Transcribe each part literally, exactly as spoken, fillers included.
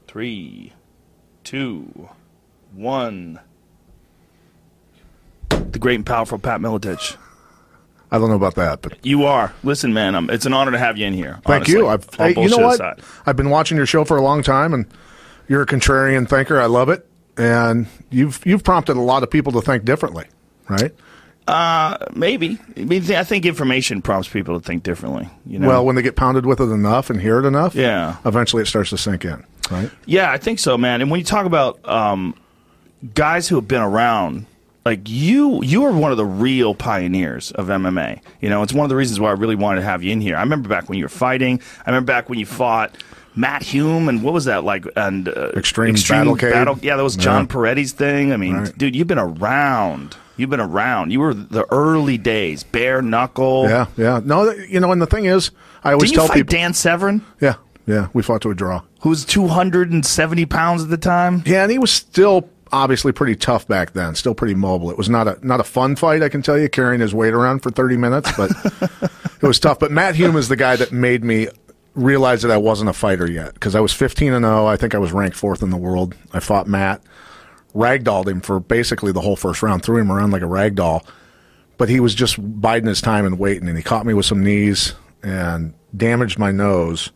Three, two, one. The great and powerful Pat Miletich. I don't know about that, but you are. Listen, man, um, it's an honor to have you in here. Thank honestly. you. I've, All hey, you know what? aside. I've been watching your show for a long time, and you're a contrarian thinker. I love it, and you've you've prompted a lot of people to think differently, right? Uh, maybe. I mean, I think information prompts people to think differently. You know? Well, when they get pounded with it enough and hear it enough, yeah, eventually it starts to sink in, right? Yeah, I think so, man. And when you talk about um, guys who have been around. Like you, you are one of the real pioneers of M M A. You know, it's one of the reasons why I really wanted to have you in here. I remember back when you were fighting. I remember back when you fought Matt Hume, and what was that like? And uh, Extreme, Extreme Battlecade. Battle. Yeah, that was John yeah. Peretti's thing. I mean, right. dude, you've been around. You've been around. You were the early days, bare knuckle. Yeah, yeah. No, you know, and the thing is, I always Didn't you tell fight people. Dan Severn? Yeah, yeah. We fought to a draw. Who was two hundred seventy pounds at the time? Yeah, and he was still. Obviously pretty tough back then, still pretty mobile. It was not a not a fun fight, I can tell you, carrying his weight around for thirty minutes, but it was tough. But Matt Hume is the guy that made me realize that I wasn't a fighter yet, because I was fifteen and oh. I think I was ranked fourth in the world. I fought Matt, ragdolled him for basically the whole first round, threw him around like a ragdoll, but he was just biding his time and waiting, and he caught me with some knees and damaged my nose.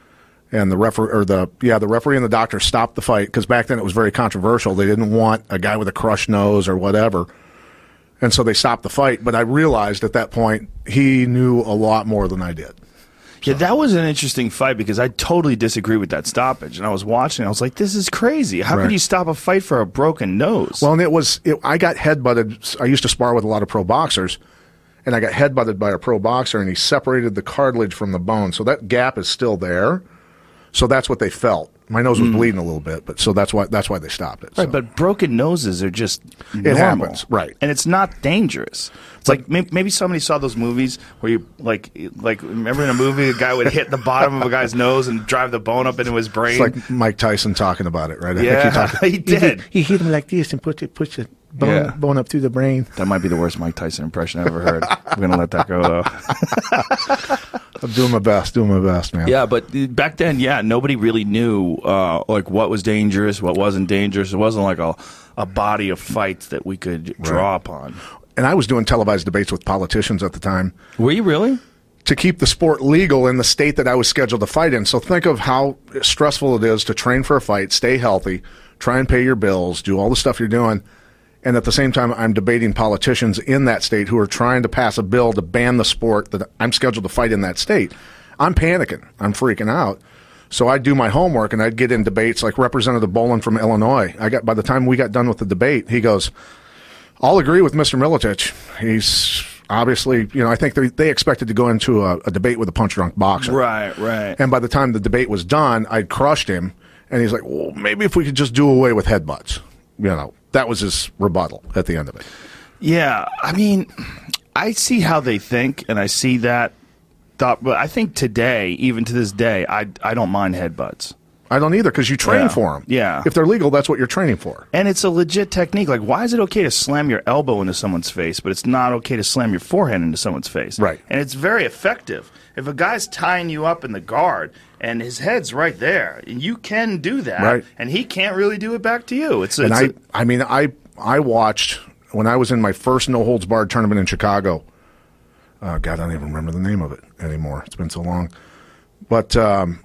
And the referee, or the yeah, the referee and the doctor stopped the fight, because back then it was very controversial. They didn't want a guy with a crushed nose or whatever, and so they stopped the fight. But I realized at that point he knew a lot more than I did. Yeah, that was an interesting fight, because I totally disagree with that stoppage. And I was watching, I was like, "This is crazy! How right. could you stop a fight for a broken nose?" Well, and it was it, I got headbutted. I used to spar with a lot of pro boxers, and I got headbutted by a pro boxer, and he separated the cartilage from the bone, so that gap is still there. So that's what they felt. My nose was mm. bleeding a little bit, but so that's why that's why they stopped it. Right, so. but broken noses are just normal. It happens, right? And it's not dangerous. It's but, like maybe somebody saw those movies where you like like remember in a movie a guy would hit the bottom of a guy's nose and drive the bone up into his brain. It's like Mike Tyson talking about it, right? I yeah, think he, he did. He, he hit him like this and put it push it. Bone, yeah. bone up through the brain. That might be the worst Mike Tyson impression I've ever heard. I'm going to let that go, though. I'm doing my best, doing my best, man. Yeah, but back then, yeah, nobody really knew uh, like what was dangerous, what wasn't dangerous. It wasn't like a, a body of fights that we could draw right. upon. And I was doing televised debates with politicians at the time. Were you really? To keep the sport legal in the state that I was scheduled to fight in. So think of how stressful it is to train for a fight, stay healthy, try and pay your bills, do all the stuff you're doing. And at the same time, I'm debating politicians in that state who are trying to pass a bill to ban the sport that I'm scheduled to fight in that state. I'm panicking. I'm freaking out. So I'd do my homework, and I'd get in debates like Representative Bolin from Illinois. I got by the time we got done with the debate, he goes, I'll agree with Mister Miletich. He's obviously, you know, I think they, they expected to go into a, a debate with a punch-drunk boxer. Right, right. And by the time the debate was done, I'd crushed him, and he's like, well, maybe if we could just do away with headbutts, you know. That was his rebuttal at the end of it. Yeah, I mean, I see how they think, and I see that thought. But I think today, even to this day, I I don't mind headbutts. I don't either, because you train yeah. for them. Yeah. If they're legal, that's what you're training for. And it's a legit technique. Like, why is it okay to slam your elbow into someone's face, but it's not okay to slam your forehead into someone's face? Right. And it's very effective. If a guy's tying you up in the guard and his head's right there, you can do that, right. and he can't really do it back to you. It's, and it's I, a, I mean, I, I watched when I was in my first no holds barred tournament in Chicago. Oh God, I don't even remember the name of it anymore. It's been so long. But um,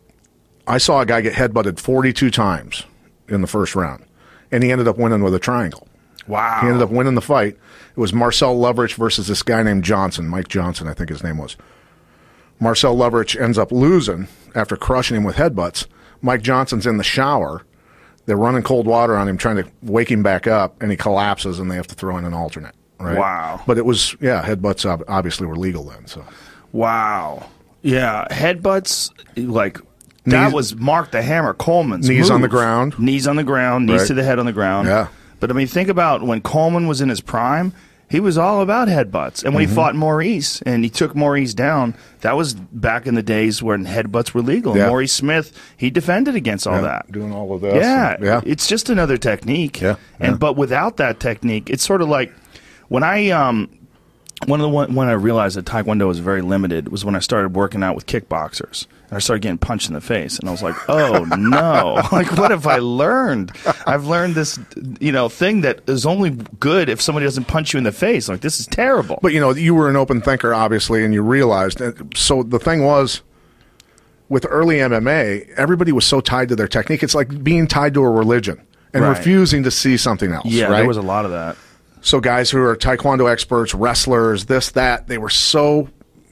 I saw a guy get headbutted forty-two times in the first round, and he ended up winning with a triangle. Wow. He ended up winning the fight. It was Marcel Lovrich versus this guy named Johnson, Mike Johnson, I think his name was. Marcel Lovrich ends up losing after crushing him with headbutts. Mike Johnson's in the shower. They're running cold water on him, trying to wake him back up, and he collapses, and they have to throw in an alternate. Right? Wow. But it was, yeah, headbutts obviously were legal then. So. Wow. Yeah, headbutts, like, that knees, was Mark the Hammer Coleman's Knees move. on the ground. Knees on the ground, knees right. to the head on the ground. Yeah. But, I mean, think about when Coleman was in his prime, he was all about headbutts. And when mm-hmm. he fought Maurice and he took Maurice down, that was back in the days when headbutts were legal. Yeah. Maurice Smith, he defended against all yeah, that. Doing all of this. Yeah, and, yeah. It's just another technique. Yeah, And yeah. But without that technique, it's sort of like when I um, one of the one when I realized that Taekwondo was very limited was when I started working out with kickboxers. And I started getting punched in the face, and I was like, "Oh no! Like, what have I learned? I've learned this, you know, thing that is only good if somebody doesn't punch you in the face. Like, this is terrible." But you know, you were an open thinker, obviously, and you realized. So the thing was, with early M M A, everybody was so tied to their technique. It's like being tied to a religion and Right. refusing to see something else. Yeah, right? there was a lot of that. So guys who are Taekwondo experts, wrestlers, this, that, they were so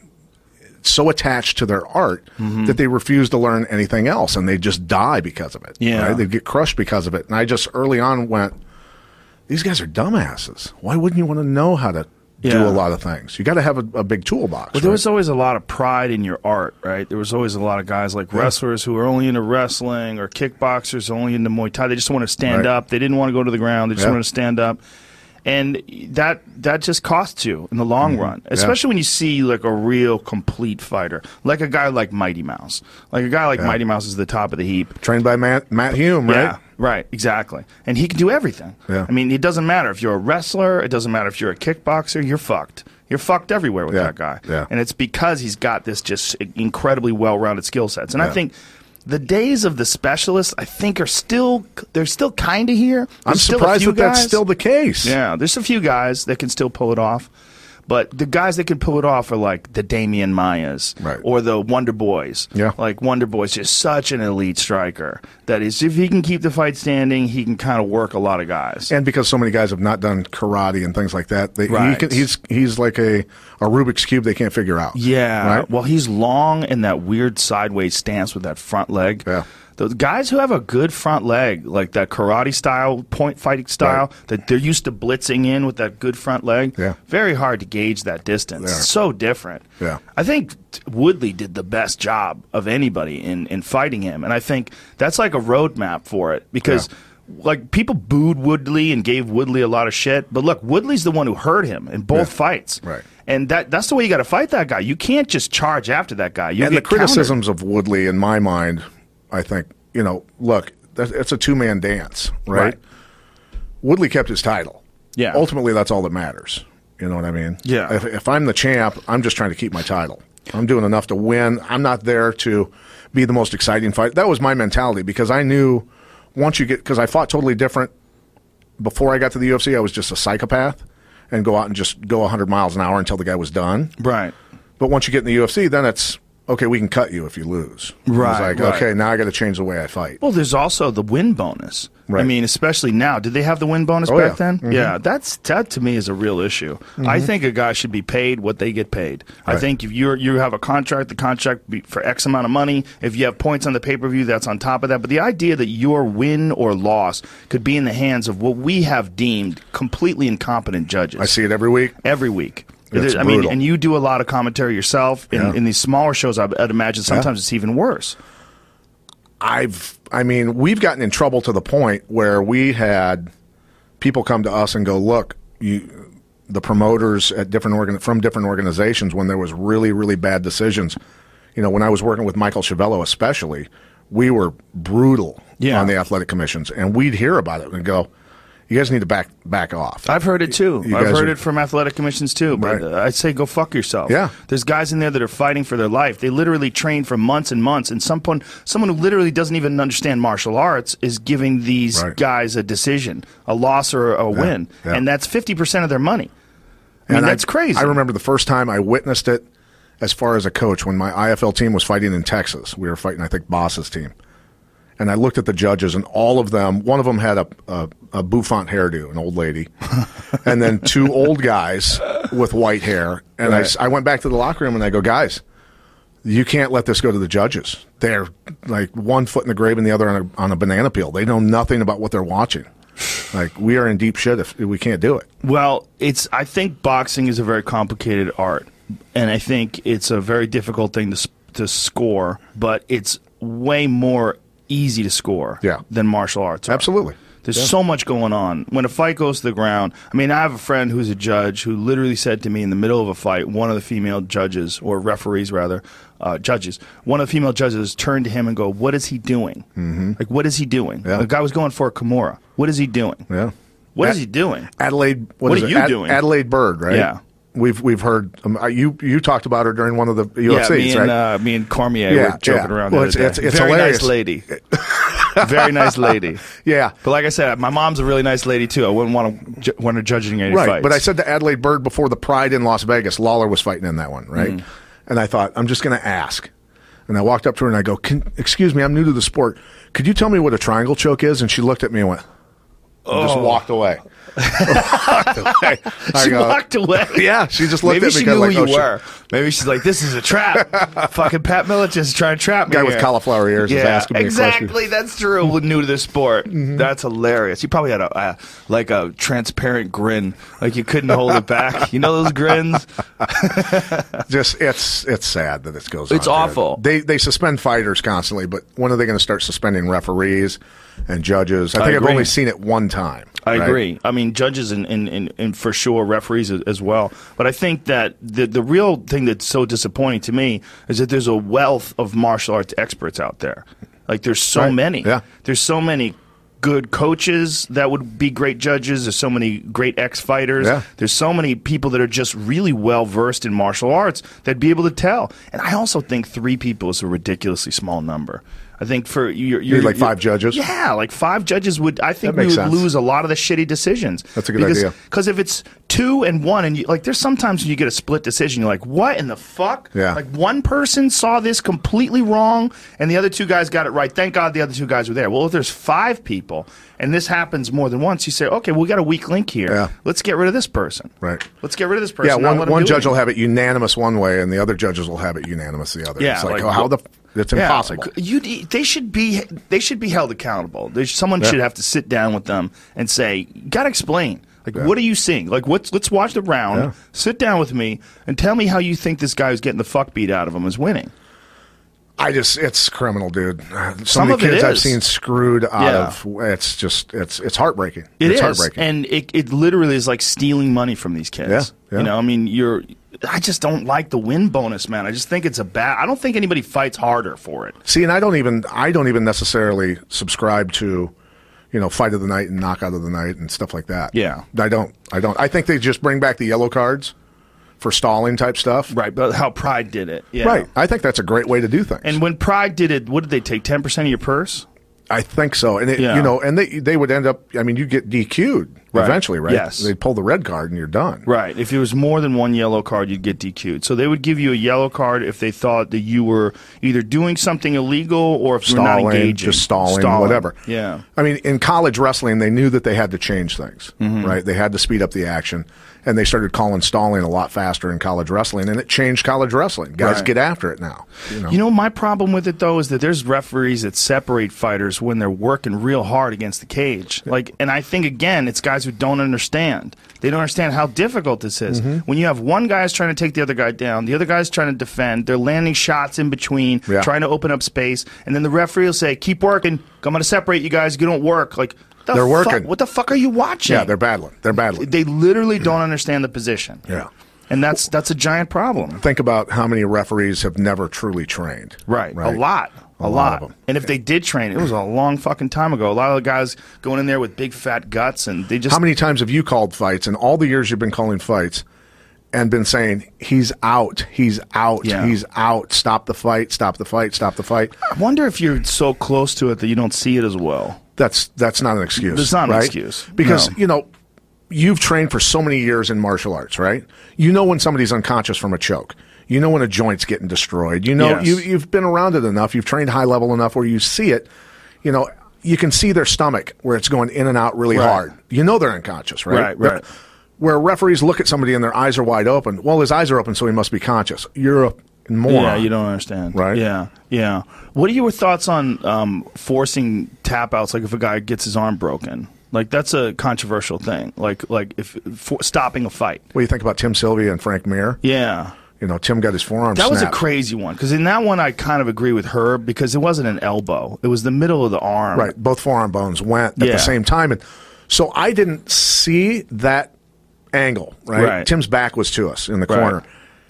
so attached to their art mm-hmm. that they refused to learn anything else, and they just die because of it. Yeah. Right? They'd get crushed because of it. And I just early on went, these guys are dumbasses. Why wouldn't you want to know how to Yeah. do a lot of things? You got to have a, a big toolbox. But there right? was always a lot of pride in your art, right? There was always a lot of guys like Yeah. wrestlers who were only into wrestling, or kickboxers only into Muay Thai. They just want to stand Right. up. They didn't want to go to the ground. They just Yeah. wanted to stand up. And that that just costs you in the long Mm-hmm. run, especially when you see like a real complete fighter, like a guy like Mighty Mouse. Like a guy like Yeah. Mighty Mouse is the top of the heap. Trained by Matt, Matt Hume, right? Yeah, right, exactly. And he can do everything. Yeah. I mean, it doesn't matter if you're a wrestler. It doesn't matter if you're a kickboxer. You're fucked. You're fucked everywhere with Yeah. that guy. Yeah. And it's because he's got this just incredibly well-rounded skill sets. And I Yeah. think the days of the specialists, I think, are still they're still kind of here. I'm There's still a surprised few that that's guys- still the case. Yeah, there's a few guys that can still pull it off. But the guys that can pull it off are like the Damian Mayas Right. or the Wonder Boys. Yeah. Like Wonder Boy's just such an elite striker that is, if he can keep the fight standing, he can kind of work a lot of guys. And because so many guys have not done karate and things like that, they, he Right. can, he's he's like a, a Rubik's Cube they can't figure out. Yeah. Right? Well, he's long in that weird sideways stance with that front leg. Yeah. Those guys who have a good front leg, like that karate style, point fighting style, Right. that they're used to blitzing in with that good front leg, Yeah. very hard to gauge that distance. Yeah. So different. Yeah. I think t- Woodley did the best job of anybody in, in fighting him. And I think that's like a roadmap for it because Yeah. like people booed Woodley and gave Woodley a lot of shit. But look, Woodley's the one who hurt him in both Yeah. fights. Right. And that that's the way you got to fight that guy. You can't just charge after that guy. You And the criticisms of Woodley, in my mind, I think, you know, look, that's- it's a two-man dance, right? Right. Woodley kept his title. Yeah. Ultimately, that's all that matters. You know what I mean? Yeah. If, if I'm the champ, I'm just trying to keep my title. I'm doing enough to win. I'm not there to be the most exciting fight. That was my mentality because I knew once you get – because I fought totally different before I got to the U F C. I was just a psychopath and go out and just go one hundred miles an hour until the guy was done. Right. But once you get in the U F C, then it's – okay, we can cut you if you lose. Right, It's like, right. okay, now I got to change the way I fight. Well, there's also the win bonus. Right. I mean, especially now. Did they have the win bonus Oh, back yeah. then? Mhm. Yeah, that's that to me is a real issue. I think a guy should be paid what they get paid. I Right. think if you you have a contract, the contract be for X amount of money. If you have points on the pay per view, that's on top of that. But the idea that your win or loss could be in the hands of what we have deemed completely incompetent judges. I see it every week. every week. It's I mean, brutal. and you do a lot of commentary yourself. In, Yeah. in these smaller shows, I'd, I'd imagine sometimes it's even worse. I've, I mean, we've gotten in trouble to the point where we had people come to us and go, look, you, the promoters at different organ, from different organizations, when there was really, really bad decisions. You know, when I was working with Michael Chiavello especially, we were brutal Yeah. on the athletic commissions, and we'd hear about it and go, you guys need to back back off. I've heard it too. You I've guys heard are- it from athletic commissions too. But Right. uh, I say go fuck yourself. Yeah. There's guys in there that are fighting for their life. They literally train for months and months. And some point, someone who literally doesn't even understand martial arts is giving these Right. guys a decision, a loss or a win, yeah. and that's fifty percent of their money. I mean, And that's crazy. I remember the first time I witnessed it as far as a coach when my I F L team was fighting in Texas. We were fighting, I think, Boss's team. And I looked at the judges, and all of them, one of them had a, a, a bouffant hairdo, an old lady, and then two old guys with white hair. And I s I I, went back to the locker room, and I go, guys, you can't let this go to the judges. They're like one foot in the grave and the other on a, on a banana peel. They know nothing about what they're watching. Like, we are in deep shit if we can't do it. Well, it's. I think boxing is a very complicated art, and I think it's a very difficult thing to s- to score. But it's way more easy to score Yeah. than martial arts are. Absolutely. There's Yeah. so much going on. When a fight goes to the ground, I mean, I have a friend who's a judge who literally said to me in the middle of a fight, one of the female judges, or referees rather, uh, judges, one of the female judges turned to him and go, what is he doing? Mm-hmm. Like, what is he doing? Yeah. The guy was going for a Kimura. What is he doing? Yeah. What At- is he doing? Adelaide. What is are it? you doing? Adelaide Bird, right? Yeah. We've we've heard um, you you talked about her during one of the U F Cs, yeah, me and, right? Uh, me and Cormier yeah, were joking yeah. around. Well, the it's, other it's, day. it's Very hilarious. nice lady. Very nice lady. Yeah, but like I said, my mom's a really nice lady too. I wouldn't want to ju- want her judging any right. fights. But I said to Adelaide Bird before the Pride in Las Vegas, Lawler was fighting in that one, right? Mm. And I thought, I'm just going to ask. And I walked up to her and I go, Can, excuse me, I'm new to the sport. Could you tell me what a triangle choke is? And she looked at me and went, and oh. just walked away. walked away. I She go, walked away. Yeah, she just looked Maybe at me. she kinda knew like, who you oh, were. shit. Maybe she's like, "This is a trap." Fucking Pat Millich is trying to trap me. Guy with here. cauliflower ears yeah, is asking me a exactly. question. That's true. New to this sport. Mm-hmm. That's hilarious. You probably had a, a like a transparent grin, like you couldn't hold it back. You know those grins? Just it's it's sad that it goes on. It's awful. Dude. They they suspend fighters constantly, but when are they going to start suspending referees and judges? I think I I've agree. only seen it one time. I right? agree. I mean, judges and, and, and, and for sure referees as, as well. But I think that the the real thing that's so disappointing to me is that there's a wealth of martial arts experts out there. Like there's so Right. many. Yeah. There's so many good coaches that would be great judges. There's so many great ex-fighters. Yeah. There's so many people that are just really well versed in martial arts that'd be able to tell. And I also think three people is a ridiculously small number. I think for you're, you're need like you're- five judges? Yeah, like five judges would. I think That we makes would sense. lose a lot of the shitty decisions. That's a good because, idea. Because if it's two and one, and you, like, there's sometimes when you get a split decision, you're like, what in the fuck? Yeah. Like one person saw this completely wrong, and the other two guys got it right. Thank God the other two guys were there. Well, if there's five people, and this happens more than once, you say, okay, well, we got a weak link here. Yeah. Let's get rid of this person. Right. Let's get rid of this person. Yeah, not one, let 'em one do judge will anything. have it unanimous one way, and the other judges will have it unanimous the other. Yeah, it's like, like, oh, how the f- it's Yeah, impossible. like, you, they should be they should be held accountable. There's, someone Yeah. should have to sit down with them and say, "Got to explain. Like, what are you seeing? Like, what's let's watch the round. Yeah. Sit down with me and tell me how you think this guy who's getting the fuck beat out of him is winning." I just, it's criminal, dude. Some, Some of the of it kids I've is. seen screwed out Yeah. of. It's just, it's it's heartbreaking. It it's is, heartbreaking. and it it literally is like stealing money from these kids. Yeah, yeah. You know, I mean, you're. I just don't like the win bonus, man. I just think it's a bad. I don't think anybody fights harder for it. See, and I don't even, I don't even necessarily subscribe to, you know, fight of the night and knockout of the night and stuff like that. Yeah. I don't, I don't. I think they just bring back the yellow cards for stalling type stuff. Right, but how Pride did it. Yeah. Right. I think that's a great way to do things. And when Pride did it, what did they take? ten percent of your purse? I think so. And, it, Yeah. you know, and they they would end up, I mean, you get D Q'd Right. eventually, right? Yes. They'd pull the red card and you're done. Right. If there was more than one yellow card, you'd get D Q'd. So they would give you a yellow card if they thought that you were either doing something illegal or if you were not Stalling, engaging. just stalling, whatever. Yeah. I mean, in college wrestling, they knew that they had to change things, Mm-hmm. right? They had to speed up the action. And they started calling stalling a lot faster in college wrestling, and it changed college wrestling. Guys Right. get after it now. You know? You know, my problem with it, though, is that there's referees that separate fighters when they're working real hard against the cage. Like, and I think, again, it's guys who don't understand. They don't understand how difficult this is. Mm-hmm. When you have one guy's trying to take the other guy down, the other guy's trying to defend, they're landing shots in between, Yeah. trying to open up space, and then the referee will say, keep working. I'm going to separate you guys. You don't work. Like, the They're fuck- working. What the fuck are you watching? yeah, they're battling. They're battling. They literally don't understand the position. Yeah. And that's that's a giant problem. Think about how many referees have never truly trained. Right. Right. A lot. A, A lot lot. of them. And if they did train, it was a long fucking time ago. A lot of the guys going in there with big fat guts and they just How many times have you called fights in all the years you've been calling fights and been saying, he's out, he's out, Yeah. he's out, stop the fight, stop the fight, stop the fight? I wonder if you're so close to it that you don't see it as well. That's that's not an excuse. It's not an right? excuse. Because, No. you know, you've trained for so many years in martial arts, right? You know when somebody's unconscious from a choke. You know when a joint's getting destroyed. You know, Yes. you, you've been around it enough. You've trained high level enough where you see it. You know, you can see their stomach where it's going in and out really Right. hard. You know they're unconscious, right? Right, right. Where referees look at somebody and their eyes are wide open. Well, his eyes are open, so he must be conscious. You're a moron. Yeah, you don't understand. Right? Yeah, yeah. What are your thoughts on um, forcing tap outs, like if a guy gets his arm broken? Like, that's a controversial thing. Like, like if for, stopping a fight. What do you think about Tim Sylvia and Frank Mir? Yeah. You know, Tim got his forearm That was a snapped. crazy one because in that one I kind of agree with her because it wasn't an elbow; it was the middle of the arm. Right, both forearm bones went at Yeah. the same time, and so I didn't see that angle. Right, Right. Tim's back was to us in the Right. corner,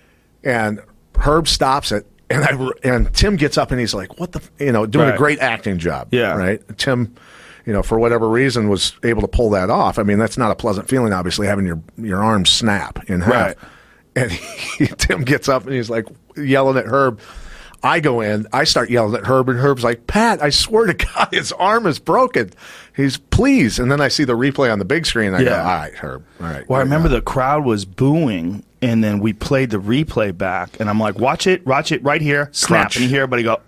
and Herb stops it, and I and Tim gets up and he's like, "What the?" f-" You know, doing Right. a great acting job. Yeah. right. Tim, you know, for whatever reason, was able to pull that off. I mean, that's not a pleasant feeling, obviously, having your your arm snap in half. Right. And he, Tim gets up and he's like yelling at Herb. I go in, I start yelling at Herb, and Herb's like, Pat, I swear to God, his arm is broken. He's, please. And then I see the replay on the big screen, and I Yeah. go, all right, Herb, all right. Well, I right remember now. the crowd was booing, and then we played the replay back, and I'm like, watch it, watch it right here, snap, Crunch. and you hear everybody go,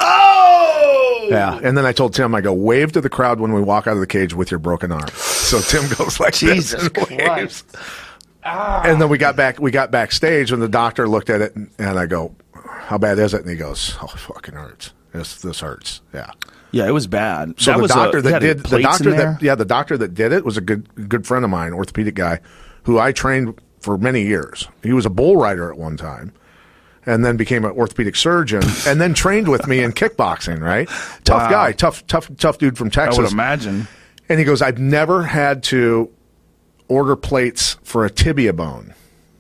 oh! Yeah, and then I told Tim, I go, wave to the crowd when we walk out of the cage with your broken arm. So Tim goes like Jesus this and waves. Christ. Ah. And then we got back. We got backstage, and the doctor looked at it, and, and I go, "How bad is it?" And he goes, "Oh, it fucking hurts. This this hurts." Yeah. Yeah, it was bad. So that the was doctor a, that had did the plates doctor in there? that yeah the doctor that did it was a good good friend of mine, orthopedic guy, who I trained for many years. He was a bull rider at one time, and then became an orthopedic surgeon, and then trained with me in kickboxing. Right, tough Wow. guy, tough tough tough dude from I Texas. would imagine. And he goes, I've never had to order plates for a tibia bone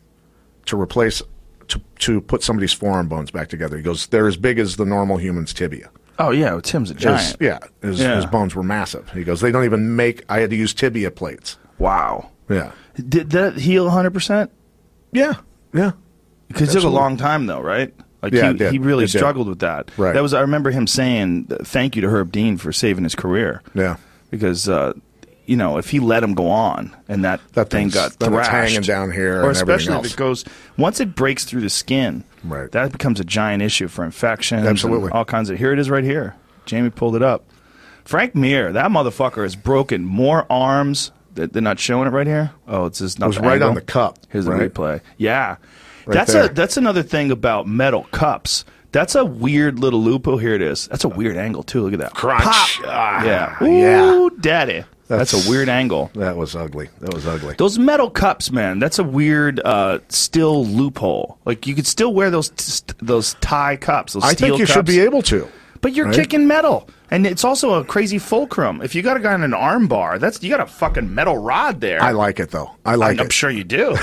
to replace, to, to put somebody's forearm bones back together. He goes, they're as big as the normal human's tibia. Oh, yeah, Tim's a His- giant. yeah, his, Yeah. his bones were massive. He goes, they don't even make, I had to use tibia plates. Wow. Yeah. Did that heal one hundred percent? Yeah. Yeah. Because it took a Absolutely. long time, though, right? Like Yeah, he, it did. he really It did. struggled with that. Right. That was I remember him saying thank you to Herb Dean for saving his career. Yeah. Because uh, you know, if he let him go on and that, That thing thing's- got then it's thrashed, hanging down here or and everything especially else. if it goes once it breaks through the skin, Right. that becomes a giant issue for infections. Absolutely. and all kinds of. Here it is, right here. Jamie pulled it up. Frank Mir, that motherfucker has broken more arms. They're not showing it right here. Oh, it's just not. It was the right angle. on the cup, Here's right? the replay. Yeah, Right that's there. a that's another thing about metal cups. That's a weird little loop. Oh, here it is. That's a weird angle too. Look at that. Crunch. Pop. Ah, yeah. yeah. Ooh, daddy. That's, That's- a weird angle. That was ugly. That was ugly. Those metal cups, man. That's a weird uh, still loophole. Like you could still wear those t- those tie cups. Those I steel think you cups. should be able to. But you're right? kicking metal, and it's also a crazy fulcrum. If you got a guy in an arm bar, that's you got a fucking metal rod there. I like it, though. I like I'm it. sure you do.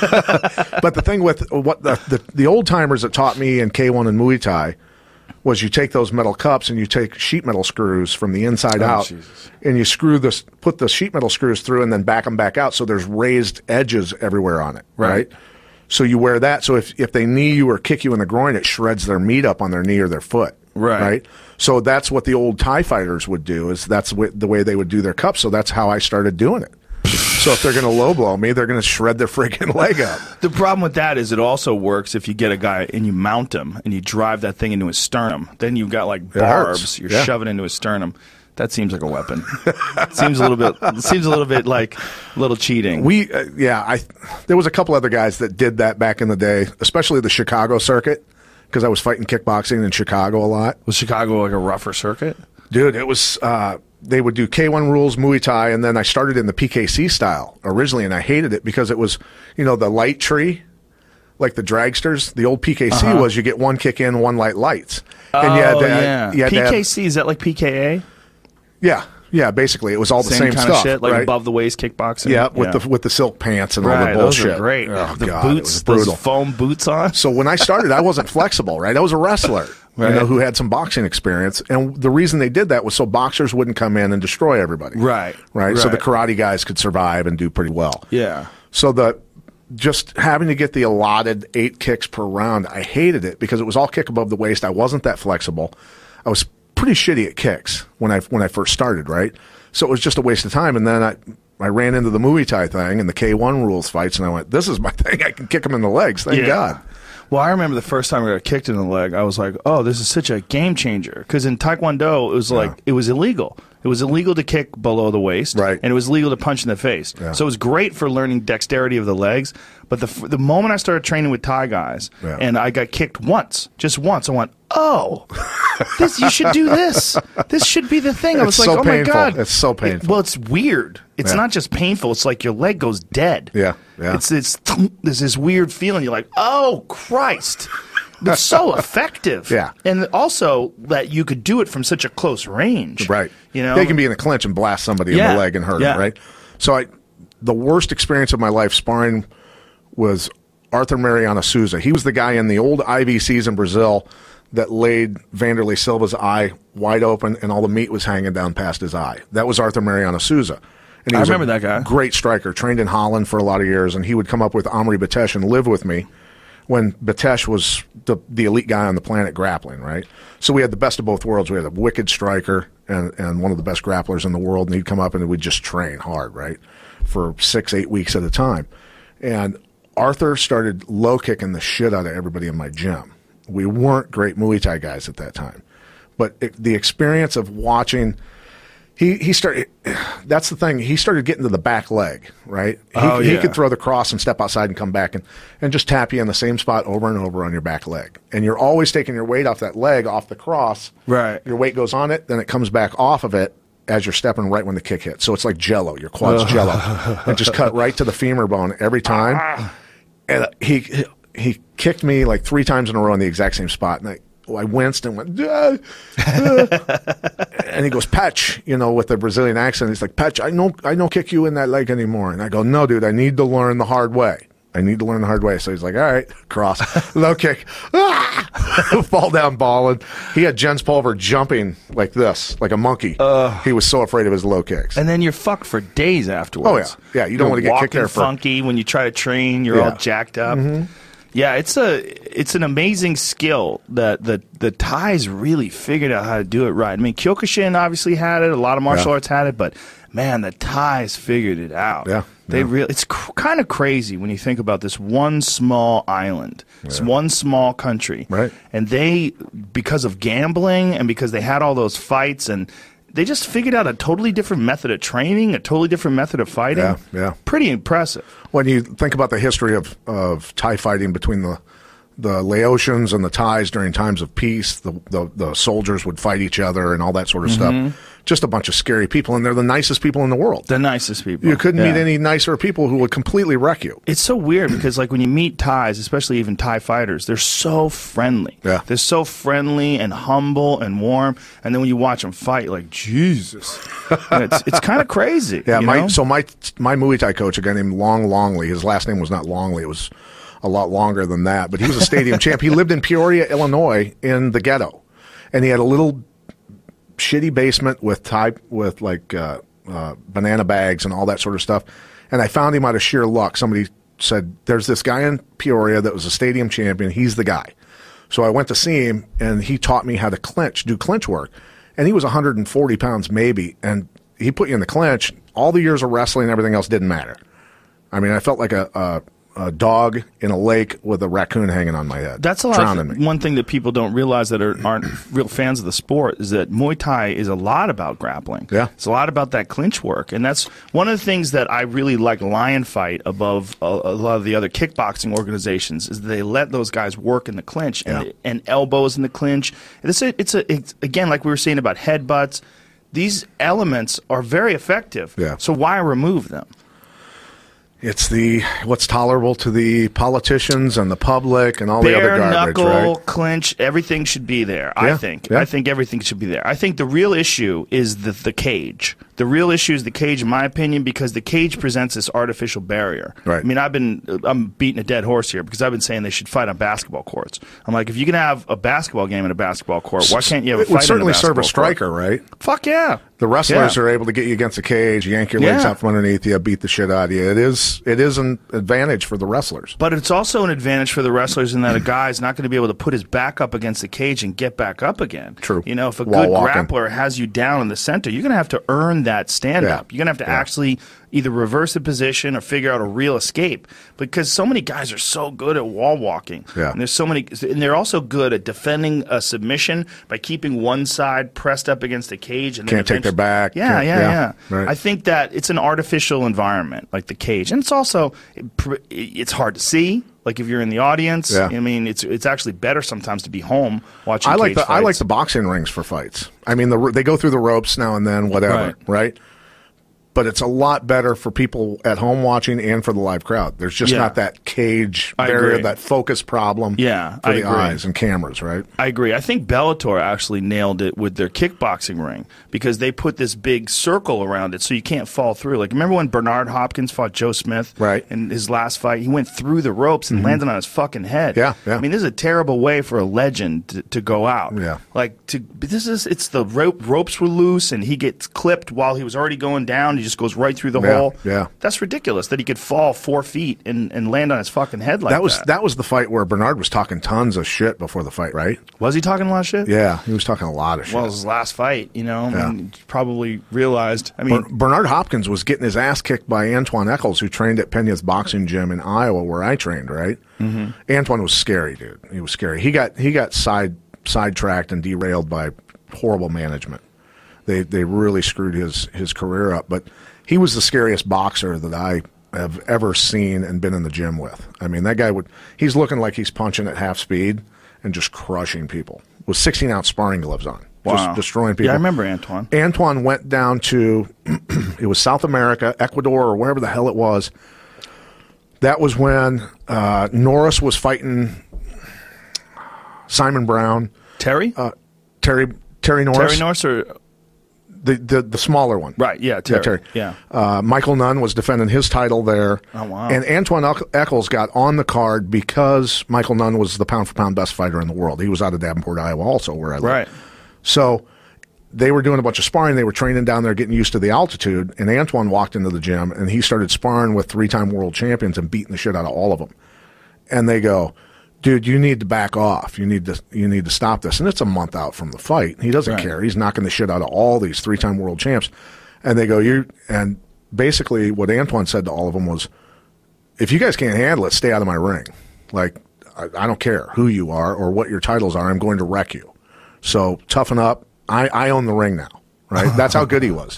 But the thing with what the, the, the old timers that taught me in K one and Muay Thai was you take those metal cups and you take sheet metal screws from the inside out, Jesus. and you screw this, put the sheet metal screws through, and then back them back out. So there's raised edges everywhere on it, right? Right. So you wear that. So if if they knee you or kick you in the groin, it shreds their meat up on their knee or their foot, Right. Right. So that's what the old Thai fighters would do. Is that's the way, the way they would do their cups. So that's how I started doing it. So if they're going to low blow me, they're going to shred their freaking leg up. The problem with that is it also works if you get a guy and you mount him and you drive that thing into his sternum. Then you've got like hurts. barbs. You're Yeah. shoving into his sternum. That seems like a weapon. seems a little bit. Seems a little bit like a little cheating. We, uh, yeah, I. There was a couple other guys that did that back in the day, especially the Chicago circuit, because I was fighting kickboxing in Chicago a lot. Was Chicago like a rougher circuit? Dude, it was. Uh, they would do K one rules, Muay Thai, and then I started in the P K C style originally, and I hated it because it was, you know, the light tree, like the dragsters. The old P K C was you get one kick in, one light lights, and you had oh to, yeah. you had to have- P K C is that like P K A? yeah, yeah. Basically, it was all the Same, same kind stuff, of shit, like right? above the waist kickboxing. Yeah, with the with the silk pants and all right. the Those bullshit. are great. Oh the god, it boots, was brutal. those foam boots on. So when I started, I wasn't flexible, right? I was a wrestler, Right. you know, who had some boxing experience. And the reason they did that was so boxers wouldn't come in and destroy everybody. Right. Right. So the Right. karate guys could survive and do pretty well. Yeah. So the just having to get the allotted eight kicks per round, I hated it because it was all kick above the waist. I wasn't that flexible. I was pretty shitty at kicks when I when I first started, right? So it was just a waste of time. And then I I ran into the Muay Thai thing and the K one rules fights, and I went, "This is my thing. I can kick them in the legs. Thank Yeah. God." Well, I remember the first time I got kicked in the leg, I was like, oh, this is such a game changer. Because in Taekwondo, it was like, it was illegal. It was illegal to kick below the waist. Right. And it was legal to punch in the face. Yeah. So it was great for learning dexterity of the legs. But the, f- the moment I started training with Thai guys, Yeah. and I got kicked once, just once, I went, oh, this you should do this. This should be the thing. I was It's like, so oh, my painful. God. It's so It- painful. well, it's weird. It's Yeah. not just painful. It's like your leg goes dead. Yeah, yeah. It's, it's, there's this weird feeling. You're like, oh, Christ. It's so effective. Yeah. And also that you could do it from such a close range. Right. You know? They can be in a clinch and blast somebody in Yeah. the leg and hurt Yeah. them, right? So I, the worst experience of my life sparring was Arthur Mariano Souza. He was the guy in the old I V Cs in Brazil that laid Vanderlei Silva's eye wide open and all the meat was hanging down past his eye. That was Arthur Mariano Souza. And he I was remember a that guy. Great striker, trained in Holland for a lot of years, and he would come up with Amri Batesh and live with me when Bitesh was the, the elite guy on the planet grappling, right? So we had the best of both worlds. We had a wicked striker and, and one of the best grapplers in the world, and he'd come up and we'd just train hard, right, for six, eight weeks at a time. And Arthur started low kicking the shit out of everybody in my gym. We weren't great Muay Thai guys at that time, but it, the experience of watching, he he started. That's the thing. He started getting to the back leg, right? He, oh, yeah. he could throw the cross and step outside and come back and, and just tap you in the same spot over and over on your back leg. And you're always taking your weight off that leg, off the cross. Right. Your weight goes on it, then it comes back off of it as you're stepping right when the kick hits. So it's like Jello. Your quad's Jello. And just cut right to the femur bone every time. Ah. And he he kicked me like three times in a row in the exact same spot, and I, I winced and went, ah, ah. And he goes, Patch, you know, with a Brazilian accent. He's like, Patch, I know, I don't kick you in that leg anymore. And I go, no, dude, I need to learn the hard way. I need to learn the hard way. So he's like, all right, cross, low kick, ah! Fall down balling. He had Jens Pulver jumping like this, like a monkey. Uh, he was so afraid of his low kicks. And then you're fucked for days afterwards. Oh, yeah. Yeah, you don't You're want to get kicked there for... funky when you try to train. You're Yeah. all jacked up. Mm-hmm. Yeah, it's a it's an amazing skill that the the Thais really figured out how to do it right. I mean, Kyokushin obviously had it. A lot of martial Yeah. arts had it, but man, the Thais figured it out. Yeah, they yeah. really. It's cr- kind of crazy when you think about this one small island, this Yeah. one small country, Right. and they, because of gambling and because they had all those fights and. They just figured out a totally different method of training, a totally different method of fighting. Yeah, yeah. Pretty impressive. When you think about the history of, of Thai fighting between the the Laotians and the Thais during times of peace, the, the, the soldiers would fight each other and all that sort of Mm-hmm. stuff. Just a bunch of scary people, and they're the nicest people in the world. The nicest people. You couldn't Yeah. meet any nicer people who would completely wreck you. It's so weird because, like, when you meet Thais, especially even Thai fighters, they're so friendly. Yeah. They're so friendly and humble and warm. And then when you watch them fight, you're like, Jesus. And it's it's kind of crazy. Yeah, you my know? so my my Muay Thai coach, a guy named Long Longley, his last name was not Longley, it was a lot longer than that, but he was a stadium champ. He lived in Peoria, Illinois, in the ghetto, and he had a little shitty basement with Thai with like uh, uh, banana bags and all that sort of stuff. And I found him out of sheer luck. Somebody said, "There's this guy in Peoria that was a stadium champion. He's the guy." So I went to see him, and he taught me how to clinch, do clinch work. And he was one hundred forty pounds maybe, and he put you in the clinch. All the years of wrestling and everything else didn't matter. I mean, I felt like a, a, a dog in a lake with a raccoon hanging on my head. That's a lot. drowning Of, me. one thing that people don't realize that are, aren't real fans of the sport is that Muay Thai is a lot about grappling. Yeah. It's a lot about that clinch work, and that's one of the things that I really like Lion Fight above a, a lot of the other kickboxing organizations is they let those guys work in the clinch and, Yeah. and elbows in the clinch. It's a, it's a it's, again like we were saying about headbutts. These elements are very effective. Yeah. So why remove them? It's the what's tolerable to the politicians and the public and all the Bare other garbage, knuckle, right? clinch, everything should be there. I Yeah, think. yeah. I think everything should be there. I think the real issue is the the cage. The real issue is the cage, in my opinion, because the cage presents this artificial barrier. Right. I mean, I've been I'm beating a dead horse here because I've been saying they should fight on basketball courts. I'm like, if you can have a basketball game in a basketball court, why can't you have a It fight would certainly in a serve a basketball court? striker, right? Fuck yeah. The wrestlers Yeah. are able to get you against the cage, yank your legs Yeah. out from underneath you, beat the shit out of you. It is it is an advantage for the wrestlers. But it's also an advantage for the wrestlers in that a guy's not going to be able to put his back up against the cage and get back up again. True. You know, if a Wall good walking. grappler has you down in the center, you're going to have to earn that stand Yeah. up. You're going to have to Yeah. actually either reverse the position or figure out a real escape because so many guys are so good at wall walking. Yeah. And there's so many and they're also good at defending a submission by keeping one side pressed up against the cage and then Can't take their eventually- back. Yeah, Can't- yeah, yeah. yeah. Right. I think that it's an artificial environment like the cage. And it's also it pr- it's hard to see. Like if you're in the audience, Yeah. I mean, it's it's actually better sometimes to be home watching. I like cage the I like fights. the boxing rings for fights. I mean, the, they go through the ropes now and then, whatever, Right. right? But it's a lot better for people at home watching and for the live crowd. There's just Yeah. not that cage I barrier, agree. that focus problem Yeah, for I the agree. eyes and cameras, right? I agree. I think Bellator actually nailed it with their kickboxing ring because they put this big circle around it so you can't fall through. Like, remember when Bernard Hopkins fought Joe Smith? Right. In his last fight, he went through the ropes and landed on his fucking head. Yeah, yeah. I mean, this is a terrible way for a legend to, to go out. Yeah. Like, to this is it's the rope ropes were loose and he gets clipped while he was already going down. he just goes right through the Yeah, hole. yeah. That's ridiculous that he could fall four feet and, and land on his fucking head like that. That was that was the fight where Bernard was talking tons of shit before the fight, right? Was he talking a lot of shit? Yeah, he was talking a lot of shit. Well, it was his last fight, you know, Yeah. and he probably realized. I mean, Ber- Bernard Hopkins was getting his ass kicked by Antoine Eccles, who trained at Pena's boxing gym in Iowa, where I trained. Right? Mm-hmm. Antoine was scary, dude. He was scary. He got he got side sidetracked and derailed by horrible management. They they really screwed his his career up. But he was the scariest boxer that I have ever seen and been in the gym with. I mean, that guy would. He's looking like he's punching at half speed and just crushing people with sixteen ounce sparring gloves on. wow. Just destroying people. Yeah, I remember Antoine. Antoine went down to, it was South America, Ecuador, or wherever the hell it was. That was when uh, Norris was fighting Simon Brown. Terry? Uh, Terry Terry Norris. Terry Norris or The, the, the smaller one. right? Yeah, Terry. Yeah, Terry. Yeah. Uh, Michael Nunn was defending his title there. Oh, wow. And Antoine Eck- Eccles got on the card because Michael Nunn was the pound-for-pound best fighter in the world. He was out of Davenport, Iowa also, where I live. Right. So they were doing a bunch of sparring. They were training down there, getting used to the altitude. And Antoine walked into the gym, and he started sparring with three-time world champions and beating the shit out of all of them. And they go, dude, you need to back off. You need to you need to stop this. And it's a month out from the fight. He doesn't Right. care. He's knocking the shit out of all these three-time world champs. And they go, you and basically what Antoine said to all of them was, if you guys can't handle it, stay out of my ring. Like, I, I don't care who you are or what your titles are. I'm going to wreck you. So toughen up. I, I own the ring now, right? That's how good he was.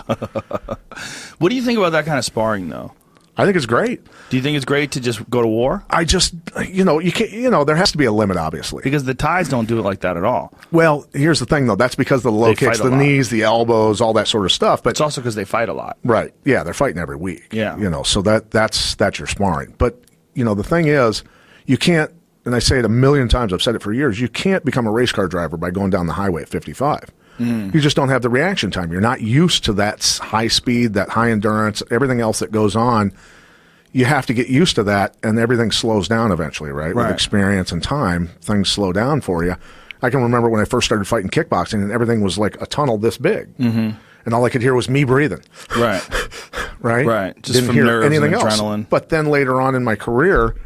What do you think about that kind of sparring, though? I think it's great. Do you think it's great to just go to war? I just, you know, you can't, you know, there has to be a limit, obviously. Because the Thais don't do it like that at all. Well, here's the thing, though. That's because the low They kicks, fight a the lot. knees, the elbows, all that sort of stuff. But It's also because they fight a lot. right, yeah, they're fighting every week. Yeah. you know, so that that's that's your sparring. But you know, the thing is, you can't. And I say it a million times. I've said it for years. You can't become a race car driver by going down the highway at fifty-five. Mm. You just don't have the reaction time. You're not used to that s- high speed, that high endurance, everything else that goes on. You have to get used to that, and everything slows down eventually, right? Right. With experience and time, things slow down for you. I can remember when I first started fighting kickboxing, and everything was like a tunnel this big, mm-hmm. and all I could hear was me breathing. Right. Right, Right. Just Didn't from hear nerves and anything else. adrenaline. But then later on in my career,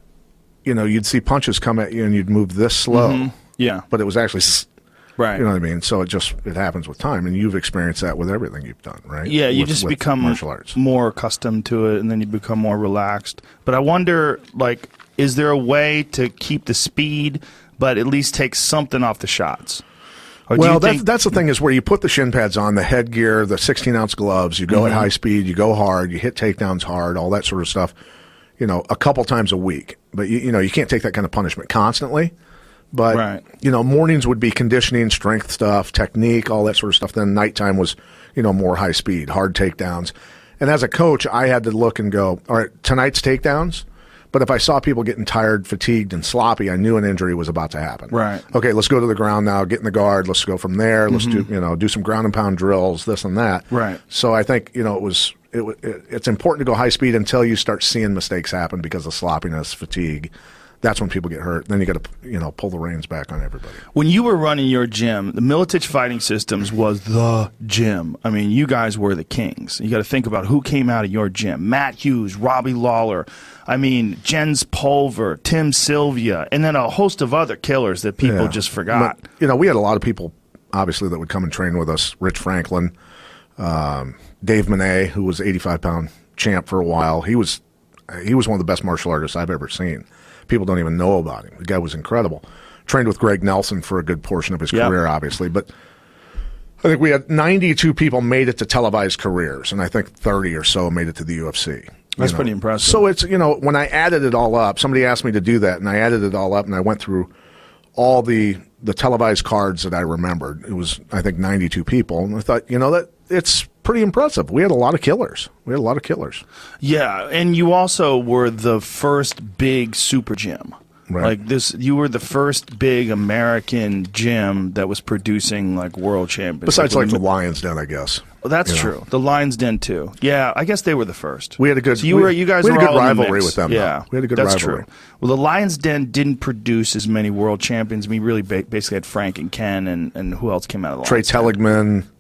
you know, you'd see punches come at you, and you'd move this slow. Yeah. But it was actually, s- Right. you know what I mean. So it just it happens with time, and you've experienced that with everything you've done, right? Yeah, you With- just with become martial arts. more accustomed to it, and then you become more relaxed. But I wonder, like, is there a way to keep the speed, but at least take something off the shots? Or do Well, you that's, think, that's the thing is where you put the shin pads on, the headgear, the sixteen ounce gloves, you go Mm-hmm. at high speed, you go hard, you hit takedowns hard, all that sort of stuff, you know, a couple times a week. But, you, you know, you can't take that kind of punishment constantly. But, Right. you know, mornings would be conditioning, strength stuff, technique, all that sort of stuff. Then nighttime was, you know, more high speed, hard takedowns. And as a coach, I had to look and go, all right, tonight's takedowns. But if I saw people getting tired, fatigued, and sloppy, I knew an injury was about to happen. Right. Okay, let's go to the ground now, get in the guard, let's go from there, let's do, you know, do some ground and pound drills, this and that. Right. So I think, you know, it was, it, wa- it, it's important to go high speed until you start seeing mistakes happen because of sloppiness, fatigue. That's when people get hurt. Then you got to, you know, pull the reins back on everybody. when you were running your gym, the Militich Fighting Systems was the gym. I mean, you guys were the kings. You got to think about who came out of your gym. Matt Hughes, Robbie Lawler, I mean, Jens Pulver, Tim Sylvia, and then a host of other killers that people Yeah. just forgot. But, you know, we had a lot of people, obviously, that would come and train with us. Rich Franklin, um, Dave Monet, who was eighty-five pound champ for a while. He was he was one of the best martial artists I've ever seen. People don't even know about him. The guy was incredible. Trained with Greg Nelson for a good portion of his Yeah. career, obviously. But I think we had ninety-two people made it to televised careers, and I think thirty or so made it to the U F C. you That's know. pretty impressive. So it's, you know, when I added it all up, somebody asked me to do that, and I added it all up, and I went through all the the televised cards that I remembered. It was, I think, ninety-two people, and I thought, you know, that it's pretty impressive. We had a lot of killers. We had a lot of killers. Yeah, and you also were the first big super gym. Right. Like this, you were the first big American gym that was producing like world champions. Besides, like, with the Lions Den, I guess. That's you know. true. The Lions Den too. Yeah, I guess they were the first. We had a good- So you we- were you guys we had a were good all in the rivalry mix. with them, though. Yeah, We had a good that's rivalry. true. Well, the Lions Den didn't produce as many world champions. We really ba- basically had Frank and Ken, and, and who else came out of the Trey Lions Den? Teligman.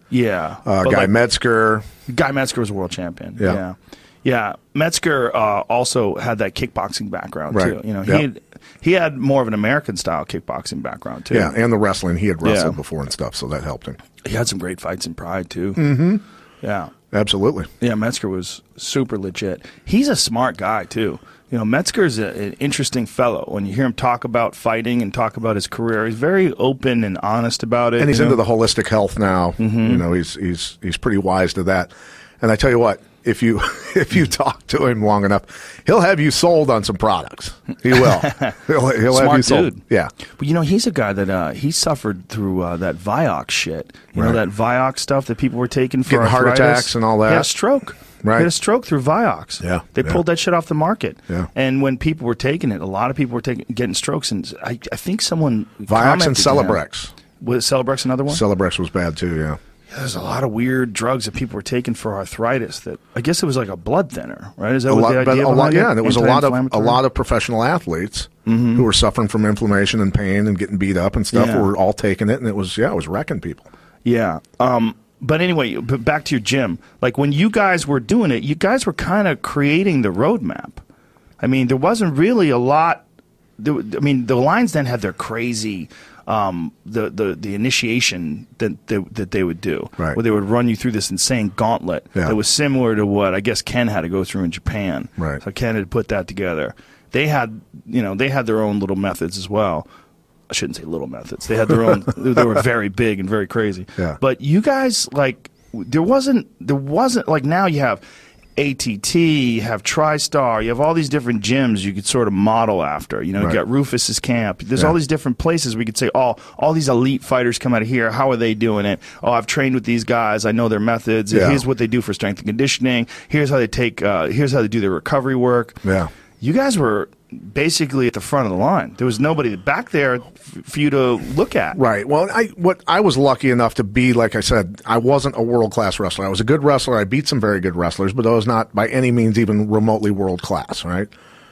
Yeah. Uh, But Guy like- Metzger. Guy Metzger was a world champion. Yeah. Yeah. Yeah. Metzger uh, also had that kickboxing background, Right. too. You know, he Yep. had, he had more of an American-style kickboxing background, too. Yeah, and the wrestling. He had wrestled Yeah. before and stuff, so that helped him. He had some great fights in Pride, too. Mm-hmm. Yeah. Absolutely. Yeah, Metzger was super legit. He's a smart guy, too. You know, Metzger's a, an interesting fellow. When you hear him talk about fighting and talk about his career, he's very open and honest about it. And he's you know? into the holistic health now. Mm-hmm. You know, he's he's he's pretty wise to that. And I tell you what, if you if you talk to him long enough, he'll have you sold on some products. He will. he'll he'll have Smart you sold. dude. Yeah. But you know, he's a guy that uh, he suffered through uh, that Vioxx shit. You Right. know, that Vioxx stuff that people were taking for Getting heart arthritis. attacks and all that. He had a stroke. Right. He had a stroke through Vioxx. Yeah, They yeah. pulled that shit off the market. Yeah. And when people were taking it, a lot of people were taking getting strokes. And I, I think someone Vioxx and commented to him- Celebrex. Was Celebrex another one? Celebrex was bad too, yeah. There's a lot of weird drugs that people were taking for arthritis. That I guess it was like a blood thinner, right? Is that A what lot, the but idea a lot, behind yeah, it? and it was a lot of a Anti-inflammatory? lot of professional athletes who were suffering from inflammation and pain and getting beat up and stuff Yeah. were all taking it, and it was yeah, it was wrecking people. Yeah. Um, but anyway, but back to your gym. Like when you guys were doing it, you guys were kind of creating the roadmap. I mean, there wasn't really a lot. There, I mean, the Lions Den had their crazy, um, the, the the initiation that they, that they would do, Right. where they would run you through this insane gauntlet Yeah. that was similar to what I guess Ken had to go through in Japan. Right. So Ken had put that together. They had, you know, they had their own little methods as well. I shouldn't say little methods. They had their own. They were very big and very crazy. Yeah. But you guys, like, there wasn't, there wasn't, like, now you have A T T, you have TriStar, you have all these different gyms you could sort of model after. You know, Right. you got Rufus's camp. There's Yeah. all these different places we could say, oh, all these elite fighters come out of here. How are they doing it? Oh, I've trained with these guys. I know their methods. Yeah. Here's what they do for strength and conditioning. Here's how they take, uh, here's how they do their recovery work. Yeah. You guys were basically at the front of the line. There was nobody back there f- for you to look at. Right. Well, I what I was lucky enough to be, like I said, I wasn't a world class wrestler. I was a good wrestler. I beat some very good wrestlers, but I was not by any means even remotely world class. Right.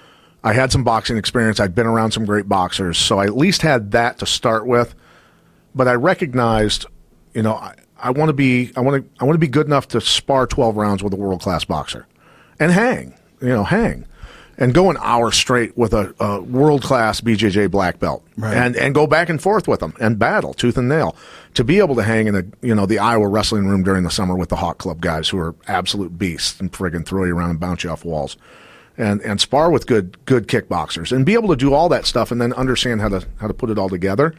I had some boxing experience. I'd been around some great boxers, so I at least had that to start with. But I recognized, you know, I, I want to be, I want to, I want to be good enough to spar twelve rounds with a world class boxer, and hang, you know, hang. And go an hour straight with a, a world-class B J J black belt, Right. and and go back and forth with them and battle tooth and nail, to be able to hang in a you know the Iowa wrestling room during the summer with the Hawk Club guys who are absolute beasts and friggin' throw you around and bounce you off walls, and and spar with good good kickboxers and be able to do all that stuff and then understand how to how to put it all together.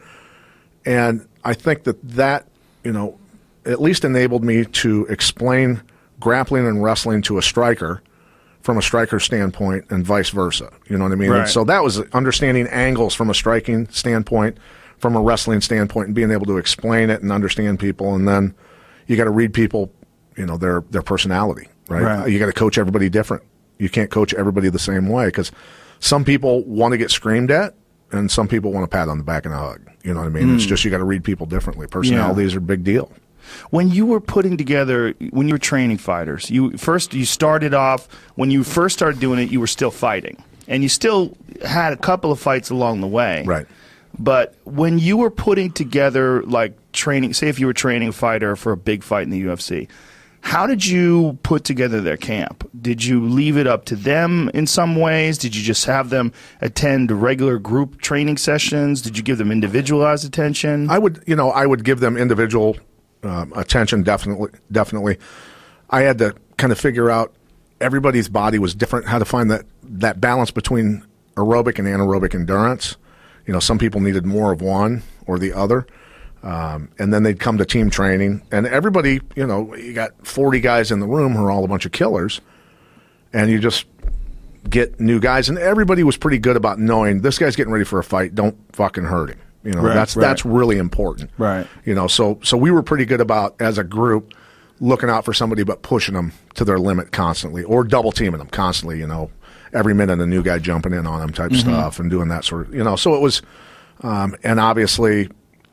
And I think that that you know at least enabled me to explain grappling and wrestling to a striker from a striker standpoint and vice versa. You know what I mean? Right. And so that was understanding angles from a striking standpoint, from a wrestling standpoint, and being able to explain it and understand people. And then you got to read people, you know, their, their personality, right? Right. You got to coach everybody different. You can't coach everybody the same way because some people want to get screamed at and some people want a pat on the back and a hug. You know what I mean? Hmm. It's just you got to read people differently. Personalities are a big deal. When you were putting together, when you were training fighters, you first you started off when you first started doing it, you were still fighting, and you still had a couple of fights along the way. Right. But when you were putting together, like training, say if you were training a fighter for a big fight in the U F C, how did you put together their camp? Did you leave it up to them in some ways? Did you just have them attend regular group training sessions? Did you give them individualized attention? I would, you know, I would give them individual um, attention. Definitely, definitely. I had to kind of figure out everybody's body was different. How to find that that balance between aerobic and anaerobic endurance. You know, some people needed more of one or the other, um, and then they'd come to team training, and everybody, you know, you got forty guys in the room who are all a bunch of killers, and you just get new guys, and everybody was pretty good about knowing this guy's getting ready for a fight. Don't fucking hurt him. You know, Right, that's right. that's really important. Right. You know, so so we were pretty good about as a group looking out for somebody, but pushing them to their limit constantly, or double teaming them constantly. You know, every minute a new guy jumping in on them type Mm-hmm. stuff and doing that sort of. You know, so it was, um, and obviously,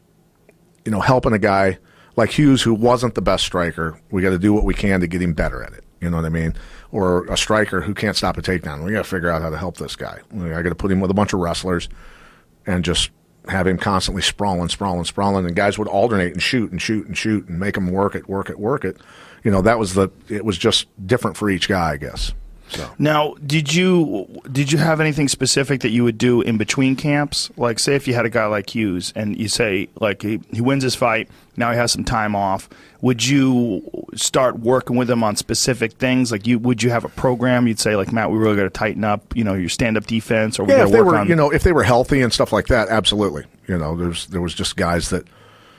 you know, helping a guy like Hughes who wasn't the best striker. We got to do what we can to get him better at it. You know what I mean? Or a striker who can't stop a takedown. We got to figure out how to help this guy. I got to put him with a bunch of wrestlers and just have him constantly sprawling, sprawling, sprawling, and guys would alternate and shoot and shoot and shoot and make him work it, work it, work it. You know, that was the. It was just different for each guy, I guess. So. Now, did you did you have anything specific that you would do in between camps? Like, say if you had a guy like Hughes, and you say, like, he, he wins his fight, now he has some time off. Would you start working with him on specific things? Like, you would you have a program? You'd say, like, Matt, we really got to tighten up, you know, your stand-up defense, or we yeah, got if to they work were, on. you know, if they were healthy and stuff like that, absolutely. You know, there's there was just guys that.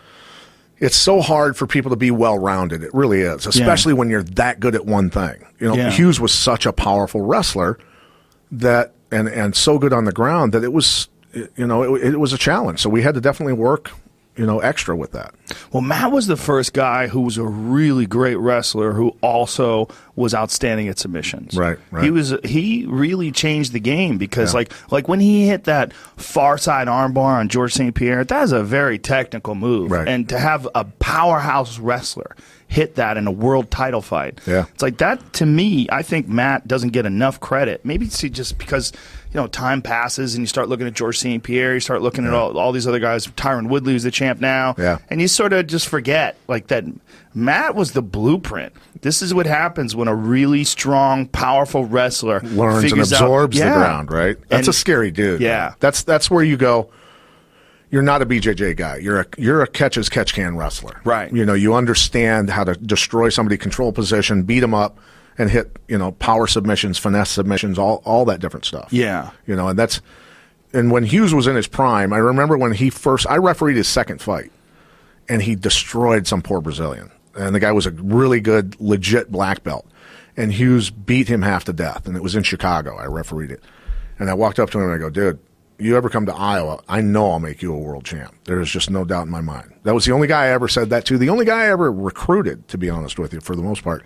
It's so hard for people to be well-rounded. It really is, especially yeah. when you're that good at one thing. You know, yeah. Hughes was such a powerful wrestler that, and and so good on the ground that it was, you know, it, it was a challenge. So we had to definitely work, you know, extra with that. Well, Matt was the first guy who was a really great wrestler who also was outstanding at submissions. Right, right. He was he really changed the game because Yeah. like like when he hit that far side armbar on George Saint Pierre, that is a very technical move. Right. And to have a powerhouse wrestler hit that in a world title fight. Yeah. It's like that to me, I think Matt doesn't get enough credit. Maybe it's just because, you know, time passes and you start looking at George Saint Pierre, you start looking yeah. at all, all these other guys. Tyron Woodley who's the champ now. Yeah. And you sort of just forget like that Matt was the blueprint. This is what happens when a really strong, powerful wrestler learns and figures absorbs out, the yeah. ground, right? That's And- a scary dude. Yeah. That's that's where you go. You're not a B J J guy. You're a you're a catch as catch can wrestler. Right. You know, you understand how to destroy somebody, control position, beat them up, and hit, you know, power submissions, finesse submissions, all all that different stuff. Yeah. You know, and that's and when Hughes was in his prime, I remember when he first I refereed his second fight, and he destroyed some poor Brazilian. And the guy was a really good, legit black belt. And Hughes beat him half to death, and it was in Chicago. I refereed it. And I walked up to him and I go, dude, you ever come to Iowa, I know I'll make you a world champ. There is just no doubt in my mind. That was the only guy I ever said that to. The only guy I ever recruited, to be honest with you, for the most part.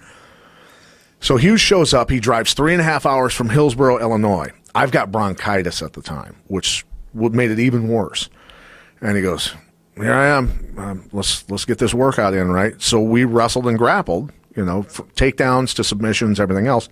So Hughes shows up. He drives three and a half hours from Hillsboro, Illinois. I've got bronchitis at the time, which would made it even worse. And he goes, here I am. Um, let's let's get this workout in, right? So we wrestled and grappled, you know, from takedowns to submissions, everything else.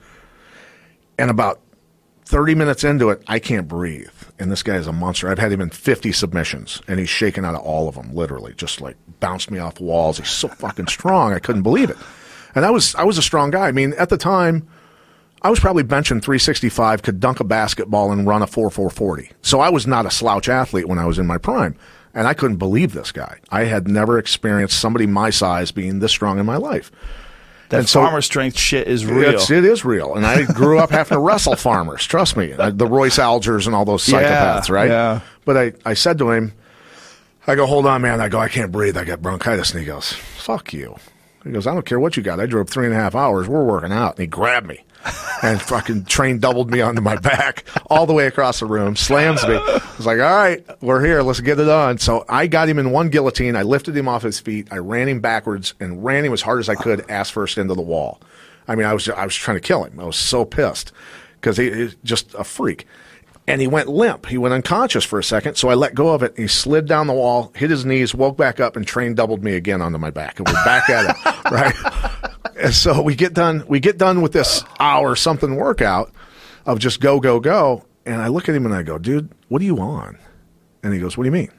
And about thirty minutes into it, I can't breathe. And this guy is a monster. I've had him in fifty submissions, and he's shaken out of all of them, literally. Just like bounced me off walls. He's so fucking strong. I couldn't believe it. And I was I was a strong guy. I mean, at the time, I was probably benching three sixty-five, could dunk a basketball and run a four four forty. So I was not a slouch athlete when I was in my prime. And I couldn't believe this guy. I had never experienced somebody my size being this strong in my life. That And so- farmer strength shit is real. It's, it is real. And I grew up having to wrestle farmers. Trust me. Uh, The Royce Algers and all those psychopaths, Yeah, right? yeah. But I, I said to him, I go, hold on, man. I go, I can't breathe. I got bronchitis. And he goes, fuck you. He goes, I don't care what you got. I drove three and a half hours. We're working out. And he grabbed me and fucking train doubled me onto my back all the way across the room, slams me. I was like, all right, we're here. Let's get it on. So I got him in one guillotine. I lifted him off his feet. I ran him backwards and ran him as hard as I could, ass first into the wall. I mean, I was I was trying to kill him. I was so pissed because he he's just a freak. And he went limp. He went unconscious for a second. So I let go of it. He slid down the wall, hit his knees, woke back up, and train doubled me again onto my back. And we're back at it, right? And so we get done. We get done with this hour something workout of just go, go, go. And I look at him and I go, dude, what are you on? And he goes, what do you mean?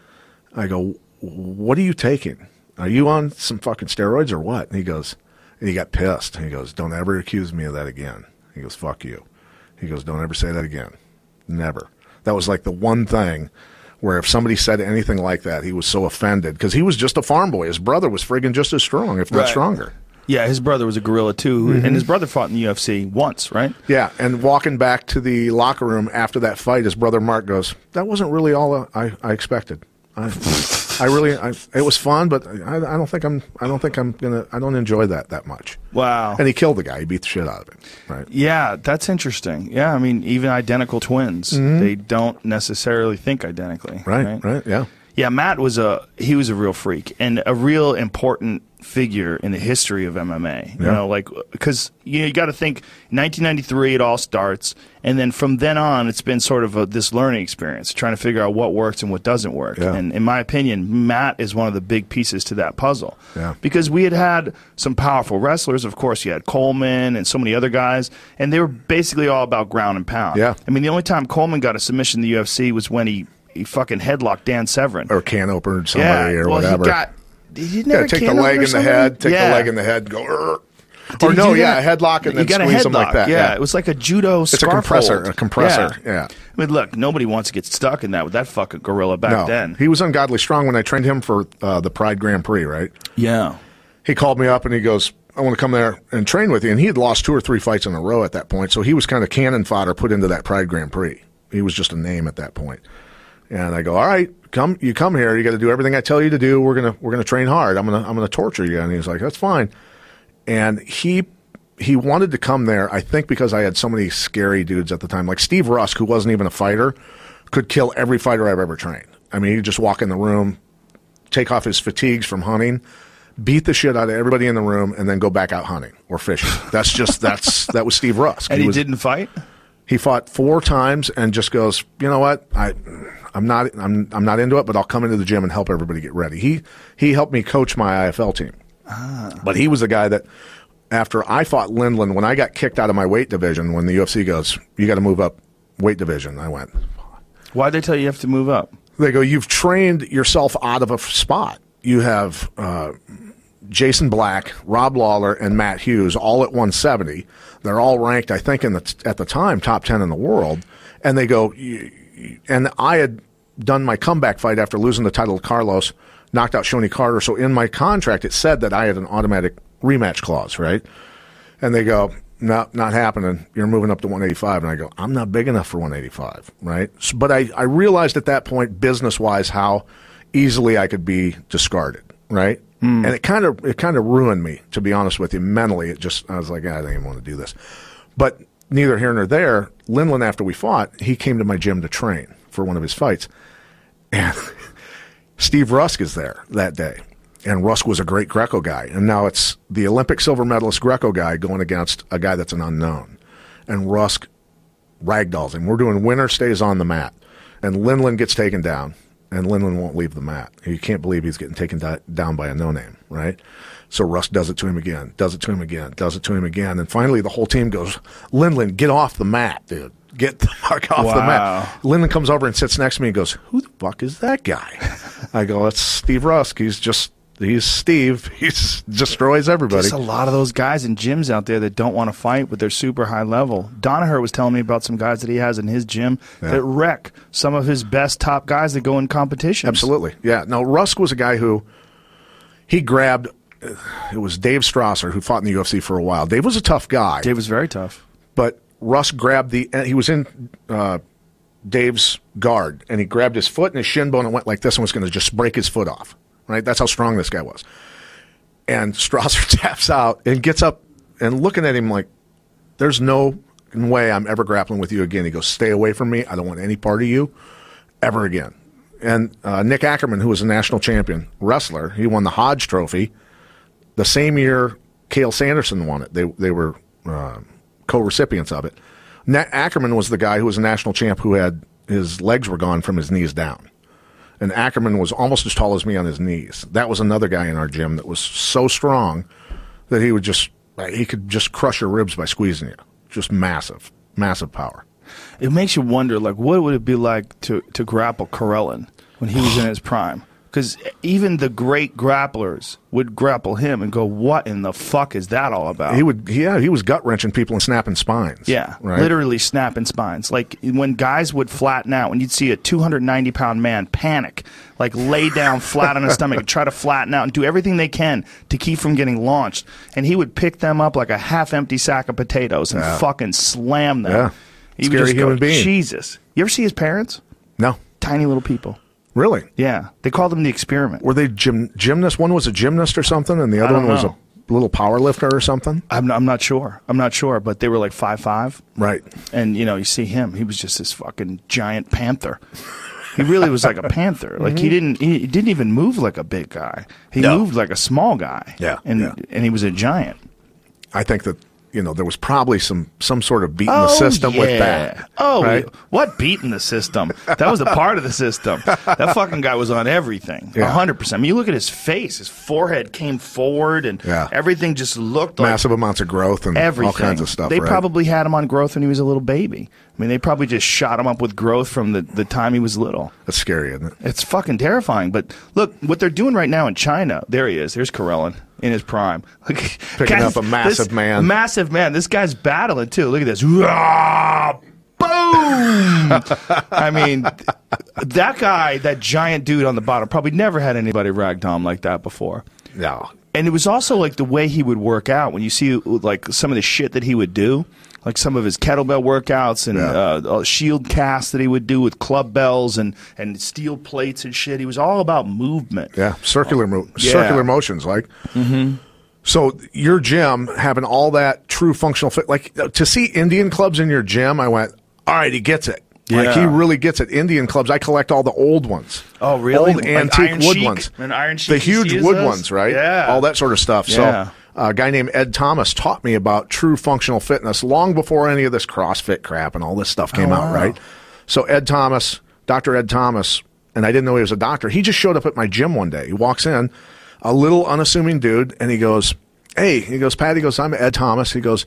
I go, what are you taking? Are you on some fucking steroids or what? And he goes, and he got pissed. He goes, don't ever accuse me of that again. He goes, fuck you. He goes, don't ever say that again. Never. That was like the one thing where if somebody said anything like that, he was so offended because he was just a farm boy. His brother was friggin' just as strong, if not Right. stronger. Yeah, his brother was a gorilla too, Mm-hmm. and his brother fought in the U F C once, right? Yeah, and walking back to the locker room after that fight, his brother Mark goes, that wasn't really all I, I expected. I, I really, I, it was fun, but I, I don't think I'm, I don't think I'm gonna, I don't enjoy that that much. Wow. And he killed the guy. He beat the shit out of him. Right. Yeah, that's interesting. Yeah, I mean, even identical twins, they don't necessarily think identically. Mm-hmm. Right. Right. Yeah. Yeah, Matt was a he was a real freak and a real important figure in the history of M M A. You Yeah. know, like because you know, you got to think nineteen ninety-three it all starts, and then from then on it's been sort of a, this learning experience, trying to figure out what works and what doesn't work. Yeah. And in my opinion, Matt is one of the big pieces to that puzzle. Yeah. Because we had had some powerful wrestlers. Of course, you had Coleman and so many other guys, and they were basically all about ground and pound. Yeah. I mean, the only time Coleman got a submission in the U F C was when he he fucking headlocked Dan Severn. Or can opener somebody yeah, or well, whatever. He got, did he never yeah, take the can leg opener in the somebody? head, take yeah. the leg in the head, and go, Rrr. Did Or he no, do yeah, that? a headlock and you then got squeeze a them like that. Yeah, yeah, it was like a judo It's a scarf compressor, hold. a compressor, yeah. yeah. I mean, look, nobody wants to get stuck in that with that fucking gorilla back no, then. he was ungodly strong when I trained him for uh, the Pride Grand Prix, right? Yeah. He called me up and he goes, I want to come there and train with you. And he had lost two or three fights in a row at that point, so he was kind of cannon fodder put into that Pride Grand Prix. He was just a name at that point. And I go, all right, come, you come here. You got to do everything I tell you to do. We're gonna we're gonna train hard. I'm gonna I'm gonna torture you. And he's like, that's fine. And he he wanted to come there, I think, because I had so many scary dudes at the time, like Steve Rusk, who wasn't even a fighter, could kill every fighter I've ever trained. I mean, he'd just walk in the room, take off his fatigues from hunting, beat the shit out of everybody in the room, and then go back out hunting or fishing. That's just that's that was Steve Rusk. And he, he was, didn't fight? He fought four times and just goes, you know what? I I'm not I'm I'm not into it, but I'll come into the gym and help everybody get ready. He he helped me coach my I F L team. Ah. But he was the guy that after I fought Lindland, when I got kicked out of my weight division, when the U F C goes, you got to move up weight division, I went, why'd they tell you you have to move up? They go, you've trained yourself out of a spot. You have uh, Jason Black, Rob Lawler, and Matt Hughes all at one seventy. They're all ranked, I think, in the at the time, top ten in the world. And they go, and I had done my comeback fight after losing the title to Carlos, knocked out Shoney Carter. So in my contract, it said that I had an automatic rematch clause, right? And they go, no, not happening. You're moving up to one eighty-five. And I go, I'm not big enough for one eighty-five, right? So, but I, I realized at that point, business-wise, how easily I could be discarded, right? Mm. And it kind of it kind of ruined me, to be honest with you, mentally. It just, I was like, I don't even want to do this. But neither here nor there, Lindland, after we fought, he came to my gym to train for one of his fights. And Steve Rusk is there that day. And Rusk was a great Greco guy. And now it's the Olympic silver medalist Greco guy going against a guy that's an unknown. And Rusk ragdolls him. We're doing winner stays on the mat. And Lindland gets taken down. And Lindland won't leave the mat. You can't believe he's getting taken di- down by a no-name, right? So Rusk does it to him again, does it to him again, does it to him again. And finally the whole team goes, Lindland, get off the mat, dude. Get the fuck off wow. the mat. Lindland comes over and sits next to me and goes, who the fuck is that guy? I go, that's Steve Rusk. He's just... He's Steve. He destroys everybody. There's a lot of those guys in gyms out there that don't want to fight, but they're super high level. Danaher was telling me about some guys that he has in his gym yeah. that wreck some of his best top guys that go in competitions. Absolutely. Yeah. No, Rusk was a guy who he grabbed. It was Dave Strasser who fought in the U F C for a while. Dave was a tough guy. Dave was very tough. But Rusk grabbed the. He was in uh, Dave's guard, and he grabbed his foot and his shin bone and went like this and was going to just break his foot off. Right, that's how strong this guy was. And Strasser taps out and gets up and looking at him like, there's no way I'm ever grappling with you again. He goes, stay away from me. I don't want any part of you ever again. And uh, Nick Ackerman, who was a national champion wrestler, he won the Hodge Trophy. The same year Cale Sanderson won it. They, they were uh, co-recipients of it. Na- Ackerman was the guy who was a national champ who had his legs were gone from his knees down. And Ackerman was almost as tall as me on his knees. That was another guy in our gym that was so strong that he would just he could just crush your ribs by squeezing you. Just massive, massive power. It makes you wonder, like, what would it be like to, to grapple Karelin when he was in his prime? Because even the great grapplers would grapple him and go, what in the fuck is that all about? He would, yeah, he was gut-wrenching people and snapping spines. Yeah, right? Literally snapping spines. Like, when guys would flatten out, when you'd see a two hundred ninety pound man panic, like lay down flat on his stomach and try to flatten out and do everything they can to keep from getting launched, and he would pick them up like a half-empty sack of potatoes and yeah. fucking slam them. Yeah, he scary would just human go, being. Jesus. You ever see his parents? No. Tiny little people. Really? Yeah. They called them the experiment. Were they gym, gymnasts? One was a gymnast or something, and the other one was know. a little power lifter or something? I'm not, I'm not sure. I'm not sure, but they were like five five. Right. And, you know, you see him. He was just this fucking giant panther. He really was like a panther. Like, mm-hmm. he didn't he didn't even move like a big guy. He no. moved like a small guy. Yeah. And, yeah. and he was a giant. I think that you know, there was probably some some sort of beating Oh, the system yeah. with that. Oh, right? what beating the system? That was a part of the system. That fucking guy was on everything. A Yeah. hundred percent. I mean, you look at his face; his forehead came forward, and Yeah. everything just looked like Massive amounts of growth and everything. all kinds of stuff. They right? probably had him on growth when he was a little baby. I mean, they probably just shot him up with growth from the, the time he was little. That's scary, isn't it? It's fucking terrifying. But look, what they're doing right now in China, there he is. There's Karelin in his prime. Look, Picking up a massive this, man. Massive man. This guy's battling, too. Look at this. Rah! Boom! I mean, that guy, that giant dude on the bottom, probably never had anybody ragdoll him like that before. No. And it was also like the way he would work out. When you see like some of the shit that he would do, like some of his kettlebell workouts and Yeah. uh, shield casts that he would do with club bells and, and steel plates and shit. He was all about movement. Yeah, circular mo- Yeah. circular motions, like. Mm-hmm. So your gym having all that true functional fit, like to see Indian clubs in your gym, I went, all right, he gets it. Like Yeah. he really gets it. Indian clubs, I collect all the old ones. Oh, really? Old Like antique Iron wood Sheik? ones. And Iron Sheik the used to huge use wood those? ones, right? Yeah. All that sort of stuff. Yeah. So a guy named Ed Thomas taught me about true functional fitness long before any of this CrossFit crap and all this stuff came Oh, out, wow. right? So Ed Thomas, Doctor Ed Thomas, and I didn't know he was a doctor. He just showed up at my gym one day. He walks in, a little unassuming dude, and he goes, hey, he goes, Pat, he goes, I'm Ed Thomas. He goes,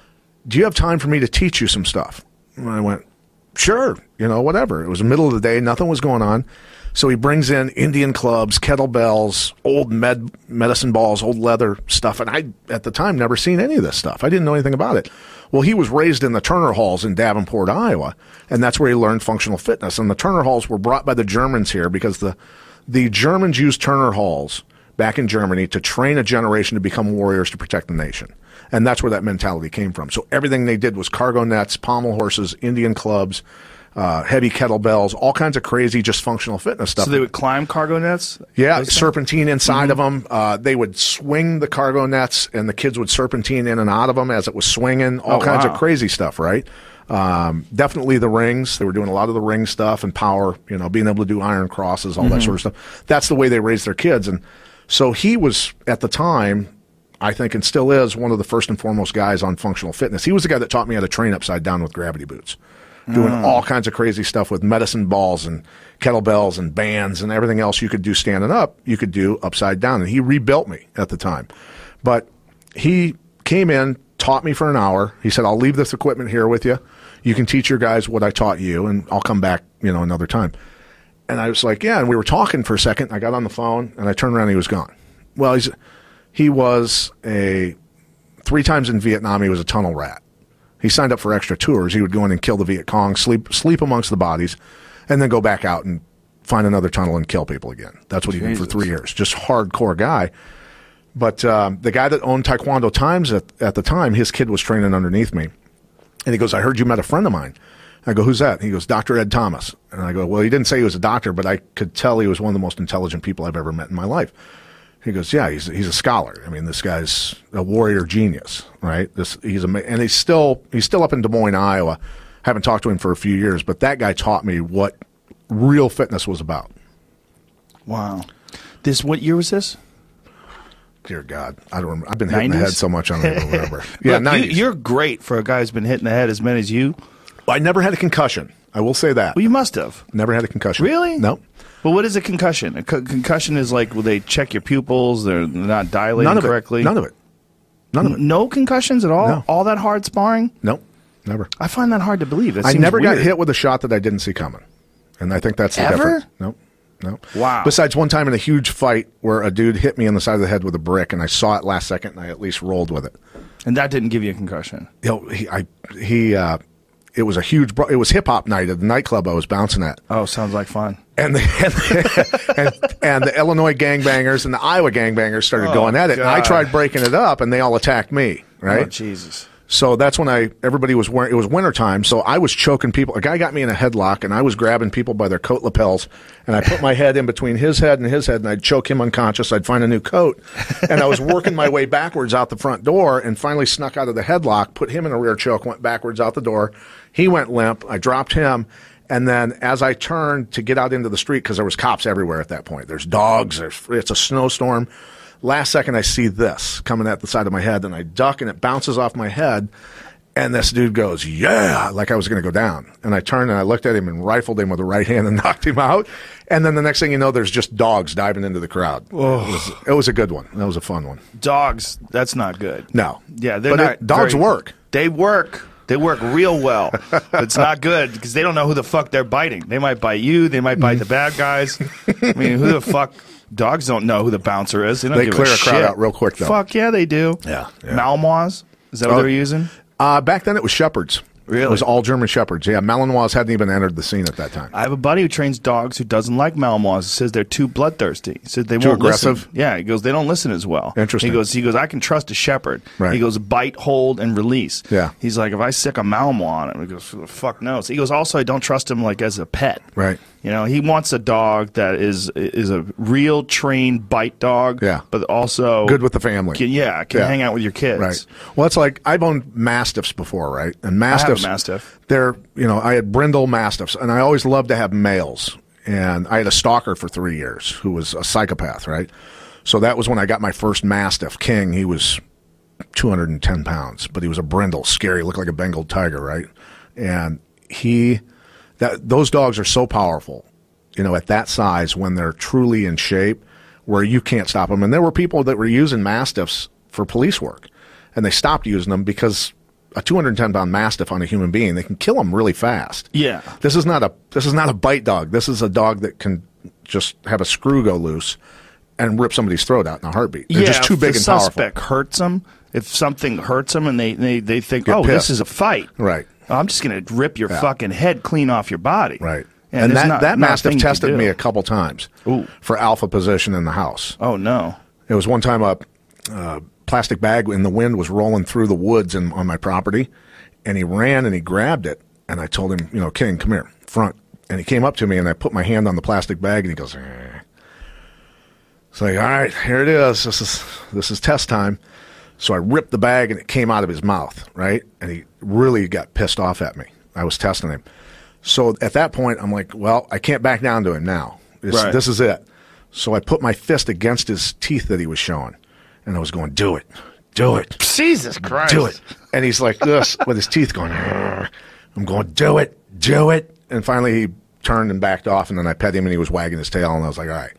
do you have time for me to teach you some stuff? And I went, sure, you know, whatever. It was the middle of the day. Nothing was going on. So he brings in Indian clubs, kettlebells, old med medicine balls, old leather stuff. And I, at the time, never seen any of this stuff. I didn't know anything about it. Well, he was raised in the Turner Halls in Davenport, Iowa, and that's where he learned functional fitness. And the Turner Halls were brought by the Germans here because the, the Germans used Turner Halls back in Germany to train a generation to become warriors to protect the nation. And that's where that mentality came from. So everything they did was cargo nets, pommel horses, Indian clubs, uh, heavy kettlebells, all kinds of crazy, just functional fitness stuff. So they would climb cargo nets? Yeah, Those things? serpentine inside of them. Uh, they would swing the cargo nets, and the kids would serpentine in and out of them as it was swinging. All Oh, kinds wow. of crazy stuff, right? Um, definitely the rings. They were doing a lot of the ring stuff and power, you know, being able to do iron crosses, all that Mm-hmm. sort of stuff. That's the way they raised their kids. And so he was, at the time, I think, and still is, one of the first and foremost guys on functional fitness. He was the guy that taught me how to train upside down with gravity boots, doing Mm. all kinds of crazy stuff with medicine balls and kettlebells and bands and everything else you could do standing up, you could do upside down. And he rebuilt me at the time. But he came in, taught me for an hour. He said, I'll leave this equipment here with you. You can teach your guys what I taught you, and I'll come back, you know, another time. And I was like, yeah. And we were talking for a second. I got on the phone, and I turned around, and he was gone. Well, he's, he was a, three times in Vietnam, he was a tunnel rat. He signed up for extra tours. He would go in and kill the Viet Cong, sleep sleep amongst the bodies, and then go back out and find another tunnel and kill people again. That's what he did for Jesus. three years. Just hardcore guy. But um, the guy that owned Taekwondo Times at, at the time, his kid was training underneath me. And he goes, I heard you met a friend of mine. I go, who's that? He goes, Doctor Ed Thomas. And I go, well, he didn't say he was a doctor, but I could tell he was one of the most intelligent people I've ever met in my life. He goes, yeah, he's he's a scholar. I mean, this guy's a warrior genius, right? This he's a and he's still he's still up in Des Moines, Iowa. Haven't talked to him for a few years, but that guy taught me what real fitness was about. Wow. This, what year was this? Dear God, I don't remember. I've been hitting the nineties? head so much, I don't even remember. Yeah, Look, you, nineties. you're great for a guy who's been hitting the head as many as you. I never had a concussion. I will say that. Well, you must have. Never had a concussion. Really? No. Well, what is a concussion? A co- concussion is like, will they check your pupils? They're not dilating None of correctly? it. None of it. None of it. No concussions at all? No. All that hard sparring? No. Never. I find that hard to believe. That I seems never got weird. hit with a shot that I didn't see coming. And I think that's the Ever? difference. Nope. No. Wow. Besides one time in a huge fight where a dude hit me in the side of the head with a brick, and I saw it last second, and I at least rolled with it. And that didn't give you a concussion. You know, he, I, he, uh, it was a huge. Bro- it was hip hop night at the nightclub I was bouncing at, Oh, sounds like fun. and the and, and, and the Illinois gangbangers and the Iowa gangbangers started Oh, going at it. And I God. tried breaking it up, and they all attacked me. Right. Oh, Jesus. So that's when I everybody was wearing. It was wintertime, so I was choking people. A guy got me in a headlock, and I was grabbing people by their coat lapels, and I put my head in between his head and his head, and I'd choke him unconscious. I'd find a new coat, and I was working my way backwards out the front door, and finally snuck out of the headlock, put him in a rear choke, went backwards out the door. He went limp. I dropped him, and then as I turned to get out into the street, because there was cops everywhere at that point. There's dogs. There's it's a snowstorm. Last second, I see this coming at the side of my head, and I duck, and it bounces off my head. And this dude goes, yeah, like I was going to go down. And I turned and I looked at him and rifled him with the right hand and knocked him out. And then the next thing you know, there's just dogs diving into the crowd. Oh. It, was, it was a good one. That was a fun one. Dogs, that's not good. No. Yeah, they're but not. It, dogs very, work. They work. They work real well. But it's not good because they don't know who the fuck they're biting. They might bite you. They might bite the bad guys. I mean, who the fuck? Dogs don't know who the bouncer is. They don't They give clear a, a crowd shit. out real quick, though. Fuck yeah, they do. Yeah, yeah. Malinois? Is that what Oh. they were using? Uh, back then, it was Shepherds. Really? It was all German Shepherds. Yeah, Malinois hadn't even entered the scene at that time. I have a buddy who trains dogs who doesn't like Malinois. He says they're too bloodthirsty. He says they Too won't aggressive? listen. Yeah, he goes, they don't listen as well. Interesting. He goes, he goes, I can trust a shepherd. Right. He goes, bite, hold, and release. Yeah. He's like, if I sick a Malinois on him, he goes, fuck no. So he goes, also, I don't trust him like as a pet. Right. You know, he wants a dog that is is a real trained bite dog. Yeah. But also Good with the family. Can, yeah, can Yeah. hang out with your kids. Right. Well, it's like I've owned Mastiffs before, right? And I have Mastiffs, a Mastiff. they're, you know, I had brindle Mastiffs, and I always loved to have males. And I had a stalker for three years who was a psychopath, right? So that was when I got my first Mastiff, King. He was two hundred ten pounds, but he was a brindle, scary, looked like a Bengal tiger, right? And he, that those dogs are so powerful, you know, at that size when they're truly in shape where you can't stop them. And there were people that were using Mastiffs for police work, and they stopped using them because a two hundred ten pound Mastiff on a human being, they can kill them really fast. Yeah. This is not a this is not a bite dog. This is a dog that can just have a screw go loose and rip somebody's throat out in a heartbeat. They're yeah, just too if big the and powerful. suspect hurts them, if something hurts them and they, they, they think, Get oh, pissed. this is a fight. Right. I'm just going to rip your fucking head clean off your body. Right. And, And, there's that, not, that not a Mastiff thing you can tested do. me a couple times Ooh. for alpha position in the house. Oh, no. It was one time a uh, plastic bag in the wind was rolling through the woods in, on my property, and he ran and he grabbed it, and I told him, you know, King, come here, front. And he came up to me, and I put my hand on the plastic bag, and he goes, eh. It's like, all right, here it is. This is this is test time. So I ripped the bag, and it came out of his mouth, right? And he really got pissed off at me. I was testing him. So at that point, I'm like, well, I can't back down to him now. This, Right. this is it. So I put my fist against his teeth that he was showing, and I was going, do it, do it, Jesus Christ. do it. And he's like this with his teeth going, "Arr." I'm going, do it, do it. And finally he turned and backed off, and then I pet him, and he was wagging his tail, and I was like, all right.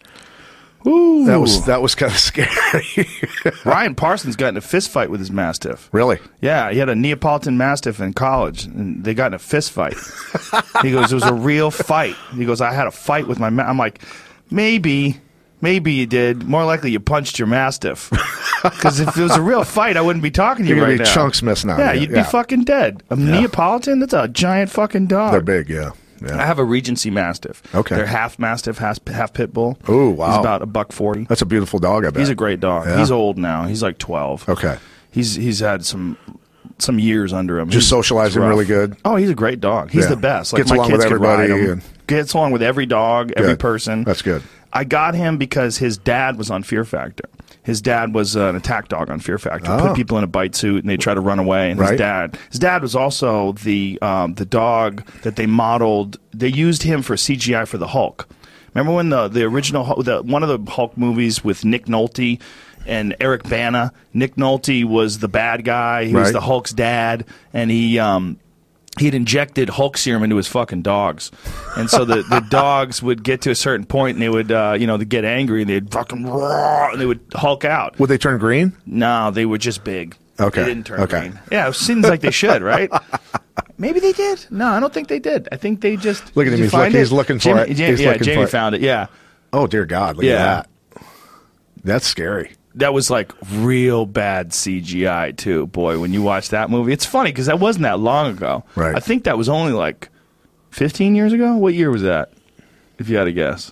Ooh. That was that was kind of scary. Ryan Parsons got in a fist fight with his Mastiff. Really? Yeah, he had a Neapolitan Mastiff in college, and they got in a fist fight. He goes, it was a real fight. He goes, I had a fight with my ma-. I'm like, maybe, maybe you did. More likely you punched your Mastiff. Because if it was a real fight, I wouldn't be talking to you You're right gonna be now. chunks missing out. Yeah, of you. you'd be fucking dead. A Neapolitan? That's a giant fucking dog. They're big, yeah. yeah. I have a Regency Mastiff. Okay. They're half Mastiff, half, half Pit Bull. Ooh, wow. He's about a buck forty. That's a beautiful dog, I bet. He's a great dog. Yeah. He's old now. He's like twelve. Okay. He's he's had some some years under him. Just He's- socializing he's rough. really good? Oh, he's a great dog. He's Yeah. the best. Like Gets my along kids with could ride everybody him. and- Gets along with every dog, every Good. person. That's good. I got him because his dad was on Fear Factor. His dad was uh, an attack dog on Fear Factor. Oh. Put people in a bite suit and they try to run away. And Right. his dad, his dad was also the um, the dog that they modeled. They used him for C G I for the Hulk. Remember when the the original Hul- the one of the Hulk movies with Nick Nolte and Eric Bana? Nick Nolte was the bad guy. He was Right. the Hulk's dad, and he. Um, He'd injected Hulk serum into his fucking dogs, and so the, the dogs would get to a certain point, and they would, uh, you know, they'd get angry, and they'd fucking roar, and they would Hulk out. Would they turn green? No, they were just big. Okay. They didn't turn Okay. green. Yeah, it seems like they should, right? Maybe they did. No, I don't think they did. I think they just Look at Did him. you He's find look- he's looking for Jamie, it. Ja- He's yeah, looking Jamie for it. found it. Yeah, Oh, dear God. Look Yeah. at that. That's scary. that was like real bad C G I too. Boy, when you watch that movie, it's funny because that wasn't that long ago. Right. I think that was only like fifteen years ago. What year was that? If you had to guess.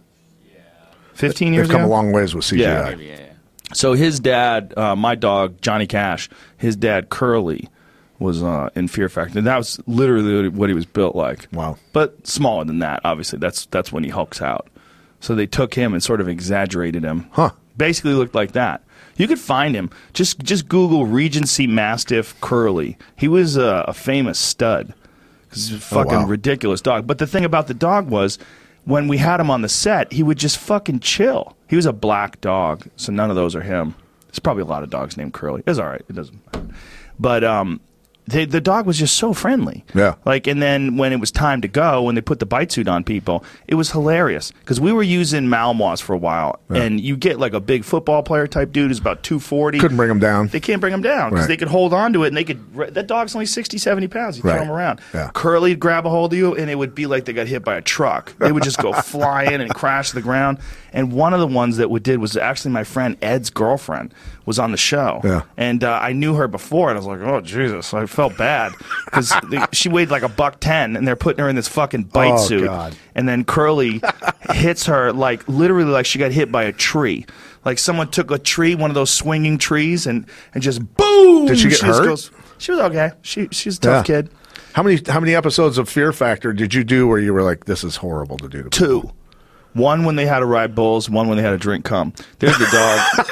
Fifteen years They've come ago. a long ways with C G I. Yeah. So his dad, uh, my dog Johnny Cash, his dad Curly was uh, in Fear Factor, and that was literally what he was built like. Wow. But smaller than that, obviously. That's that's when he hulks out. So they took him and sort of exaggerated him. Huh. Basically looked like that. You could find him. Just just Google Regency Mastiff Curly. He was a, a famous stud. He's a fucking wow. ridiculous dog. But the thing about the dog was, when we had him on the set, he would just fucking chill. He was a black dog, so none of those are him. There's probably a lot of dogs named Curly. It's all right. It doesn't matter. But um, they, the dog was just so friendly. Yeah. Like, and then when it was time to go, when they put the bite suit on people, it was hilarious because we were using Malinois for a while, yeah. and you get like a big football player type dude who's about two forty. Couldn't bring him down. They can't bring him down because right. they could hold on to it, and they could. That dog's only sixty, seventy pounds. You right. throw him around. Yeah. Curly'd grab a hold of you, and it would be like they got hit by a truck. They would just go flying and crash to the ground. And one of the ones that we did was actually my friend Ed's girlfriend was on the show, yeah. and uh, I knew her before, and I was like, oh Jesus, I felt bad. Because she weighed like a buck ten, and they're putting her in this fucking bite oh, suit. God. And then Curly hits her like literally like she got hit by a tree. Like someone took a tree, one of those swinging trees, and, and just boom. Did she get she hurt? Goes, she was okay. She she's a tough yeah. kid. How many how many episodes of Fear Factor did you do where you were like, this is horrible to do to Two. people? One when they had to ride bulls. One when they had to drink cum. There's the dog.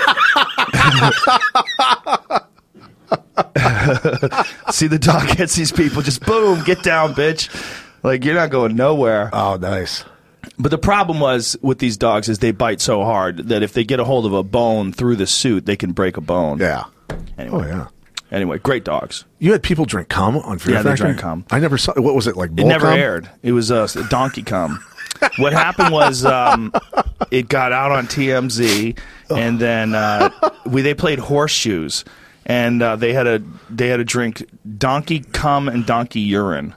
See, the dog gets these people just boom, get down, bitch. Like, you're not going nowhere. Oh, nice. But the problem was with these dogs is they bite so hard that if they get a hold of a bone through the suit, they can break a bone. Yeah. Anyway. Oh, yeah. Anyway, great dogs. You had people drink cum on Fear yeah, Factor? they drank cum. I never saw. What was it, like bull It never cum? aired. It was uh, donkey cum. What happened was um, it got out on T M Z, and then uh, we they played horseshoes, and uh, they had a they had to drink donkey cum and donkey urine,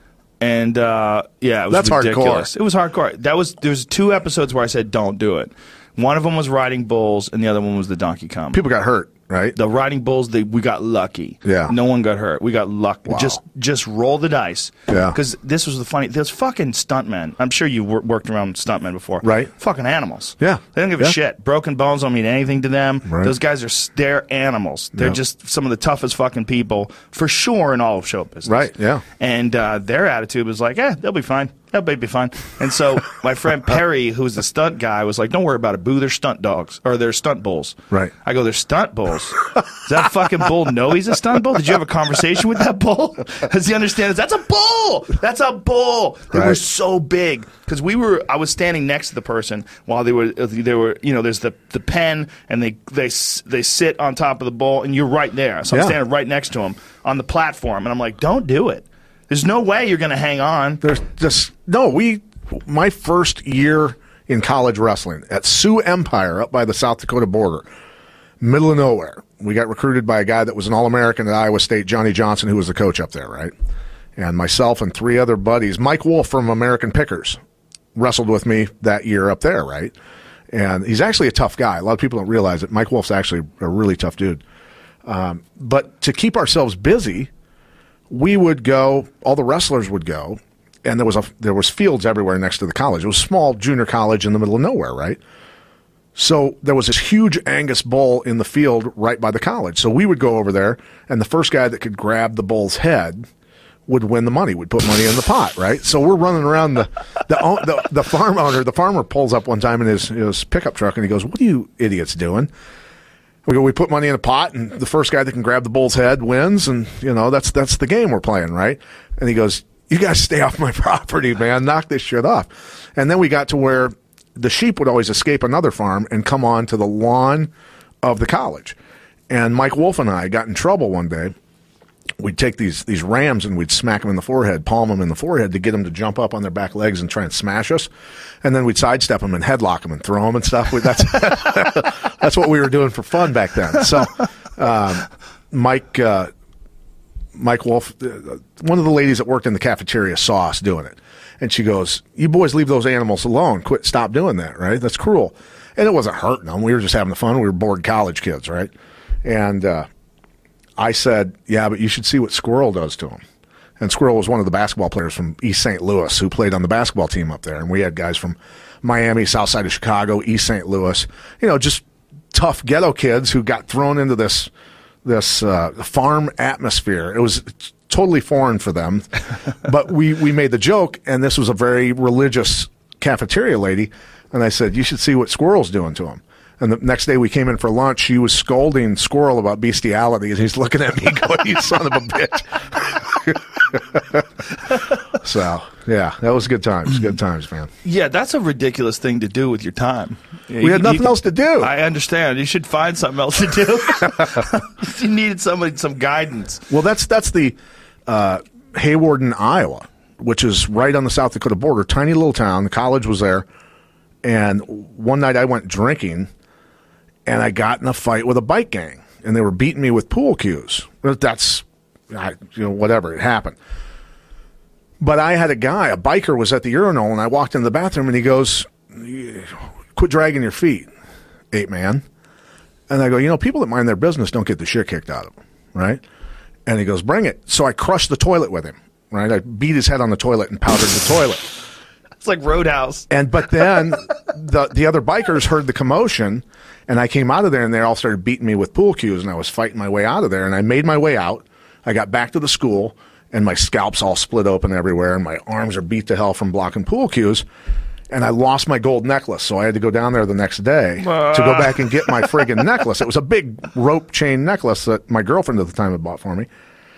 and uh, yeah, it was That's ridiculous. hardcore. It was hardcore. That was there's two episodes where I said don't do it. One of them was riding bulls, and the other one was the donkey cum. People got hurt, right? The riding bulls, they, we got lucky. Yeah. No one got hurt. We got lucky. Wow. Just just roll the dice. Yeah. Because this was the funny. There's fucking stuntmen. I'm sure you wor- worked around stuntmen before. Right. Fucking animals. Yeah. They don't give yeah. a shit. Broken bones don't mean anything to them. Right. Those guys are they're animals. They're Yeah. just some of the toughest fucking people for sure in all of show business. Right, yeah. And uh, their attitude was like, eh, they'll be fine. They'll be fine. And so my friend Perry, who's the stunt guy, was like, don't worry about it, boo. They're stunt dogs. Or they're stunt bulls. Right. I go, they're stunt bulls. Does that fucking bull know he's a stunt bull? Did you have a conversation with that bull? Does he understand? That's a bull. That's a bull. They Right. were so big because we were. I was standing next to the person while they were. They were. You know, there's the the pen, and they they they sit on top of the bull, and you're right there. So I'm Yeah. standing right next to him on the platform, and I'm like, don't do it. There's no way you're going to hang on. There's just no. We my first year in college wrestling at Sioux Empire up by the South Dakota border, middle of nowhere. We got recruited by a guy that was an All-American at Iowa State, Johnny Johnson, who was the coach up there, right? And myself and three other buddies, Mike Wolf from American Pickers, wrestled with me that year up there, right? And he's actually a tough guy. A lot of people don't realize it. Mike Wolf's actually a really tough dude. Um, but to keep ourselves busy, we would go, all the wrestlers would go, and there was a there was fields everywhere next to the college. It was a small junior college in the middle of nowhere, right? So there was this huge Angus bull in the field right by the college. So we would go over there, and the first guy that could grab the bull's head would win the money. We'd put money in the pot, right? So we're running around the the the, the farm owner. The farmer pulls up one time in his, his pickup truck, and he goes, "What are you idiots doing?" We go, we put money in a pot, and the first guy that can grab the bull's head wins, and you know that's that's the game we're playing, right? And he goes, "You guys stay off my property, man. Knock this shit off." And then we got to where the sheep would always escape another farm and come on to the lawn of the college. And Mike Wolf and I got in trouble one day. We'd take these these rams and we'd smack them in the forehead, palm them in the forehead to get them to jump up on their back legs and try and smash us. And then we'd sidestep them and headlock them and throw them and stuff. That's that's what we were doing for fun back then. So um, Mike uh, Mike Wolf, uh, one of the ladies that worked in the cafeteria, saw us doing it. And she goes, "You boys leave those animals alone. Quit, stop doing that, right? That's cruel." And it wasn't hurting them. We were just having fun. We were bored college kids, right? And uh, I said, "Yeah, but you should see what Squirrel does to him." And Squirrel was one of the basketball players from East Saint Louis who played on the basketball team up there. And we had guys from Miami, south side of Chicago, East Saint Louis, you know, just tough ghetto kids who got thrown into this this uh, farm atmosphere. It was totally foreign for them. But we, we made the joke, and this was a very religious cafeteria lady. And I said, "You should see what Squirrel's doing to him." And the next day we came in for lunch, she was scolding Squirrel about bestiality, and he's looking at me going, "You son of a bitch." So, yeah, that was good times. Good times, man. Yeah, that's a ridiculous thing to do with your time. We had nothing else to do. I understand. You should find something else to do. You needed somebody, some guidance. Well, that's that's the uh, Haywarden, Iowa, which is right on the South Dakota border. Tiny little town. The college was there. And one night I went drinking, and I got in a fight with a bike gang, and they were beating me with pool cues. That's, I, you know, whatever. It happened. But I had a guy, a biker was at the urinal, and I walked into the bathroom, and he goes, quit dragging your feet, ape man. And I go, you know, people that mind their business don't get the shit kicked out of them, right? And he goes, bring it. So I crushed the toilet with him, right? I beat his head on the toilet and powdered the toilet. It's like Roadhouse. And but then the the other bikers heard the commotion, and I came out of there, and they all started beating me with pool cues, and I was fighting my way out of there, and I made my way out. I got back to the school, and my scalp's all split open everywhere, and my arms are beat to hell from blocking pool cues, and I lost my gold necklace, so I had to go down there the next day uh. to go back and get my friggin' necklace. It was a big rope chain necklace that my girlfriend at the time had bought for me.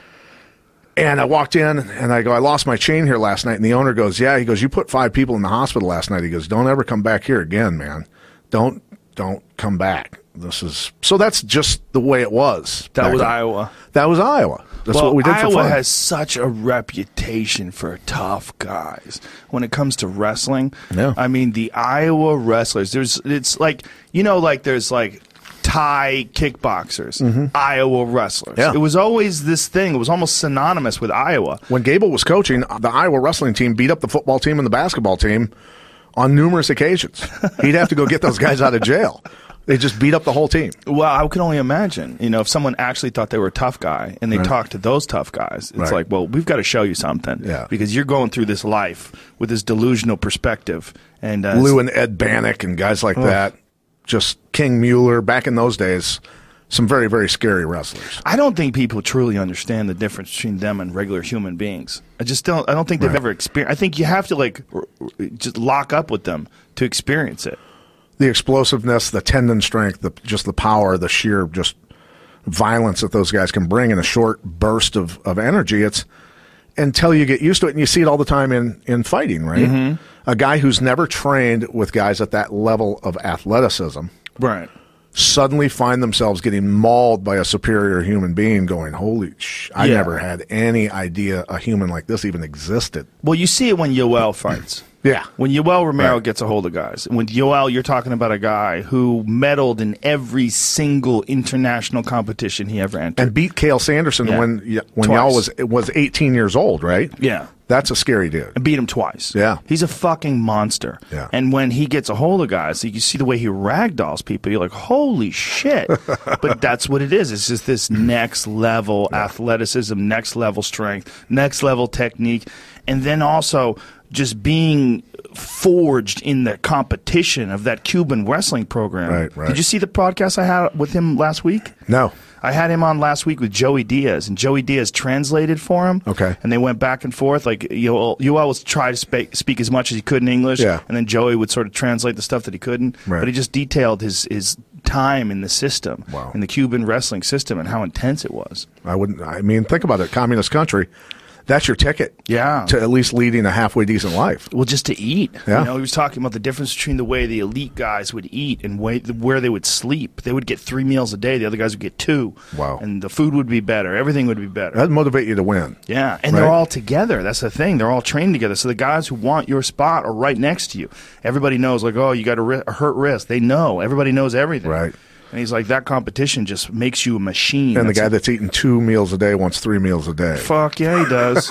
And I walked in, and I go, I lost my chain here last night. And the owner goes, yeah. He goes, you put five people in the hospital last night. He goes, don't ever come back here again, man. Don't don't come back. This is so. That's just the way it was. That was then. Iowa. That was Iowa. That's well, what we did Iowa for fun. has such a reputation for tough guys when it comes to wrestling. Yeah. I mean, the Iowa wrestlers. There's, it's like, you know, like there's like Thai kickboxers, mm-hmm. Iowa wrestlers. Yeah. It was always this thing. It was almost synonymous with Iowa. When Gable was coaching, the Iowa wrestling team beat up the football team and the basketball team on numerous occasions. He'd have to go get those guys out of jail. They just beat up the whole team. Well, I can only imagine, you know, if someone actually thought they were a tough guy and they right. talked to those tough guys, it's right. like, well, we've got to show you something. Yeah. Because you're going through this life with this delusional perspective. And uh, Lou and Ed Bannock and guys like oh. that. Just King Mueller, back in those days, some very, very scary wrestlers. I don't think people truly understand the difference between them and regular human beings. I just don't, I don't think they've right. ever experienced, I think you have to like r- r- just lock up with them to experience it. The explosiveness, the tendon strength, the just the power, the sheer just violence that those guys can bring in a short burst of, of energy. It's until you get used to it, and you see it all the time in, in fighting, right? Mm-hmm. A guy who's never trained with guys at that level of athleticism, right, suddenly find themselves getting mauled by a superior human being going, holy sh! I yeah. never had any idea a human like this even existed. Well, you see it when Yoel fights. Yeah. When Yoel Romero right. gets a hold of guys. When Yoel, you're talking about a guy who medaled in every single international competition he ever entered. And beat Cale Sanderson yeah. when when Yoel was was eighteen years old, right? Yeah. That's a scary dude. And beat him twice. Yeah. He's a fucking monster. Yeah. And when he gets a hold of guys, you see the way he ragdolls people, you're like, holy shit. But that's what it is. It's just this next level yeah. athleticism, next level strength, next level technique. And then also just being forged in the competition of that Cuban wrestling program. Right, right. Did you see the podcast I had with him last week? No. I had him on last week with Joey Diaz, and Joey Diaz translated for him. Okay. And they went back and forth. Like, Yoel, Yoel was try to speak, speak as much as he could in English, yeah. and then Joey would sort of translate the stuff that he couldn't. Right. But he just detailed his, his time in the system, wow. in the Cuban wrestling system, and how intense it was. I wouldn't. I mean, think about it. Communist country. That's your ticket. Yeah. To at least leading a halfway decent life. Well, just to eat. Yeah. You know, he was talking about the difference between the way the elite guys would eat and way, where they would sleep. They would get three meals a day. The other guys would get two. Wow. And the food would be better. Everything would be better. That'd motivate you to win. Yeah. And right? they're all together. That's the thing. They're all trained together. So the guys who want your spot are right next to you. Everybody knows, like, oh, you got a, ri- a hurt wrist. They know. Everybody knows everything. Right. And he's like, that competition just makes you a machine. And that's the guy a- that's eating two meals a day wants three meals a day. Fuck yeah, he does.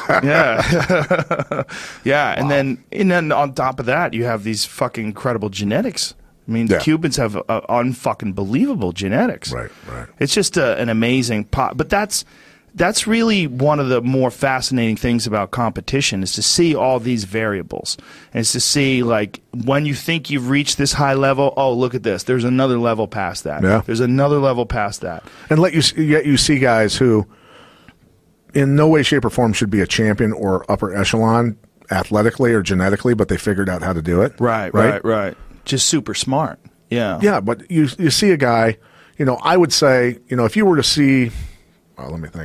yeah, yeah. And Wow. then, and then on top of that, you have these fucking incredible genetics. I mean, Yeah. the Cubans have uh, unfucking believable genetics. Right, right. It's just a, an amazing pot. But that's that's really one of the more fascinating things about competition is to see all these variables. And it's to see, like, when you think you've reached this high level, oh, look at this. There's another level past that. Yeah. There's another level past that. And let you yet you see guys who, in no way, shape, or form, should be a champion or upper echelon athletically or genetically, but they figured out how to do it. Right, right, right, right. Just super smart. Yeah. Yeah, but you you see a guy, you know, I would say, you know, if you were to see, well, let me think,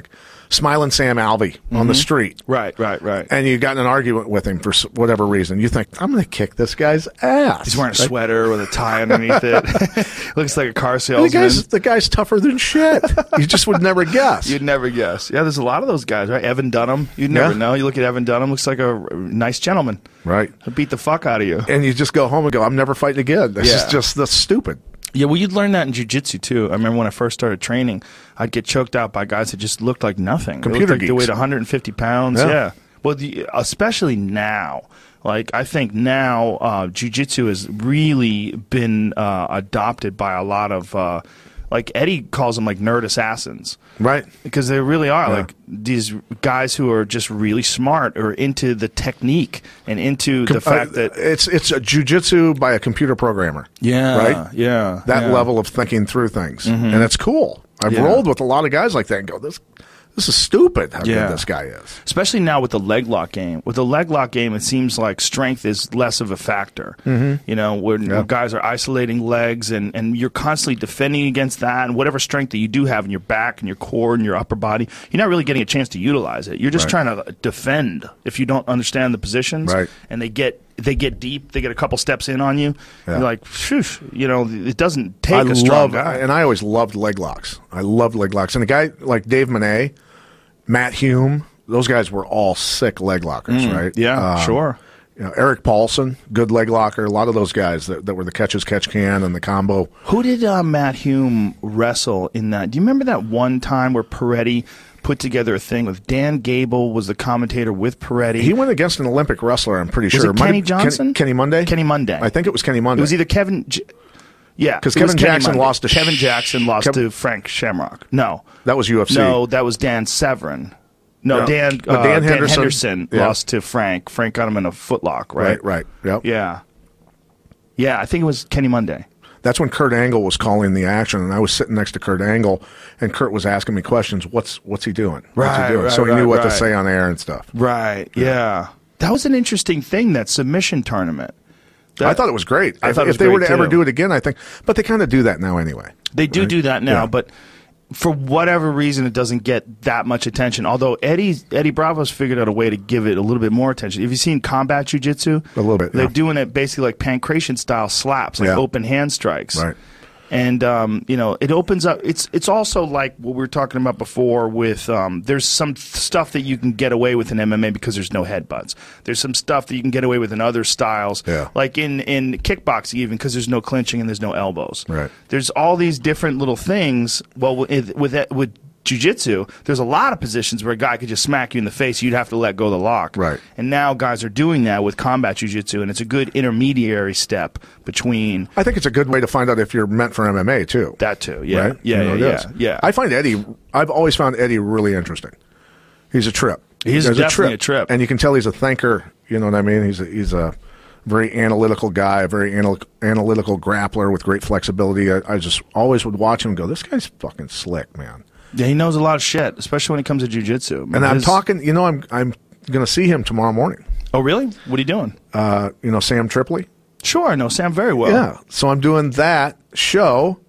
Smiling Sam Alvey mm-hmm. on the street. Right, right, right. And you got in an argument with him for whatever reason. You think, I'm going to kick this guy's ass. He's wearing a sweater with a tie underneath it. Looks like a car salesman. The guy's, the guy's tougher than shit. You just would never guess. You'd never guess. Yeah, there's a lot of those guys, right? Evan Dunham. You'd never Yeah. know. You look at Evan Dunham, looks like a nice gentleman. Right. He'll beat the fuck out of you. And you just go home and go, I'm never fighting again. This Yeah. is just that's stupid. Yeah, well, you'd learn that in jiu-jitsu, too. I remember when I first started training, I'd get choked out by guys that just looked like nothing. Computer they looked like they geeks. weighed one hundred fifty pounds. Yeah. Yeah. Well, the, especially now. Like, I think now uh, jiu-jitsu has really been uh, adopted by a lot of, uh, like, Eddie calls them, like, nerd assassins. Right. Because they really are, Yeah. like, these guys who are just really smart or into the technique and into the fact Uh, that... it's it's a jujitsu by a computer programmer. Yeah, Right? yeah. That yeah. level of thinking through things. And it's cool. I've Yeah. rolled with a lot of guys like that and go, this this is stupid how Yeah. good this guy is. Especially now with the leg lock game. With the leg lock game, it seems like strength is less of a factor. Mm-hmm. You know, when Yeah. guys are isolating legs and, and you're constantly defending against that, and whatever strength that you do have in your back and your core and your upper body, you're not really getting a chance to utilize it. You're just Right. trying to defend if you don't understand the positions. Right. And they get they get deep, they get a couple steps in on you. Yeah. You're like, phew, you know, it doesn't take I a strong love, guy. and I always loved leg locks. I loved leg locks. And a guy like Dave Monet, Matt Hume, those guys were all sick leg lockers, right? yeah, Um, sure. You know, Eric Paulson, good leg locker. A lot of those guys that, that were the catch as catch can and the combo. Who did uh, Matt Hume wrestle in that? Do you remember that one time where Peretti put together a thing with Dan Gable was the commentator with Peretti? He went against an Olympic wrestler, I'm pretty Was sure. it Might- Kenny Johnson? Kenny, Kenny Monday? Kenny Monday. I think it was Kenny Monday. It was either Kevin. J- yeah, 'Cause it was Kevin Kenny Jackson Monday. lost to Kevin Sh- Jackson lost Kev- to Frank Shamrock. No, That was U F C. no, that was Dan Severn. No, Yeah. Dan. But Uh, Dan Dan Henderson- Henderson, yeah. lost to Frank. Frank got him in a footlock, right? Right, right. Yep. Yeah, yeah. I think it was Kenny Monday. That's when Kurt Angle was calling the action, and I was sitting next to Kurt Angle, and Kurt was asking me questions. What's what's he doing? What's Right, he doing? right, so he right, knew what to right. say on air and stuff. Right. Yeah. That was an interesting thing. That submission tournament. That- I thought it was great. I if thought it was if they were great, to ever too. do it again, I think. But they kind of do that now anyway. They do Right? do that now, Yeah. but for whatever reason, it doesn't get that much attention. Although Eddie Eddie Bravo's figured out a way to give it a little bit more attention. Have you seen combat jiu-jitsu? A little bit, They're yeah. doing it basically like pancration style slaps, like Yeah. open hand strikes. Right. And um, you know, it opens up. It's it's also like what we were talking about before. With um, there's some th- stuff that you can get away with in M M A because there's no headbutts. There's some stuff that you can get away with in other styles, Yeah. like in in kickboxing, even because there's no clinching and there's no elbows. Right. There's all these different little things. Well, with with that, with jiu-jitsu, there's a lot of positions where a guy could just smack you in the face. You'd have to let go of the lock. Right. And now guys are doing that with combat jiu-jitsu, and it's a good intermediary step between I think it's a good way to find out if you're meant for M M A too. that too. Yeah. Right? Yeah. You know, yeah, it yeah, is. yeah. I find Eddie. I've always found Eddie really interesting. He's a trip. He's There's definitely a trip. and you can tell he's a thinker. You know what I mean? He's a, he's a very analytical guy, a very anal- analytical grappler with great flexibility. I, I just always would watch him and go, this guy's fucking slick, man. Yeah, he knows a lot of shit, especially when it comes to jiu-jitsu. And I'm His- talking. You know, I'm I'm going to see him tomorrow morning. Oh, really? What are you doing? Uh, you know, Sam Tripoli. Sure, I know Sam very well. Yeah. So I'm doing that show,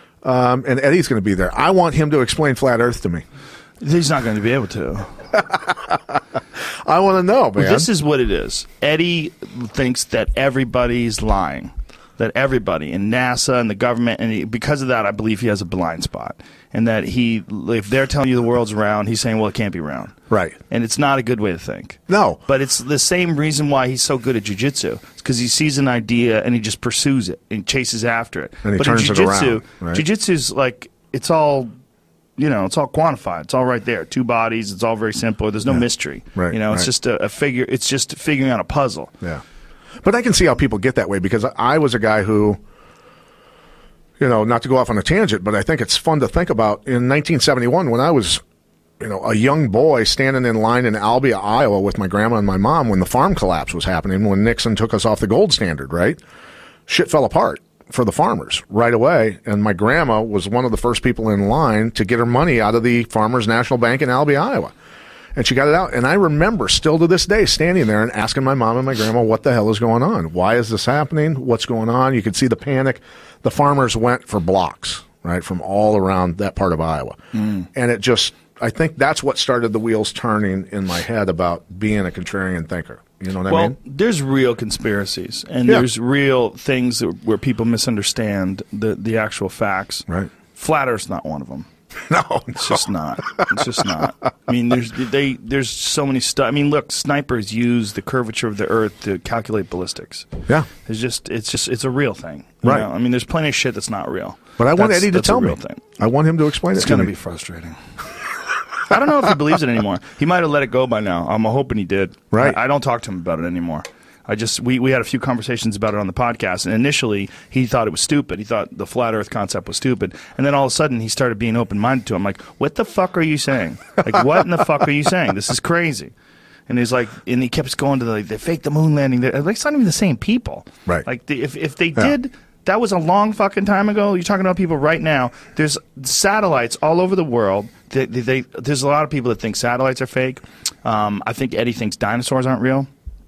um, and Eddie's going to be there. I want him to explain flat Earth to me. He's not going to be able to. I want to know, man. This is what it is. Eddie thinks that everybody's lying, that everybody and NASA and the government, and he, because of that, I believe he has a blind spot, and that he, if they're telling you the world's round, he's saying, well, it can't be round. Right. And it's not a good way to think. No. But it's the same reason why he's so good at jiu-jitsu. It's because he sees an idea and he just pursues it and chases after it. And he but turns in it jiu-jitsu, around, right? jiu-jitsu's like, it's all, you know, it's all quantified. It's all right there. Two bodies. It's all very simple. There's no mystery. Right, You know, it's right. just a, a figure. It's just figuring out a puzzle. Yeah. But I can see how people get that way because I was a guy who, you know, not to go off on a tangent, but I think it's fun to think about. In nineteen seventy-one, when I was, you know, a young boy standing in line in Albia, Iowa with my grandma and my mom when the farm collapse was happening, when Nixon took us off the gold standard, right? Shit fell apart for the farmers right away. And my grandma was one of the first people in line to get her money out of the Farmers National Bank in Albia, Iowa. And she got it out. And I remember still to this day standing there and asking my mom and my grandma, what the hell is going on? Why is this happening? What's going on? You could see the panic. The farmers went for blocks, right, from all around that part of Iowa. Mm. And it just I think that's what started the wheels turning in my head about being a contrarian thinker. You know what well, I mean? There's real conspiracies, and Yeah. there's real things that, where people misunderstand the, the actual facts. Right. Flat Earth's not one of them. No, no. It's just not. It's just not. I mean, there's they there's so many stuff. I mean, look, snipers use the curvature of the Earth to calculate ballistics. Yeah. It's just it's just it's a real thing. you Right. know? I mean, there's plenty of shit that's not real. But I want That's- Eddie to that's a tell me. real thing. I want him to explain It's it to going to me. be frustrating. I don't know if he believes it anymore. He might have let it go by now. I'm hoping he did. Right. I, I don't talk to him about it anymore. I just we, we had a few conversations about it on the podcast, and initially he thought it was stupid. He thought the flat Earth concept was stupid, and then all of a sudden he started being open minded to it. I'm like, what the fuck are you saying? Like, what in the fuck are you saying? This is crazy. And he's like, and he kept going to the like, they faked the moon landing. They're, like, it's not even the same people. Right. Like the, if if they Yeah. did. That was a long fucking time ago. You're talking about people right now. There's satellites all over the world. They, they, they, there's a lot of people that think satellites are fake. Um, I think Eddie thinks dinosaurs aren't real.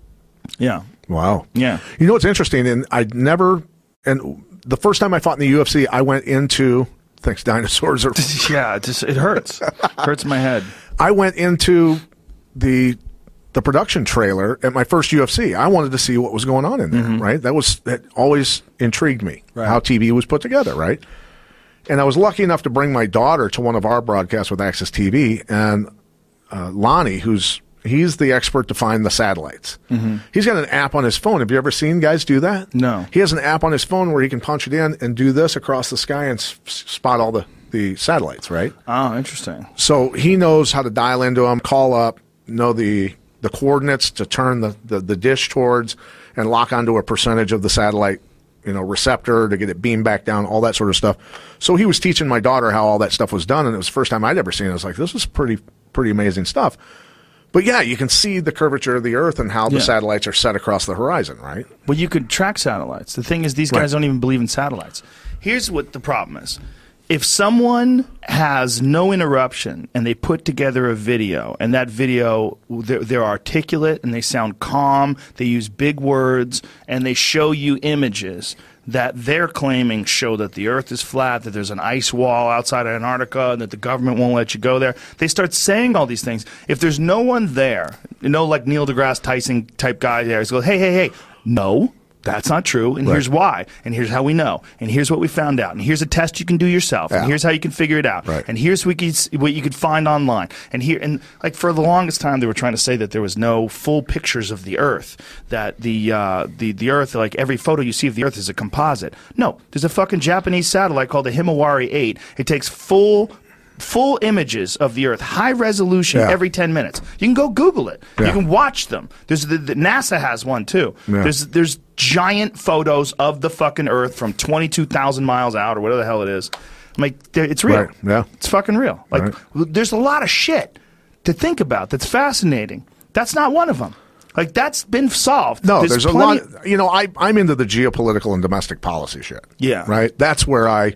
Yeah. Wow. Yeah. You know what's interesting? And I'd never, and the first time I fought in the U F C, I went into, thanks, dinosaurs are, Yeah, it just it hurts. hurts my head. I went into the the production trailer at my first U F C. I wanted to see what was going on in there, right? That was that always intrigued me, Right. how T V was put together, right? And I was lucky enough to bring my daughter to one of our broadcasts with Access T V, and uh, Lonnie, who's he's the expert to find the satellites. He's got an app on his phone. Have you ever seen guys do that? No. He has an app on his phone where he can punch it in and do this across the sky and s- spot all the, the satellites, right? Oh, interesting. So he knows how to dial into them, call up, know the the coordinates to turn the, the, the dish towards, and lock onto a percentage of the satellite, you know, receptor to get it beamed back down, all that sort of stuff. So he was teaching my daughter how all that stuff was done, and it was the first time I'd ever seen it. I was like, this is pretty pretty amazing stuff. But yeah, you can see the curvature of the Earth and how the Yeah. satellites are set across the horizon, right? Well, you could track satellites. The thing is, these guys Right. don't even believe in satellites. Here's what the problem is. If someone has no interruption and they put together a video, and that video, they're, they're articulate and they sound calm, they use big words, and they show you images that they're claiming show that the Earth is flat, that there's an ice wall outside of Antarctica, and that the government won't let you go there. They start saying all these things. If there's no one there, you know, like Neil deGrasse Tyson type guy there, he's going, hey, hey, hey, no. That's not true, and Right. here's why, and here's how we know, and here's what we found out, and here's a test you can do yourself, Yeah. and here's how you can figure it out, Right. and here's what you, could, what you could find online, and here, and like for the longest time, they were trying to say that there was no full pictures of the Earth, that the uh, the the Earth, like every photo you see of the Earth is a composite. No, there's a fucking Japanese satellite called the Himawari eight. It takes full. Full images of the Earth, high resolution, Yeah. every ten minutes. You can go Google it. Yeah. You can watch them. There's the, the NASA has one too. Yeah. There's there's giant photos of the fucking Earth from twenty-two thousand miles out or whatever the hell it is. I'm like, there- it's real. Right, yeah. It's fucking real. Like, Right. there's a lot of shit to think about that's fascinating. That's not one of them. Like, that's been solved. No, there's, a plenty- lot. You know, I, I'm into the geopolitical and domestic policy shit. Yeah. Right? That's where I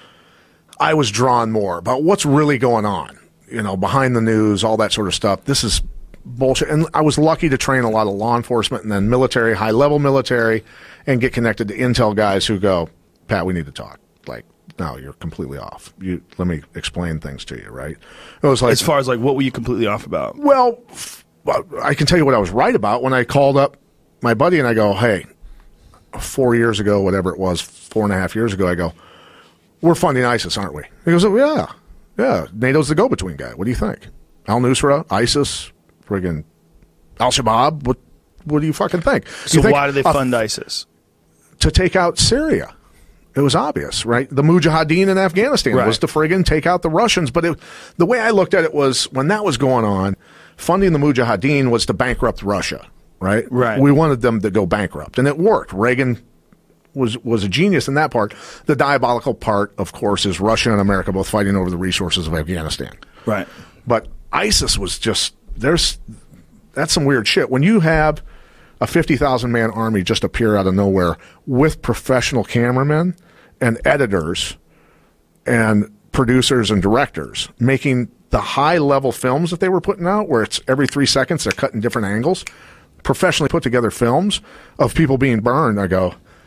I was drawn more about what's really going on, you know, behind the news, all that sort of stuff. This is bullshit. And I was lucky to train a lot of law enforcement and then military, high level military, and get connected to intel guys who go, Pat, we need to talk. Like, no, you're completely off. You let me explain things to you, right? It was like, As far as, like, what were you completely off about? well, f- well, I can tell you what I was right about when I called up my buddy and I go, hey, four years ago, whatever it was, four and a half years ago, I go, we're funding ISIS, aren't we? He goes, oh, yeah, yeah. NATO's the go-between guy. What do you think? Al-Nusra, ISIS, friggin' Al-Shabaab, what what do you fucking think? So You think why do they a- fund ISIS? to take out Syria. It was obvious, right? The Mujahideen in Afghanistan Right. was to friggin' take out the Russians. But it, the way I looked at it was when that was going on, funding the Mujahideen was to bankrupt Russia, right? Right. We wanted them to go bankrupt, and it worked. Reagan was was a genius in that part. The diabolical part, of course, is Russia and America both fighting over the resources of Afghanistan. Right. But ISIS was just there's that's some weird shit. When you have a fifty thousand man army just appear out of nowhere with professional cameramen and editors and producers and directors making the high level films that they were putting out, where it's every three seconds they're cutting different angles, professionally put together films of people being burned, I go,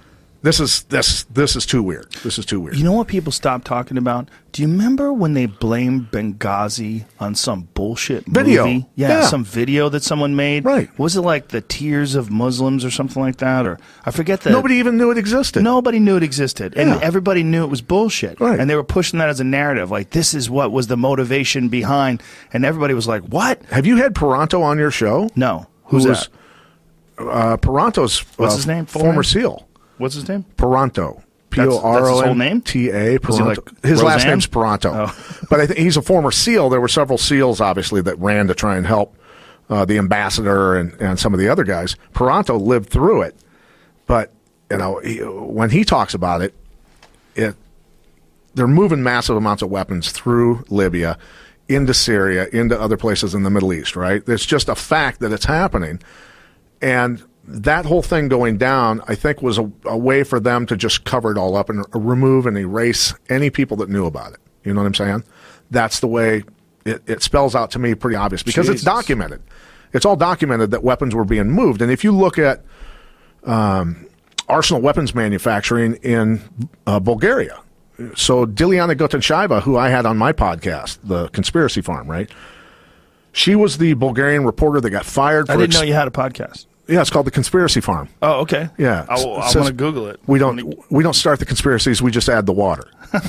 This is this this is too weird. This is too weird. You know what people stopped talking about? Do you remember when they blamed Benghazi on some bullshit Video. movie? Yeah, Yeah. some video that someone made. Right. Was it like the Tears of Muslims or something like that? Or I forget the Nobody even knew it existed. Nobody knew it existed, and Yeah. everybody knew it was bullshit. Right. And they were pushing that as a narrative, like this is what was the motivation behind. And everybody was like, "What? Have you had Peranto on your show? No, who's Who was, that? Uh, Peranto's What's uh, his name? Full Former name? SEAL. What's his name?" Peranto. P That's- O R that's O his whole N name? T A. Was he Peranto. like His last Roseanne? name's Peranto. Oh. But I think he's a former SEAL. There were several SEALs, obviously, that ran to try and help uh, the ambassador and, and some of the other guys. Peranto lived through it. But, you know, he, when he talks about it, it they're moving massive amounts of weapons through Libya, into Syria, into other places in the Middle East, right? It's just a fact that it's happening. And that whole thing going down, I think, was a, a way for them to just cover it all up and remove and erase any people that knew about it. You know what I'm saying? That's the way it, it spells out to me pretty obvious because Jesus. it's documented. It's all documented that weapons were being moved. And if you look at um, arsenal weapons manufacturing in uh, Bulgaria, so Diliana Gotenshaiba, who I had on my podcast, The Conspiracy Farm, right? She was the Bulgarian reporter that got fired. For I didn't ex- know you had a podcast. Yeah, it's called The Conspiracy Farm. Oh, okay. Yeah, I, It I says- want to Google it. We don't we don't start the conspiracies. We just add the water.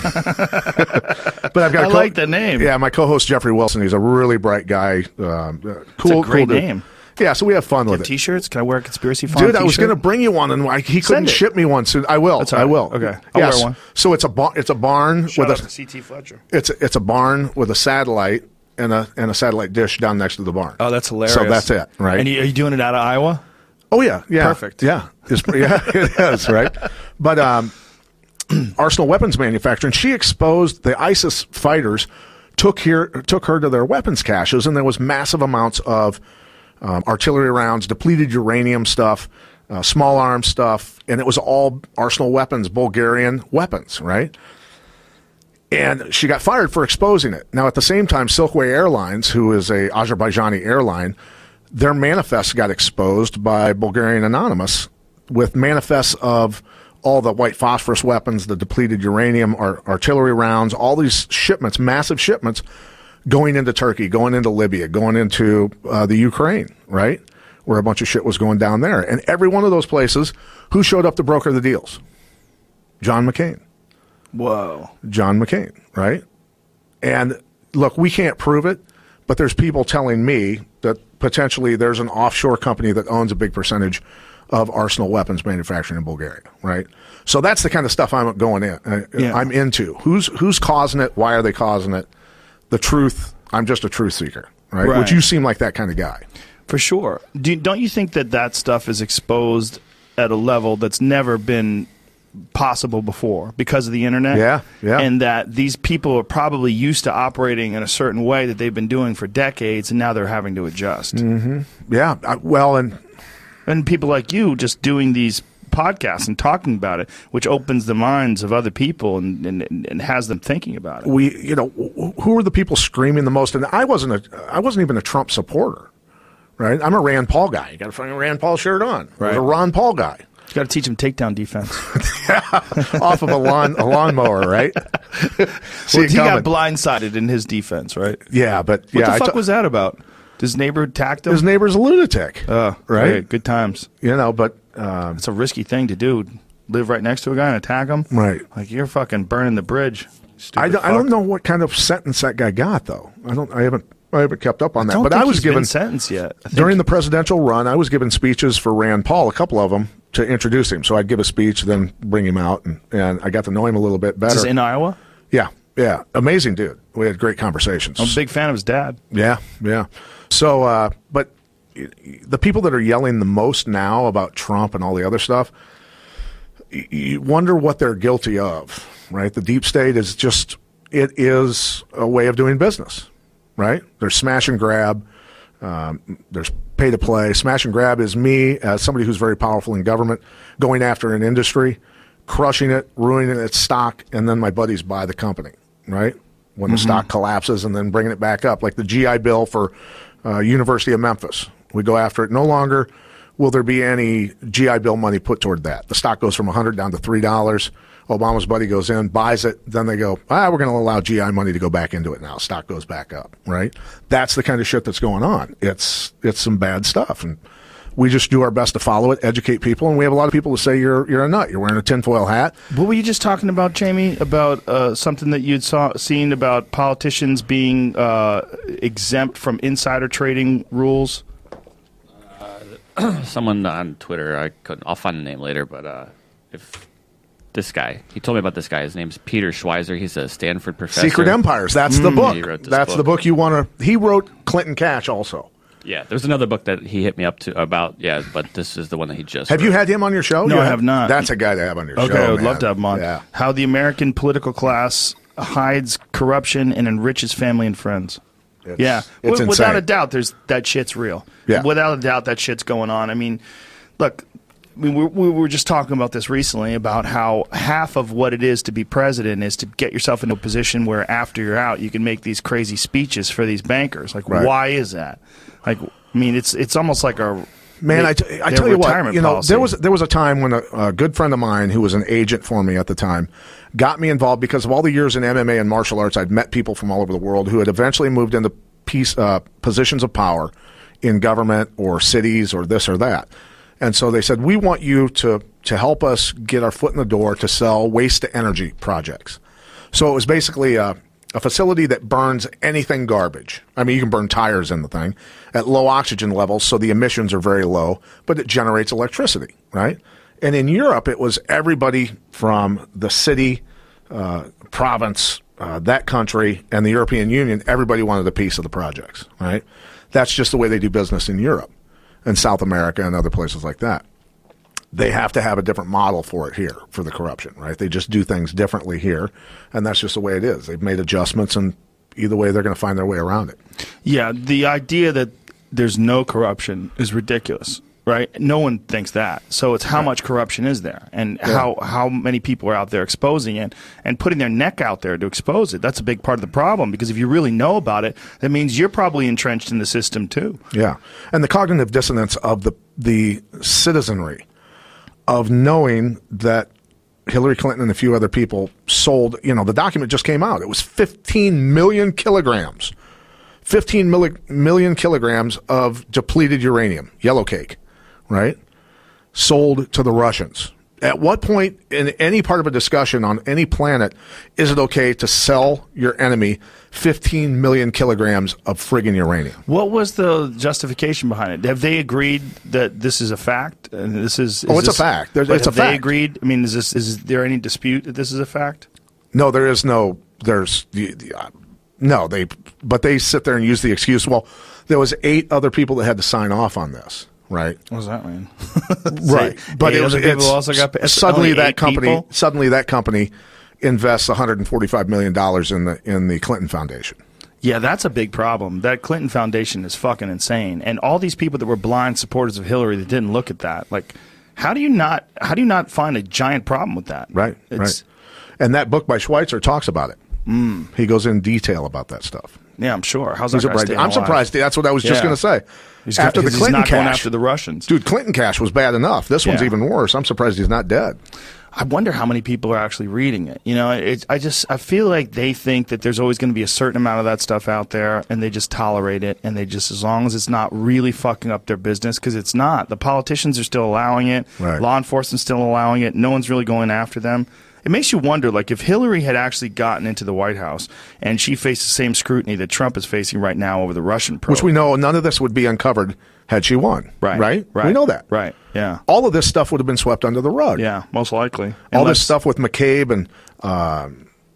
But I've got. I a co- like the name. Yeah, my co-host Jeffrey Wilson. He's a really bright guy. Um, uh, cool, great cool dude. name. Yeah, so we have fun with it. T-shirts? Can I wear a Conspiracy Farm Dude, I was t-shirt? going to bring you one, and I, he couldn't it. ship me one. So I will. That's all I right. will. Okay. I'll Yes. wear one. So it's a bar- it's a barn Shout with out a to C T Fletcher. it's a, it's a barn with a satellite and a and a satellite dish down next to the barn. Oh, that's hilarious. So that's it, right? And you, are you doing it out of Iowa? Oh yeah, yeah, Perfect. Yeah, it's, yeah, it is right. But um, Arsenal Weapons Manufacturing, she exposed the ISIS fighters took here took her to their weapons caches, and there was massive amounts of um, artillery rounds, depleted uranium stuff, uh, small arms stuff, and it was all Arsenal Weapons, Bulgarian weapons, right? And she got fired for exposing it. Now, at the same time, Silkway Airlines, who is a Azerbaijani airline, their manifests got exposed by Bulgarian Anonymous with manifests of all the white phosphorus weapons, the depleted uranium, ar- artillery rounds, all these shipments, massive shipments, going into Turkey, going into Libya, going into uh, the Ukraine, right? Where a bunch of shit was going down there. And every one of those places, who showed up to broker the deals? John McCain. Whoa. John McCain, right? And look, we can't prove it, but there's people telling me that potentially there's an offshore company that owns a big percentage of arsenal weapons manufacturing in Bulgaria, right? So that's the kind of stuff I'm going in. uh, Yeah. I'm into. Who's who's causing it? Why are they causing it? The truth. I'm just a truth seeker, right? Right. Which you seem like that kind of guy. For sure. Do, don't you think that that stuff is exposed at a level that's never been possible before because of the internet? Yeah, yeah. And that these people are probably used to operating in a certain way that they've been doing for decades, and now they're having to adjust. Yeah. I, well, and And people like you just doing these podcasts and talking about it, which opens the minds of other people and, and, and has them thinking about it. we, you know, who are the people screaming the most? And I wasn't a, I wasn't even a Trump supporter, right? I'm a Rand Paul guy. You got a fucking Rand Paul shirt on. I was a Right. Ron Paul guy. You got to teach them takedown defense. Off of a lawn a lawnmower, right? See Well, it he coming. got blindsided in his defense, right? Yeah, but What yeah, the I fuck t- was that about? His neighbor attacked him? his neighbor's a lunatic, Oh, right? great. Good times. You know, but um, It's a risky thing to do. Live right next to a guy and attack him. right. Like, you're fucking burning the bridge. Stupid I don't, I fuck. don't know what kind of sentence that guy got though. I don't. I haven't. I haven't kept up on that. I don't but think I was he's given been sentenced yet. I think- during the presidential run. I was given speeches for Rand Paul, a couple of them, to introduce him. So I'd give a speech, then bring him out, and, and I got to know him a little bit better. Is this in Iowa? yeah, yeah, amazing dude. We had great conversations. I'm a big fan of his dad. Yeah, yeah. So, uh, but the people that are yelling the most now about Trump and all the other stuff, y- you wonder what they're guilty of, right? The deep state is just, it is a way of doing business, right? There's smash and grab. Um, there's pay to play. Smash and grab is me, as somebody who's very powerful in government, going after an industry, crushing it, ruining its stock, and then my buddies buy the company, right? When the stock collapses, and then bringing it back up, like the G I Bill for uh, University of Memphis. We go after it. No longer will there be any G I Bill money put toward that? The stock goes from one hundred down to three dollars. Obama's buddy goes in, buys it. Then they go, ah, we're going to allow G I money to go back into it now. Stock goes back up, right? That's the kind of shit that's going on. It's it's some bad stuff. And we just do our best to follow it, educate people. And we have a lot of people who say you're you're a nut. You're wearing a tinfoil hat. What were you just talking about, Jamie, about uh, something that you'd saw, seen about politicians being uh, exempt from insider trading rules? Someone on Twitter, I couldn't. I'll find the name later, but uh, if this guy, he told me about this guy. His name's Peter Schweizer. He's a Stanford professor. Secret Empires. That's the Mm, book. he wrote this That's book. the book you want to. He wrote Clinton Cash also. Yeah, there's another book that he hit me up to about. Yeah, but this is the one that he just. Have wrote. you had him on your show? No, You I have not. That's a guy to have on your Okay, show. I would man. love to have him on. Yeah. How the American political class hides corruption and enriches family and friends. It's, Yeah, It's W- without insane. a doubt, there's that shit's real. Yeah. Without a doubt, that shit's going on. I mean, look, I mean, we, we were just talking about this recently about how half of what it is to be president is to get yourself into a position where after you're out, you can make these crazy speeches for these bankers. Like, Right. why is that? Like, I mean, it's it's almost like a Man, they- I, t- I their tell you what, retirement you know, policy. there was there was a time when a, a good friend of mine who was an agent for me at the time got me involved because of all the years in M M A and martial arts. I'd met people from all over the world who had eventually moved into peace, uh, positions of power in government or cities or this or that. And so they said, we want you to to help us get our foot in the door to sell waste to energy projects. So it was basically a, a facility that burns anything garbage. I mean, you can burn tires in the thing at low oxygen levels, so the emissions are very low, but it generates electricity, right? And in Europe, it was everybody from the city, uh, province, uh, that country, and the European Union. Everybody wanted a piece of the projects, right? That's just the way they do business in Europe and South America and other places like that. They have to have a different model for it here, for the corruption, right? They just do things differently here, and that's just the way it is. They've made adjustments, and either way, they're going to find their way around it. Yeah, the idea that there's no corruption is ridiculous, right? No one thinks that. So it's how much corruption is there and Yeah. how, how many people are out there exposing it and putting their neck out there to expose it. That's a big part of the problem because if you really know about it, that means you're probably entrenched in the system too. Yeah, and the cognitive dissonance of the the citizenry of knowing that Hillary Clinton and a few other people sold, you know, the document just came out. It was fifteen million kilograms, fifteen milli- million kilograms of depleted uranium, yellow cake, right? Sold to the Russians. At what point in any part of a discussion on any planet is it okay to sell your enemy fifteen million kilograms of friggin' uranium? What was the justification behind it? Have they agreed that this is a fact? And this is, is Oh, it's a this- fact. There's- but it's a have they fact. agreed? I mean, is this is there any dispute that this is a fact? No, there is no. There's the, the, uh, no. They but they sit there and use the excuse. Well, there was eight other people that had to sign off on this, right? What does that mean? Right. But eight it was other people it's, also got paid? suddenly Only that eight company people? suddenly that company invests one hundred forty-five million dollars in the in the Clinton Foundation. Yeah, that's a big problem. That Clinton Foundation is fucking insane, and all these people that were blind supporters of Hillary that didn't look at that. Like, how do you not? How do you not find a giant problem with that? Right. It's, right. And that book by Schweitzer talks about it. Mm. He goes in detail about that stuff. Yeah, I'm sure. How's He's that a guy bright- staying I'm alive? surprised. That's what I was just Yeah. going to say. He's after got- the 'cause Clinton he's not going cash, after the Russians. dude, Clinton cash was bad enough. This one's Yeah. even worse. I'm surprised he's not dead. I wonder how many people are actually reading it. You know, it's, I just I feel like they think that there's always going to be a certain amount of that stuff out there, and they just tolerate it, and they just as long as it's not really fucking up their business, because it's not. The politicians are still allowing it. Right. Law enforcement's still allowing it. No one's really going after them. It makes you wonder, like, if Hillary had actually gotten into the White House and she faced the same scrutiny that Trump is facing right now over the Russian probe. Which we know none of this would be uncovered had she won. right, Right? right, We know that. right, yeah, All of this stuff would have been swept under the rug. yeah, most likely. All Unless- this stuff with McCabe and uh,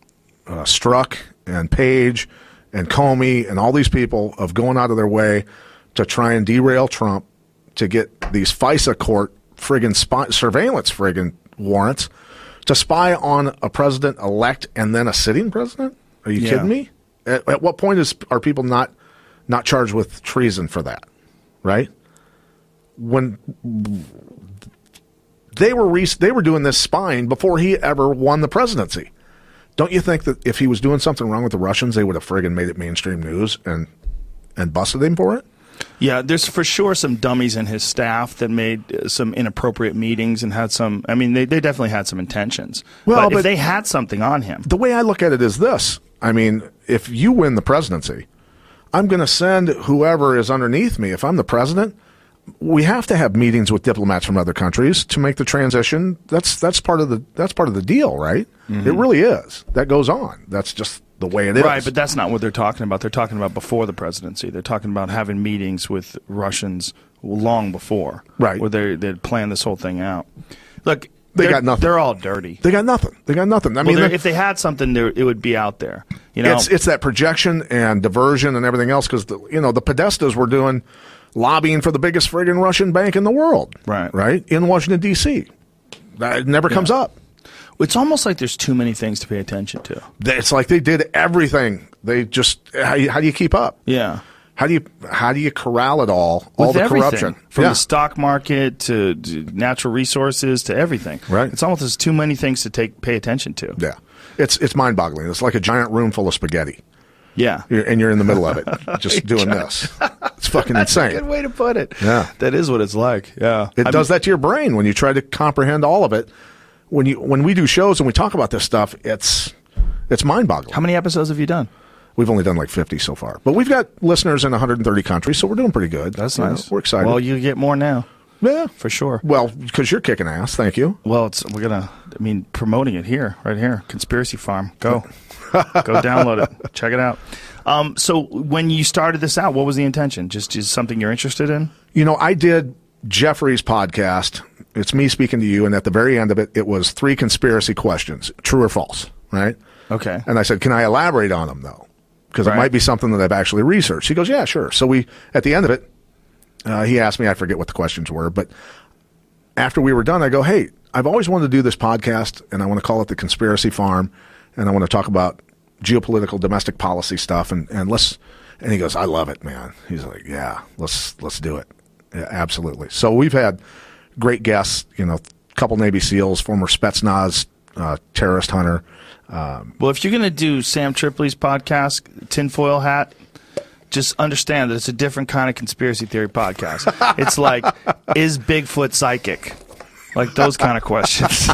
uh, Strzok and Page and Comey and all these people of going out of their way to try and derail Trump to get these FISA court friggin' spy, surveillance friggin' warrants to spy on a president-elect and then a sitting president? Are you Yeah. kidding me? At, at what point is are people not not charged with treason for that? Right? When they were re- they were doing this spying before he ever won the presidency. Don't you think that if he was doing something wrong with the Russians, they would have friggin' made it mainstream news and and busted him for it? Yeah, there's for sure some dummies in his staff that made uh, some inappropriate meetings and had some. I mean, they, they definitely had some intentions. Well, but, but if they had something on him, The way I look at it is this. I mean, if you win the presidency, I'm going to send whoever is underneath me. If I'm the president, we have to have meetings with diplomats from other countries to make the transition. That's that's part of the that's part of the deal, right? Mm-hmm. It really is. That goes on. That's just the way it is. Right, but that's not what they're talking about. They're talking about before the presidency. They're talking about having meetings with Russians long before, right, where they they plan this whole thing out. Look, they got nothing. They're all dirty. They got nothing. They got nothing. I well, mean, if they had something, it would be out there. You know, it's it's that projection and diversion and everything else because you know the Podestas were doing lobbying for the biggest friggin' Russian bank in the world, right? Right in Washington D C. That never yeah. comes up. It's almost like there's too many things to pay attention to. It's like they did everything. They just how, you, how do you keep up? Yeah. How do you how do you corral it all? All With the everything, corruption from yeah. the stock market to, to natural resources to everything. Right. It's almost there's too many things to take pay attention to. Yeah. It's it's mind boggling. It's like a giant room full of spaghetti. Yeah. You're, and you're in the middle of it, just doing this. It's fucking That's insane. That's a good way to put it. Yeah. That is what it's like. Yeah. It I does mean, that to your brain when you try to comprehend all of it. When you when we do shows and we talk about this stuff, it's it's mind boggling. How many episodes have you done? We've only done like fifty so far, but we've got listeners in one hundred thirty countries, so we're doing pretty good. That's you nice. know, we're excited. Well, you get more now. Yeah, for sure. Well, because you're kicking ass. Thank you. Well, it's we're gonna. I mean, promoting it here, right here, Conspiracy Farm. Go, go download it. Check it out. Um, so, when you started this out, what was the intention? Just just something you're interested in? You know, I did Jeffrey's podcast. It's me speaking to you, and at the very end of it, it was three conspiracy questions, true or false, right? Okay. And I said, can I elaborate on them, though? Because right. it might be something that I've actually researched. He goes, yeah, sure. So we, at the end of it, uh, he asked me, I forget what the questions were, but after we were done, I go, hey, I've always wanted to do this podcast, and I want to call it The Conspiracy Farm, and I want to talk about geopolitical, domestic policy stuff, and, and let's, and he goes, I love it, man. He's like, yeah, let's, let's do it. Yeah, absolutely. So we've had great guests, you know, a couple Navy SEALs, former Spetsnaz uh, terrorist hunter. Um, well, if you're going to do Sam Tripoli's podcast, Tinfoil Hat, just understand that it's a different kind of conspiracy theory podcast. It's like, is Bigfoot psychic? Like those kind of questions.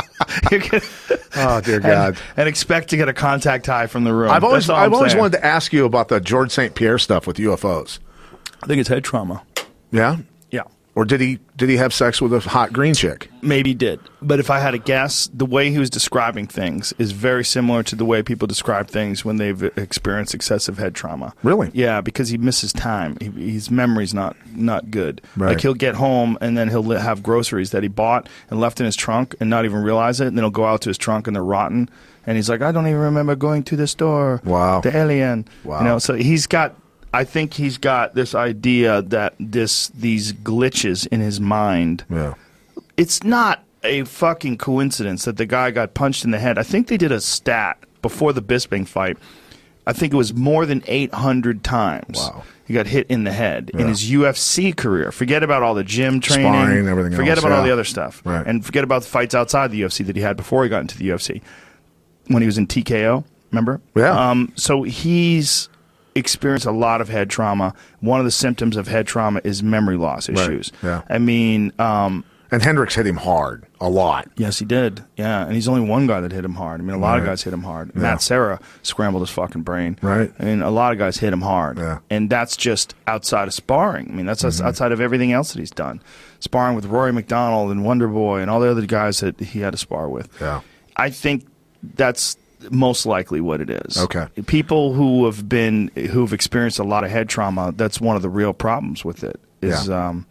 Gonna, oh, dear God. And, and expect to get a contact high from the room. I've always, I've always saying. wanted to ask you about the George Saint Pierre stuff with U F Os. I think it's head trauma. Yeah? Yeah. Or did he did he have sex with a hot green chick? Maybe he did. But if I had to guess, the way he was describing things is very similar to the way people describe things when they've experienced excessive head trauma. Really? Yeah, because he misses time. He, his memory's not not good. Right. Like he'll get home and then he'll li- have groceries that he bought and left in his trunk and not even realize it. And then he'll go out to his trunk and they're rotten. And he's like, I don't even remember going to the store. Wow. The alien. Wow. You know, so he's got... I think he's got this idea that this these glitches in his mind. Yeah. It's not a fucking coincidence that the guy got punched in the head. I think they did a stat before the Bisping fight. I think it was more than eight hundred times. Wow. He got hit in the head Yeah. in his U F C career. Forget about all the gym training. Sparring, everything Forget else, about all yeah. the other stuff. Right. And forget about the fights outside the U F C that he had before he got into the U F C. When he was in T K O, remember? Yeah. Um, so he's experienced a lot of head trauma. One of the symptoms of head trauma is memory loss issues. Right. Yeah. I mean, um, and Hendricks hit him hard, a lot. yes, he did. Yeah, and he's only one guy that hit him hard. I mean, a lot Right. of guys hit him hard. Yeah. Matt Serra scrambled his fucking brain. Right. I mean, a lot of guys hit him hard. Yeah. And that's just outside of sparring. I mean, that's Mm-hmm. outside of everything else that he's done. Sparring with Rory McDonald and Wonder Boy and all the other guys that he had to spar with. Yeah. I think that's most likely what it is. Okay. People who have been who've experienced a lot of head trauma, that's one of the real problems with it. Is Yeah. um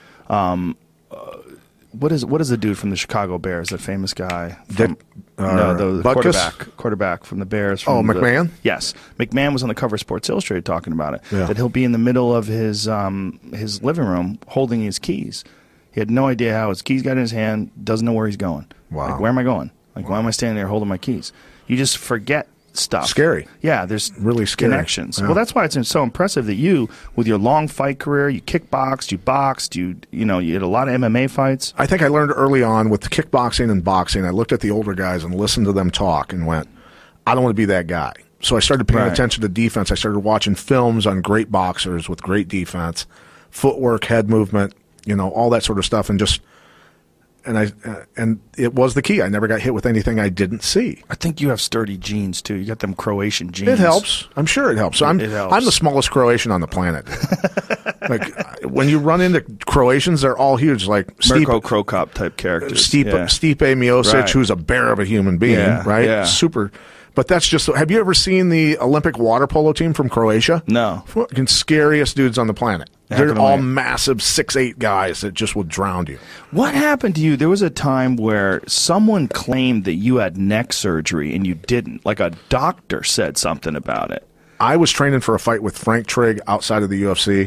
um uh, what is what is the dude from the Chicago Bears, that famous guy? From, Dick- uh, no, the, the Butkus? quarterback, quarterback from the Bears. From Oh, the- McMahon? yes, McMahon was on the cover of Sports Illustrated talking about it. Yeah. That he'll be in the middle of his um his living room holding his keys. He had no idea how his keys got in his hand. Doesn't know where he's going. Wow. Like, where am I going? Like, why am I standing there holding my keys? You just forget stuff. Scary. Yeah, there's Really scary. connections. Yeah. Well, that's why it's so impressive that you, with your long fight career, you kickboxed, you boxed, you you know, you had a lot of M M A fights. I think I learned early on with kickboxing and boxing, I looked at the older guys and listened to them talk and went, I don't want to be that guy. So I started paying Right. attention to defense. I started watching films on great boxers with great defense, footwork, head movement, you know, all that sort of stuff, and just and I uh, and it was the key. I never got hit with anything I didn't see. I think you have sturdy genes too. You got them Croatian genes. It helps. I'm sure it helps. So I'm It helps. I'm the smallest Croatian on the planet. Like when you run into Croatians, they're all huge. Like Mirko Stipe, Krokop type characters. Stipe, yeah. Stipe Miocic, Right. who's a bear of a human being, Yeah, right? yeah. Super. But that's just. Have you ever seen the Olympic water polo team from Croatia? No. Fucking scariest dudes on the planet. How They're can all I- massive six eight guys that just will drown you. What happened to you? There was a time where someone claimed that you had neck surgery and you didn't. Like a doctor said something about it. I was training for a fight with Frank Trigg outside of the U F C.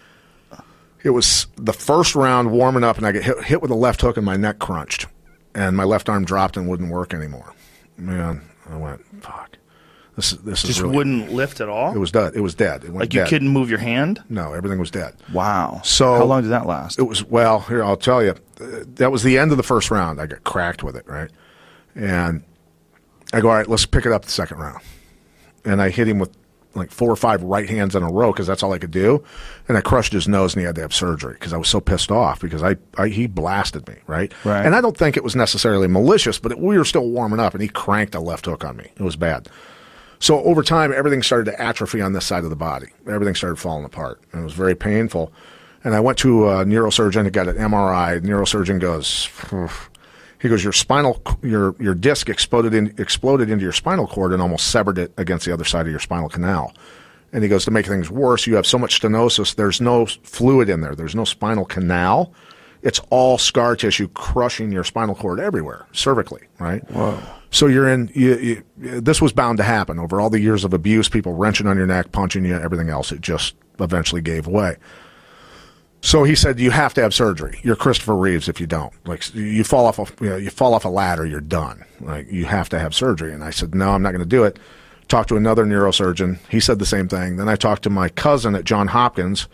It was the first round warming up, and I get hit, hit with a left hook, and my neck crunched, and my left arm dropped and wouldn't work anymore. Man, I went, fuck. This is this is Just really, wouldn't lift at all? It was dead. It was dead. It went like you dead. couldn't move your hand? No, everything was dead. Wow. So- how long did that last? It was well. Here, I'll tell you. Uh, That was the end of the first round. I got cracked with it, right? And I go, all right, let's pick it up the second round. And I hit him with like four or five right hands in a row because that's all I could do. And I crushed his nose, and he had to have surgery because I was so pissed off because I, I he blasted me, right? Right. And I don't think it was necessarily malicious, but it, we were still warming up, and he cranked a left hook on me. It was bad. So over time, everything started to atrophy on this side of the body. Everything started falling apart, and it was very painful. And I went to a neurosurgeon and got an M R I. The neurosurgeon goes, "Oof." He goes, your spinal, your your disc exploded in, exploded into your spinal cord and almost severed it against the other side of your spinal canal. And he goes, to make things worse, you have so much stenosis, there's no fluid in there. There's no spinal canal. It's all scar tissue crushing your spinal cord everywhere, cervically, right? Whoa. So you're in, you, you, this was bound to happen over all the years of abuse, people wrenching on your neck, punching you, everything else. It just eventually gave way. So he said, you have to have surgery. You're Christopher Reeves if you don't. Like you fall off a, you know, you fall off a ladder, you're done. Like you have to have surgery. And I said, no, I'm not going to do it. Talked to another neurosurgeon. He said the same thing. Then I talked to my cousin at Johns Hopkins,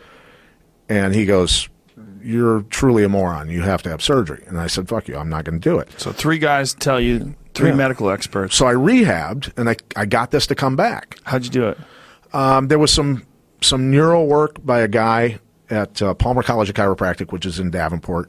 and he goes, you're truly a moron. You have to have surgery. And I said, fuck you, I'm not going to do it. So three guys tell you, three Yeah. medical experts. So I rehabbed, and I, I got this to come back. How'd you do it? Um, there was some some neural work by a guy at uh, Palmer College of Chiropractic, which is in Davenport.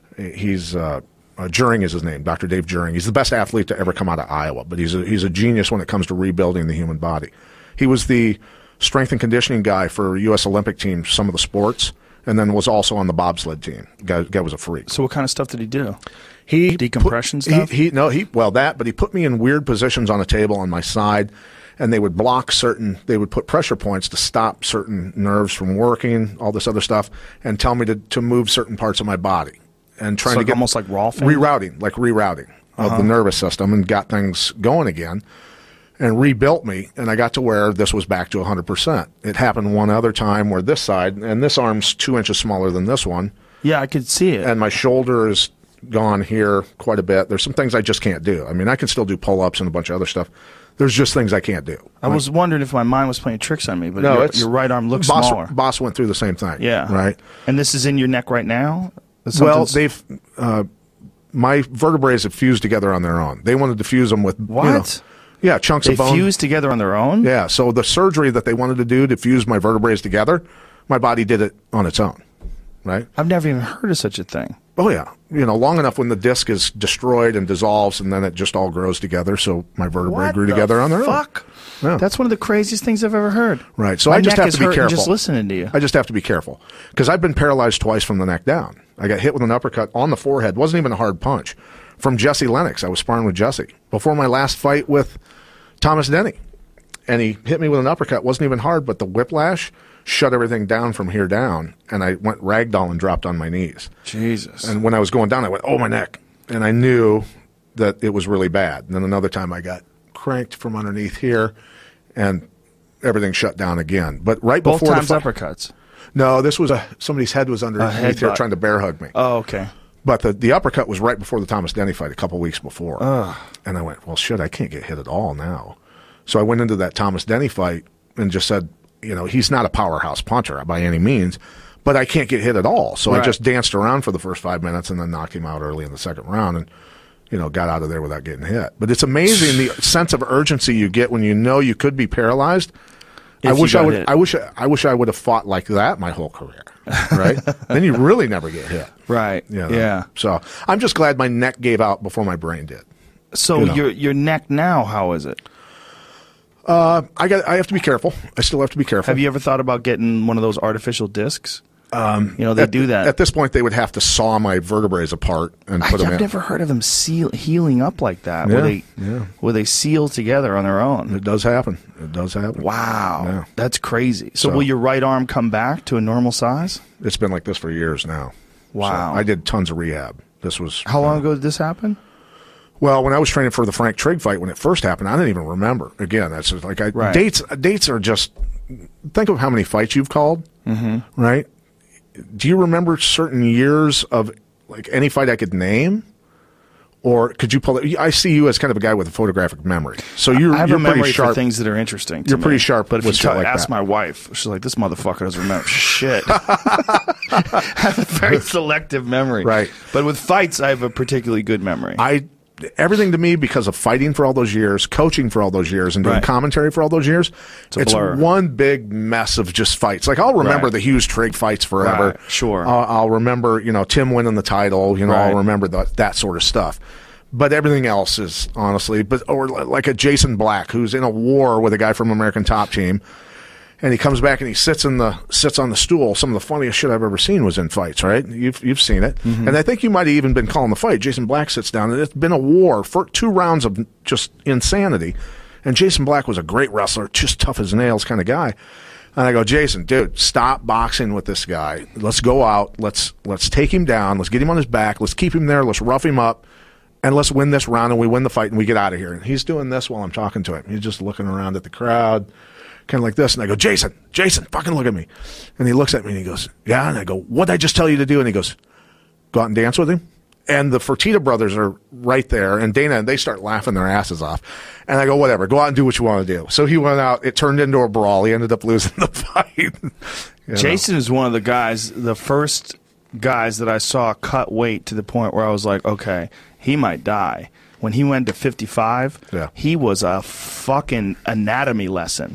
He's uh, uh, Juring is his name, Doctor Dave Juring. He's the best athlete to ever come out of Iowa, but he's a, he's a genius when it comes to rebuilding the human body. He was the strength and conditioning guy for U S Olympic team, some of the sports, and then was also on the bobsled team. Guy, guy was a freak. So what kind of stuff did he do? He Decompression put, stuff? He, he no he well that, but he put me in weird positions on a table on my side, and they would block certain. They would put pressure points to stop certain nerves from working, all this other stuff, and tell me to to move certain parts of my body, and trying So to get almost like Rolfing? rerouting, like rerouting of the nervous system, and got things going again, and rebuilt me, and I got to where this was back to one hundred percent. It happened one other time where this side, and this arm's two inches smaller than this one. Yeah, I could see it. And my shoulder is gone here quite a bit. There's some things I just can't do. I mean, I can still do pull-ups and a bunch of other stuff. There's just things I can't do. I was wondering if my mind was playing tricks on me, but No, your, it's your right arm looks boss, smaller. Boss went through the same thing. Yeah. Right. And this is in your neck right now? Well, Something's- they've uh, my vertebrae have fused together on their own. They wanted to fuse them with What? You know, yeah, chunks They of bone. fuse together on their own? Yeah. So the surgery that they wanted to do to fuse my vertebrae together, my body did it on its own. Right. I've never even heard of such a thing. Oh yeah, you know, long enough when the disc is destroyed and dissolves, and then it just all grows together. So my vertebrae What grew the together on their fuck? own. Yeah. That's one of the craziest things I've ever heard. Right. So My I just neck have is to be hurting careful. just listening to you. I just have to be careful because I've been paralyzed twice from the neck down. I got hit with an uppercut on the forehead. Wasn't even a hard punch from Jesse Lennox. I was sparring with Jesse before my last fight with Thomas Denny, and he hit me with an uppercut. Wasn't even hard, but the whiplash shut everything down from here down, and I went ragdoll and dropped on my knees. Jesus. And when I was going down, I went, oh, my neck. And I knew that it was really bad. And then another time I got cranked from underneath here, and everything shut down again. But right Both before times the fight, uppercuts. no, this was a somebody's head was underneath here headbutt. trying to bear hug me. Oh, okay. But the, the uppercut was right before the Thomas Denny fight, a couple weeks before. And I went, well, shit, I can't get hit at all now. So I went into that Thomas Denny fight and just said, you know, he's not a powerhouse puncher by any means, but I can't get hit at all. So I Right. just danced around for the first five minutes and then knocked him out early in the second round. And you know, got out of there without getting hit. But it's amazing the sense of urgency you get when you know you could be paralyzed. If I wish you I got would. hit. I wish. I wish I would have fought like that my whole career. Right? Then you really never get hit. Right. You know? Yeah. So I'm just glad my neck gave out before my brain did. So You know. your your neck now, how is it? Uh, I got. I have to be careful. I still have to be careful. Have you ever thought about getting one of those artificial discs? Um, you know, they at, do that. At this point, they would have to saw my vertebrae apart and put I, them I've in. never heard of them seal, healing up like that, Yeah, where they yeah. where they seal together on their own. It does happen. It does happen. Wow, Yeah. that's crazy. So, So- will your right arm come back to a normal size? It's been like this for years now. Wow. So I did tons of rehab. This was How long ago did this happen? Well, when I was training for the Frank Trigg fight when it first happened, I didn't even remember. Again, that's just like I, Right. dates. Dates are just. Think of how many fights you've called, mm-hmm. right? Do you remember certain years of like any fight I could name, or could you pull it? I see you as kind of a guy with a photographic memory, so you're, I have you're a pretty memory sharp. for things that are interesting. to You're me. pretty sharp But if with you shit try, like ask that. my wife, she's like, "This motherfucker doesn't remember shit." I have a very selective memory, Right. But with fights, I have a particularly good memory. I everything to me because of fighting for all those years, coaching for all those years, and doing Right. commentary for all those years. a It's blur. one big mess of just fights. Like I'll remember Right. the Hughes Trigg fights forever. Right, sure. I'll, I'll remember you know Tim winning the title. You know Right. I'll remember the, that sort of stuff. But everything else is honestly, but or like a Jason Black who's in a war with a guy from American Top Team. And he comes back and he sits in the sits on the stool. Some of the funniest shit I've ever seen was in fights, right? You've you've seen it, Mm-hmm. and I think you might have even been calling the fight. Jason Black sits down, and it's been a war for two rounds of just insanity. And Jason Black was a great wrestler, just tough as nails kind of guy. And I go, Jason, dude, stop boxing with this guy. Let's go out. Let's let's take him down. Let's get him on his back. Let's keep him there. Let's rough him up. And let's win this round, and we win the fight, and we get out of here. And he's doing this while I'm talking to him. He's just looking around at the crowd, kind of like this. And I go, Jason, Jason, fucking look at me. And he looks at me, and he goes, yeah. And I go, what'd I just tell you to do? And he goes, go out and dance with him. And the Fertitta brothers are right there, and Dana, and they start laughing their asses off. And I go, whatever, go out and do what you want to do. So he went out. It turned into a brawl. He ended up losing the fight. You know? Jason is one of the guys, the first guys that I saw cut weight to the point where I was like, okay, he might die. When he went to fifty-five, Yeah. he was a fucking anatomy lesson.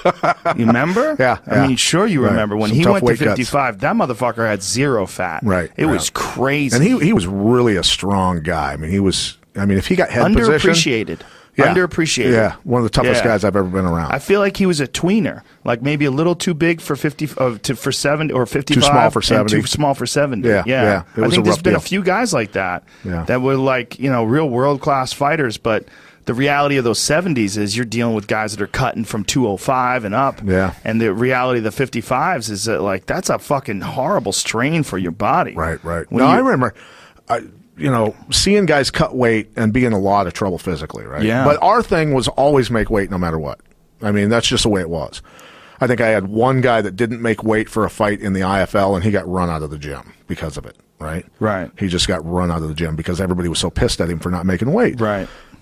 You remember? Yeah, I yeah. mean, sure you Right. remember. When Some he tough went to weight cuts. fifty-five, that motherfucker had zero fat. Right, It right. was crazy. And he he was really a strong guy. I mean, he was. I mean, if he got head position, underappreciated. yeah, Underappreciated. Yeah, one of the toughest Yeah. guys I've ever been around. I feel like he was a tweener, like maybe a little too big for fifty, uh, to, for seventy or fifty-five, small for and seventy. too small for seventy. Yeah, yeah. It I was think a there's rough been a deal. few guys like that Yeah. that were like you know real world class fighters, but the reality of those seventies is you're dealing with guys that are cutting from two oh five and up. Yeah. and the reality of the fifty-fives is that like that's a fucking horrible strain for your body. Right, right. When No, you- I remember, I, you know, seeing guys cut weight and be in a lot of trouble physically, right? Yeah. But our thing was always make weight no matter what. I mean, that's just the way it was. I think I had one guy that didn't make weight for a fight in the I F L, and he got run out of the gym because of it, right? Right. He just got run out of the gym because everybody was so pissed at him for not making weight. Right.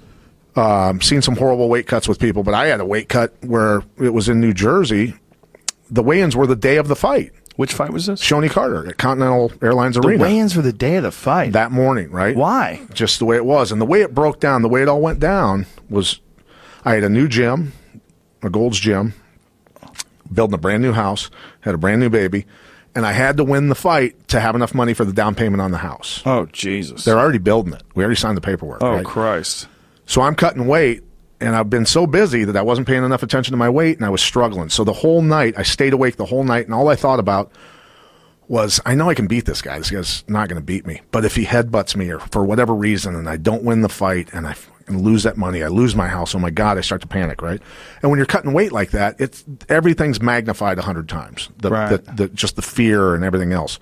Um, seen some horrible weight cuts with people, but I had a weight cut where it was in New Jersey. The weigh-ins were the day of the fight. Which fight was this? Shoney Carter at Continental Airlines The Arena. weigh-ins were the day of the fight. That morning, right? Why? Just the way it was. And the way it broke down, the way it all went down was I had a new gym, a Gold's Gym, building a brand new house, had a brand new baby, and I had to win the fight to have enough money for the down payment on the house. Oh Jesus! They're already building it. We already signed the paperwork. oh right? Christ! So I'm cutting weight, and I've been so busy that I wasn't paying enough attention to my weight, and I was struggling. So the whole night, I stayed awake the whole night, and all I thought about was, I know I can beat this guy. This guy's not going to beat me. But if he headbutts me or for whatever reason, and I don't win the fight, and I fucking lose that money, I lose my house, oh my God, I start to panic, right? And when you're cutting weight like that, it's everything's magnified a hundred times. The, Right. the, the, just the fear and everything else.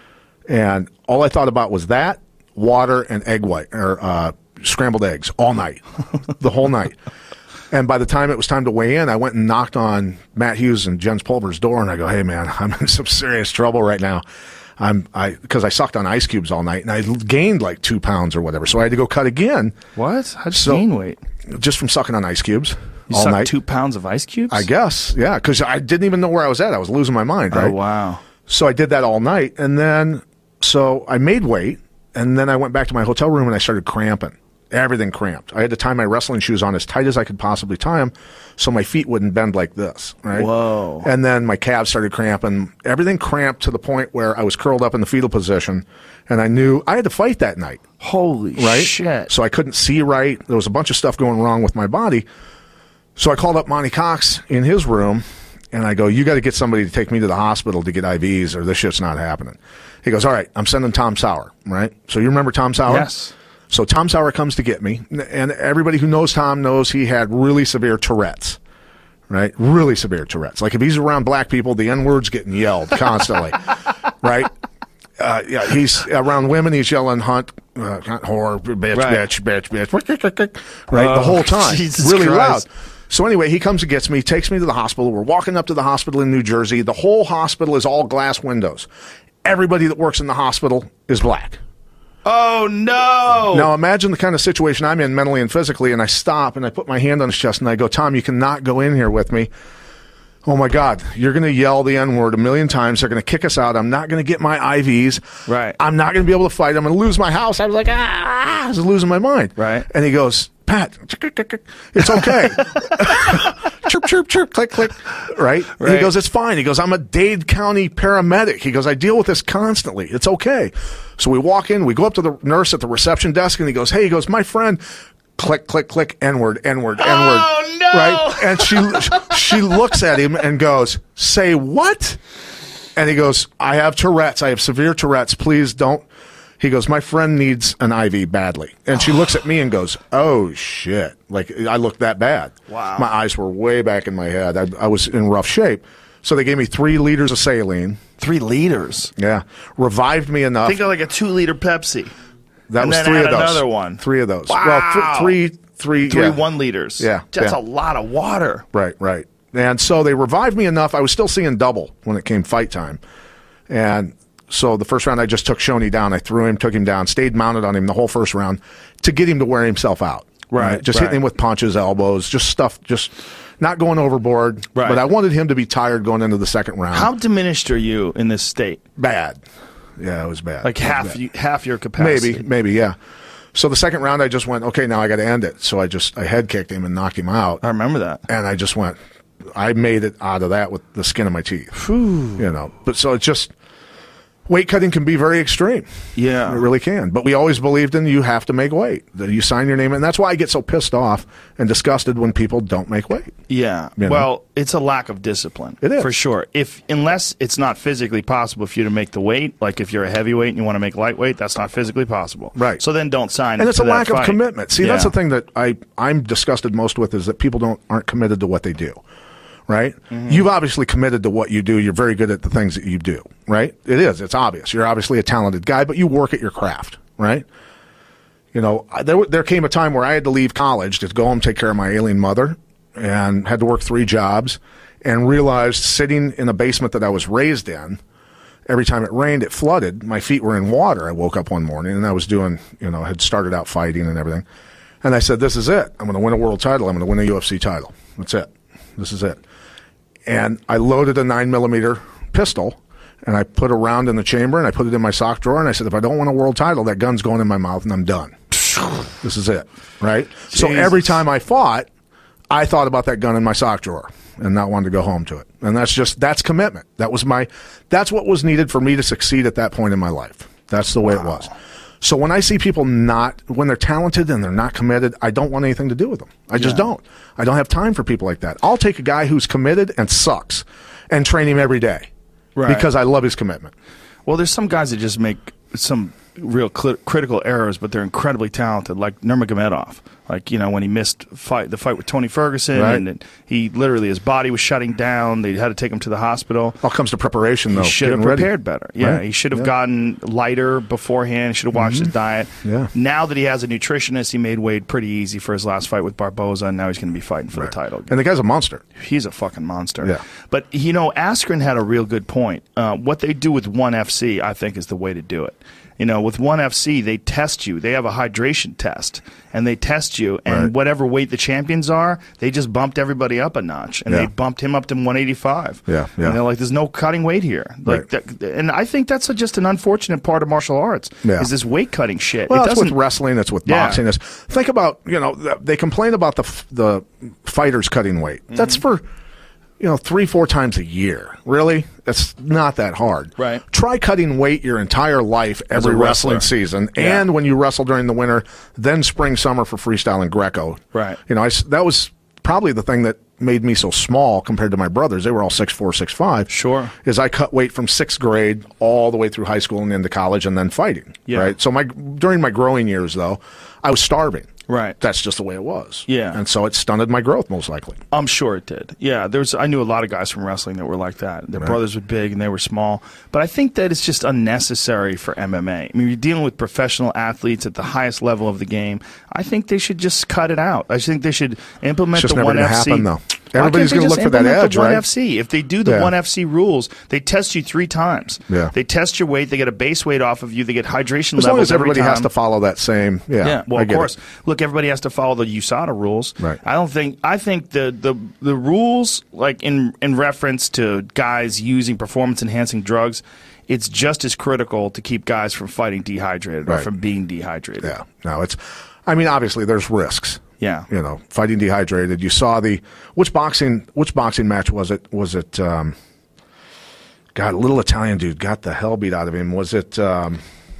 And all I thought about was that, water, and egg white, or uh, scrambled eggs all night, the whole night. And by the time it was time to weigh in, I went and knocked on Matt Hughes and Jens Pulver's door, and I go, "Hey, man, I'm in some serious trouble right now. I'm I because I sucked on ice cubes all night, and I gained like two pounds or whatever. So I had to go cut again, What? How'd you So- gain weight? just from sucking on ice cubes You all sucked night. two pounds of ice cubes? I guess, yeah, because I didn't even know where I was at. I was losing my mind, right? Oh wow! So I did that all night, and then so I made weight, and then I went back to my hotel room and I started cramping. Everything cramped. I had to tie my wrestling shoes on as tight as I could possibly tie them so my feet wouldn't bend like this, right? Whoa. And then my calves started cramping. Everything cramped to the point where I was curled up in the fetal position, and I knew I had to fight that night. Holy Right? shit. So I couldn't see right. There was a bunch of stuff going wrong with my body. So I called up Monty Cox in his room, and I go, you got to get somebody to take me to the hospital to get I Vs, or this shit's not happening. He goes, all right, I'm sending Tom Sauer, right? So you remember Tom Sauer? Yes. So Tom Sauer comes to get me, and everybody who knows Tom knows he had really severe Tourette's, right? Really severe Tourette's. Like if he's around black people, the N-word's getting yelled constantly, right? Uh, yeah, he's around women, he's yelling hunt, uh, hunt whore, bitch, Right. bitch, bitch, bitch, right? Oh, the whole time. Jesus really Christ. loud. So anyway, he comes and gets me, takes me to the hospital. We're walking up to the hospital in New Jersey. The whole hospital is all glass windows. Everybody that works in the hospital is black. Oh, no. Now imagine the kind of situation I'm in mentally and physically, and I stop and I put my hand on his chest and I go, Tom, you cannot go in here with me. Oh my God, you're going to yell the N-word a million times. They're going to kick us out. I'm not going to get my I Vs. Right. I'm not going to be able to fight. I'm going to lose my house. I was like, ah, I was losing my mind. Right. And he goes, Pat, it's okay. Chirp, chirp, chirp, click, click. Right? And he Right. goes, it's fine. He goes, I'm a Dade County paramedic. He goes, I deal with this constantly. It's okay. So we walk in, we go up to the nurse at the reception desk, and he goes, hey, he goes, my friend, click, click, click, N-word, N-word, N-word. Oh, no. Right? And she she looks at him and goes, say what? And he goes, I have Tourette's. I have severe Tourette's. Please don't. He goes, my friend needs an I V badly. And she looks at me and goes, oh, shit. Like, I looked that bad. Wow. My eyes were way back in my head. I, I was in rough shape. So they gave me three liters of saline. Three liters. Yeah. Revived me enough. Think of like a two-liter Pepsi. that and was then three add of those. another one. Three of those. Wow. Well, th- three, three, Three yeah. one-liters. Yeah, That's yeah. a lot of water. Right, right. And so they revived me enough. I was still seeing double when it came fight time. And so the first round, I just took Shoney down. I threw him, took him down, stayed mounted on him the whole first round to get him to wear himself out. Right, Just right. hitting him with punches, elbows, just stuff, just not going overboard. Right. But I wanted him to be tired going into the second round. How diminished are you in this state? Bad. Yeah, it was bad. Like It was half bad. you, half your capacity. Maybe, maybe, yeah. So the second round, I just went, okay, now I got to end it. So I just, I head kicked him and knocked him out. I remember that. And I just went, I made it out of that with the skin of my teeth. You know, but so it's just, weight cutting can be very extreme. Yeah. It really can. But we always believed in you have to make weight. That you sign your name in. And that's why I get so pissed off and disgusted when people don't make weight. Yeah. You know? Well, it's a lack of discipline. It is. For sure. If unless it's not physically possible for you to make the weight, like if you're a heavyweight and you want to make lightweight, that's not physically possible. Right. So then don't sign. And it's to a that lack of fight. commitment. See, that's Yeah. the thing that I, I'm disgusted most with is that people don't aren't committed to what they do. Right? Mm-hmm. You've obviously committed to what you do. You're very good at the things that you do. Right? It is. It's obvious. You're obviously a talented guy, but you work at your craft. Right? You know, I- there, there came a time where I had to leave college to go home and take care of my ailing mother and had to work three jobs and realized sitting in a basement that I was raised in, every time it rained, it flooded. My feet were in water. I woke up one morning and I was doing, you know, had started out fighting and everything. And I said, this is it. I'm going to win a world title. I'm going to win a U F C title. That's it. This is it. And I loaded a nine millimeter pistol and I put a round in the chamber and I put it in my sock drawer. And I said, if I don't win a world title, that gun's going in my mouth and I'm done. This is it. Right? So Jesus. every time I fought, I thought about that gun in my sock drawer and not wanted to go home to it. And that's just, that's commitment. That was my, that's what was needed for me to succeed at that point in my life. That's the way it was. So when I see people not, when they're talented and they're not committed, I don't want anything to do with them. I just Yeah. don't. I don't have time for people like that. I'll take a guy who's committed and sucks and train him every day Right. because I love his commitment. Well, there's some guys that just make some real cl- critical errors, but they're incredibly talented, like Nurmagomedov. Like, you know, when he missed fight the fight with Tony Ferguson, Right. and it, he literally, his body was shutting down. They had to take him to the hospital. All comes to preparation, though. He should have getting ready. prepared better. Yeah, Right. he should have Yeah. gotten lighter beforehand. He should have watched his diet. Yeah. Now that he has a nutritionist, he made Wade pretty easy for his last fight with Barboza, and now he's going to be fighting for Right. the title. And the guy's a monster. He's a fucking monster. Yeah. But, you know, Askren had a real good point. Uh, what they do with one F C, I think, is the way to do it. You know, with ONE F C, they test you. They have a hydration test, and they test you. And Right. whatever weight the champions are, they just bumped everybody up a notch, and Yeah. they bumped him up to one eighty-five. Yeah, yeah. And they're like, "There's no cutting weight here." Like, Right. that, and I think that's a, just an unfortunate part of martial arts. Yeah. Is this weight cutting shit? Well, it it's with doesn't. wrestling. It's with Yeah. boxing. It's, think about, you know, th- they complain about the f- the fighters cutting weight. Mm-hmm. That's for, you know, three, four times a year. Really? That's not that hard. Right. Try cutting weight your entire life As a every wrestling wrestler. season, Yeah. and when you wrestle during the winter, then spring, summer for freestyle and Greco. Right. You know, I s that was probably the thing that made me so small compared to my brothers. They were all six four, six five. Sure. Is I cut weight from sixth grade all the way through high school and into college, and then fighting. Yeah. Right. So my during my growing years, though, I was starving. Right. That's just the way it was. Yeah. And so it stunted my growth, most likely. I'm sure it did. Yeah, there's. I knew a lot of guys from wrestling that were like that. Their Right. brothers were big and they were small. But I think that it's just unnecessary for M M A. I mean, you're dealing with professional athletes at the highest level of the game. I think they should just cut it out. I think they should implement It's just the never ONE gonna F C. happen, though. Why can't Everybody's they gonna just look for that implement edge, the ONE right? F C. If they do the Yeah. ONE F C rules, they test you three times. Yeah. They test your weight. They get a base weight off of you. They get hydration As levels long as every everybody has time. to follow that same. Yeah. Yeah, well, I of get course. it. Look, everybody has to follow the U S A D A rules. Right. I don't think. I think the the the rules, like in in reference to guys using performance enhancing drugs, it's just as critical to keep guys from fighting dehydrated or Right. from being dehydrated. Yeah. No, it's. I mean, obviously, there's risks. Yeah. You know, fighting dehydrated. You saw the which boxing which boxing match was it? Was it? Um, God, a little Italian dude got the hell beat out of him. Was it? Um,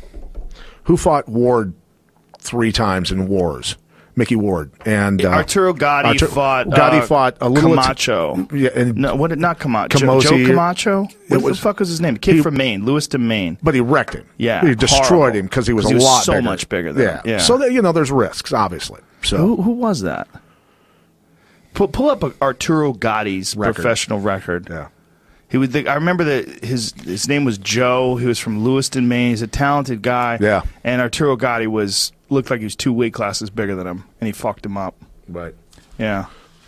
who fought Ward three times in wars? Mickey Ward and uh, Arturo Gotti Artur- fought. Gotti uh, fought a little Ita- Camacho. yeah, and, No, what? Not Camacho. Camosi- Joe Camacho. What It the was- fuck was his name? Kid he- from Maine, Lewiston, Maine. but he wrecked him. Yeah, he destroyed horrible. him because he was 'Cause a he was lot so bigger. much bigger than yeah. him. Yeah. So that, you know, there's risks, obviously. So Who, who was that? Pull, pull up Arturo Gotti's Record. professional record. yeah. He would. I remember that his his name was Joe. He was from Lewiston, Maine. He's a talented guy. Yeah. And Arturo Gotti was looked like he was two weight classes bigger than him, and he fucked him up. Right. Yeah.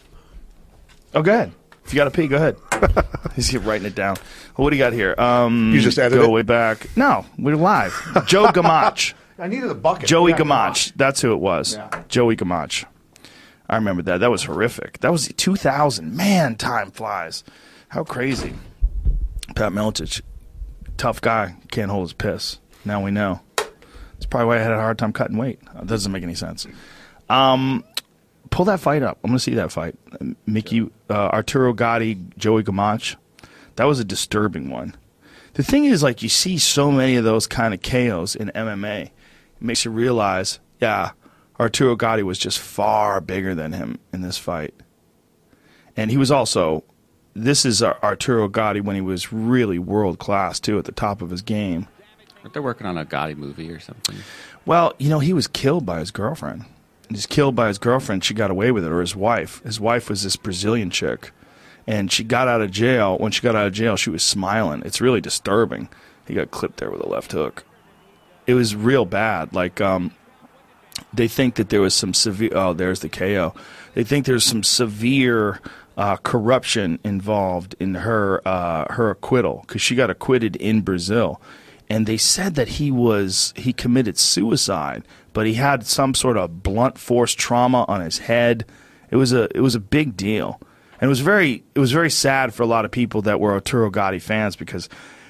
Oh, go ahead. If you got to pee, go ahead. He's writing it down. Well, what do you got here? Um, You just edited go it? way back. No, we're live. Joe Gamach. I needed a bucket. Joey Yeah, Gamach. That's who it was. Yeah. Joey Gamach. I remember that. That was horrific. That was two thousand. Man, time flies. How crazy. Pat Miletich, tough guy, can't hold his piss. Now we know. That's probably why I had a hard time cutting weight. It doesn't make any sense. Um, pull that fight up. I'm going to see that fight. Mickey, uh, Arturo Gotti, Joey Gamach. That was a disturbing one. The thing is, like, you see so many of those kind of K Os in M M A. It makes you realize, yeah, Arturo Gotti was just far bigger than him in this fight. And he was also, this is Arturo Gotti when he was really world class, too, at the top of his game. Aren't they working on a Gotti movie or something? Well, you know, he was killed by his girlfriend. He was killed by his girlfriend. She got away with it, or his wife. His wife was this Brazilian chick. And she got out of jail. When she got out of jail, she was smiling. It's really disturbing. He got clipped there with a left hook. It was real bad. Like, um, they think that there was some severe, oh, there's the K O. They think there's some severe uh, corruption involved in her, uh, her acquittal, because she got acquitted in Brazil. And they said that he was, he committed suicide, but he had some sort of blunt force trauma on his head. It was a, it was a big deal. And it was very, it was very sad for a lot of people that were Arturo Gotti fans, because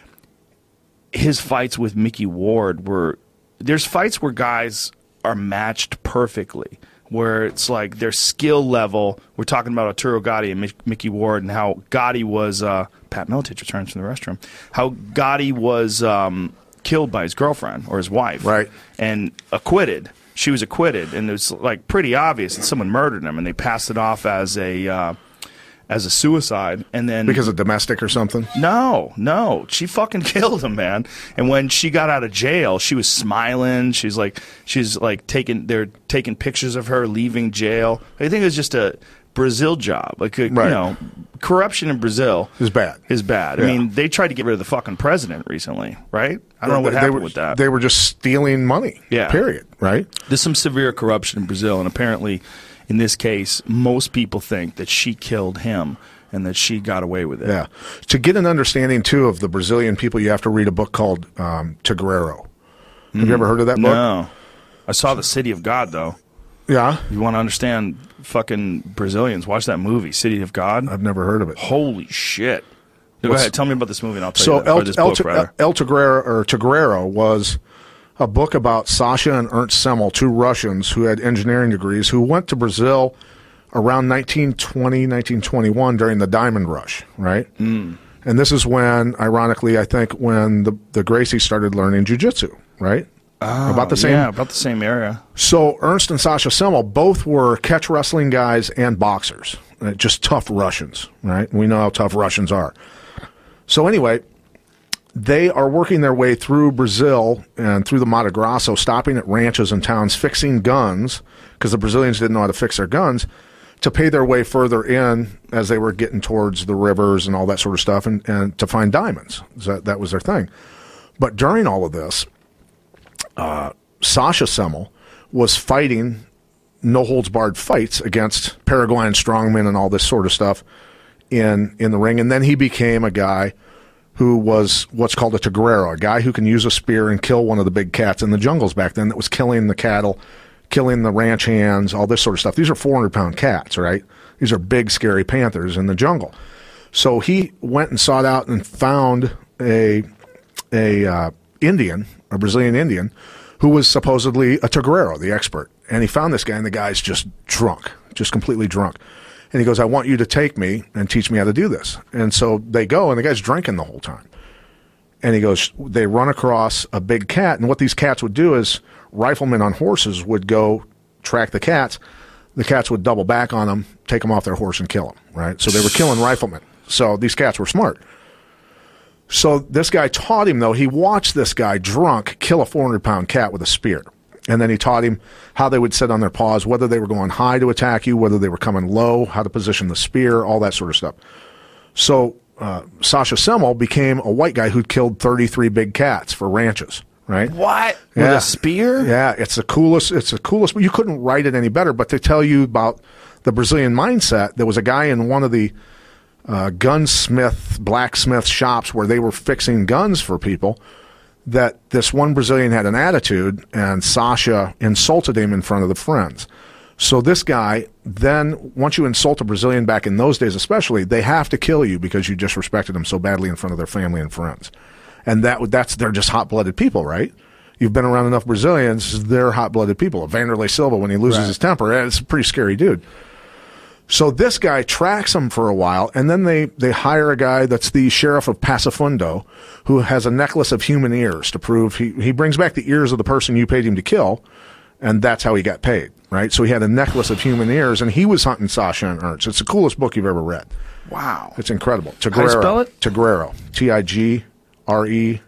his fights with Mickey Ward were, there's fights where guys are matched perfectly, where it's like their skill level. We're talking about Arturo Gotti and Mickey Ward, and how Gotti was, uh, Pat Miletich returns from the restroom, how Gotti was um, killed by his girlfriend or his wife. Right. And acquitted. She was acquitted, and it was like pretty obvious that someone murdered him, and they passed it off as a, uh, as a suicide, and then Because of domestic or something? no, no, she fucking killed him, man. And when she got out of jail, she was smiling. She's like, she's like taking, they're taking pictures of her leaving jail. I think it was just a Brazil job, like a, Right. you know, corruption in Brazil Is bad. is bad. Yeah. I mean, they tried to get rid of the fucking president recently, right? I don't know what they happened were, with that. They were just stealing money. Yeah. Period. Right? There's some severe corruption in Brazil, and apparently, in this case, most people think that she killed him and that she got away with it. Yeah. To get an understanding, too, of the Brazilian people, you have to read a book called um, Tigreiro. Have you ever heard of that book? No. I saw The City of God, though. Yeah. You want to understand fucking Brazilians, watch that movie, City of God. I've never heard of it. Holy shit. Go What's- ahead, tell me about this movie and I'll tell So you that, El, or this El, book, rather. El Tigrero, or Tigrero was a book about Sasha and Ernst Semmel, two Russians who had engineering degrees, who went to Brazil around nineteen twenty, nineteen twenty-one during the Diamond Rush, right? Mm. And this is when, ironically, I think, when the, the Gracies started learning jiu-jitsu, right? Oh, about the same. Yeah, about the same area. So Ernst and Sasha Semmel both were catch wrestling guys and boxers, uh, just tough Russians, right? We know how tough Russians are. So anyway, they are working their way through Brazil and through the Mato Grosso, stopping at ranches and towns, fixing guns, because the Brazilians didn't know how to fix their guns, to pay their way further in as they were getting towards the rivers and all that sort of stuff, and, and to find diamonds. So that, that was their thing. But during all of this, uh, Sasha Semmel was fighting no-holds-barred fights against Paraguayan strongmen and all this sort of stuff in, in the ring. And then he became a guy who was what's called a tigrero, a guy who can use a spear and kill one of the big cats in the jungles back then that was killing the cattle, killing the ranch hands, all this sort of stuff. These are four hundred pound cats, right? These are big, scary panthers in the jungle. So he went and sought out and found a a uh, Indian, a Brazilian Indian, who was supposedly a tigrero, the expert. And he found this guy, and the guy's just drunk, just completely drunk. And he goes, I want you to take me and teach me how to do this. And so they go, and the guy's drinking the whole time. And he goes, they run across a big cat, and what these cats would do is riflemen on horses would go track the cats. The cats would double back on them, take them off their horse, and kill them, right? So they were killing riflemen. So these cats were smart. So this guy taught him, though, he watched this guy drunk kill a four hundred pound cat with a spear. And then he taught him how they would sit on their paws, whether they were going high to attack you, whether they were coming low, how to position the spear, all that sort of stuff. So uh, Sasha Semmel became a white guy who'd killed thirty-three big cats for ranches, right? What? Yeah. With a spear? Yeah, it's the coolest. It's the coolest. You couldn't write it any better. But to tell you about the Brazilian mindset, there was a guy in one of the uh, gunsmith, blacksmith shops where they were fixing guns for people, that this one Brazilian had an attitude, and Sasha insulted him in front of the friends. So this guy, then, once you insult a Brazilian back in those days especially, they have to kill you because you disrespected them so badly in front of their family and friends. And that that's they're just hot-blooded people, right? You've been around enough Brazilians, they're hot-blooded people. Vanderlei Silva, when he loses Right. his temper, it's a pretty scary dude. So this guy tracks him for a while, and then they, they hire a guy that's the sheriff of Passo who has a necklace of human ears to prove he, he brings back the ears of the person you paid him to kill, and that's how he got paid, right? So he had a necklace of human ears, and he was hunting Sasha and Ernst. It's the coolest book you've ever read. Wow. It's incredible. Tigrero. How do you spell it? Tigrero. T I G R E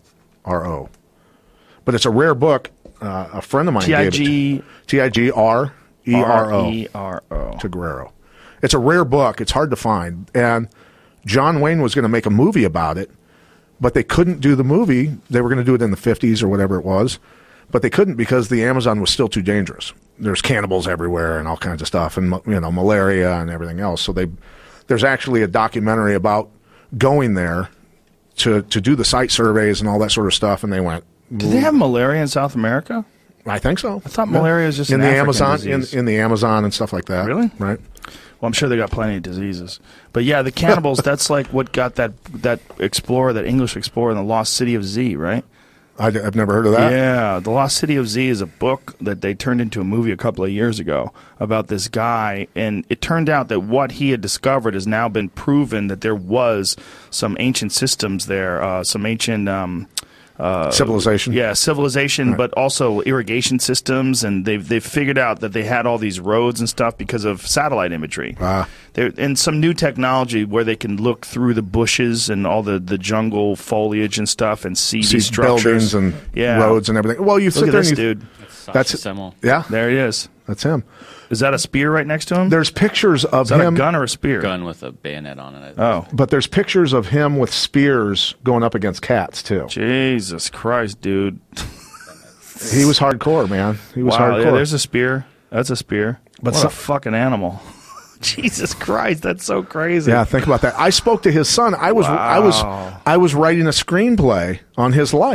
R O. But it's a rare book. Uh, a friend of mine T I gave G it. T I G R E R O. R E R O. Tigrero. It's a rare book. It's hard to find. And John Wayne was going to make a movie about it, but they couldn't do the movie. They were going to do it in the fifties or whatever it was, but they couldn't because the Amazon was still too dangerous. There's cannibals everywhere and all kinds of stuff, and you know, malaria and everything else. So they, there's actually a documentary about going there to to do the site surveys and all that sort of stuff, and they went. Do they have malaria in South America? I think so. I thought malaria is just in an the African Amazon, in, disease. in the Amazon and stuff like that. Really? Right. Well, I'm sure they got plenty of diseases. But yeah, the cannibals, that's like what got that that explorer, that English explorer in the Lost City of Z, right? I, I've never heard of that. Yeah, The Lost City of Z is a book that they turned into a movie a couple of years ago about this guy, and it turned out that what he had discovered has now been proven that there was some ancient systems there, uh, some ancient... Um, Uh, Civilization. Yeah, civilization, Right. but also irrigation systems, and they've they've figured out that they had all these roads and stuff because of satellite imagery. Ah. There and some new technology where they can look through the bushes and all the, the jungle foliage and stuff and see, See these structures buildings and yeah. roads and everything. Well, you Look sit at there this and you, dude. Sasha That's- Semmel. yeah, There he is. that's him. Is that a spear right next to him? There's pictures of is that him, a gun or a spear? Gun with a bayonet on it. Oh, but there's pictures of him with spears going up against cats too. Jesus Christ, dude! He was hardcore, man. He was Wow, hardcore. yeah, there's a spear. That's a spear. But But what so- a fucking animal! Jesus Christ, that's so crazy. yeah, think about that. I spoke to his son. I was I was Wow. I was writing a screenplay on his life.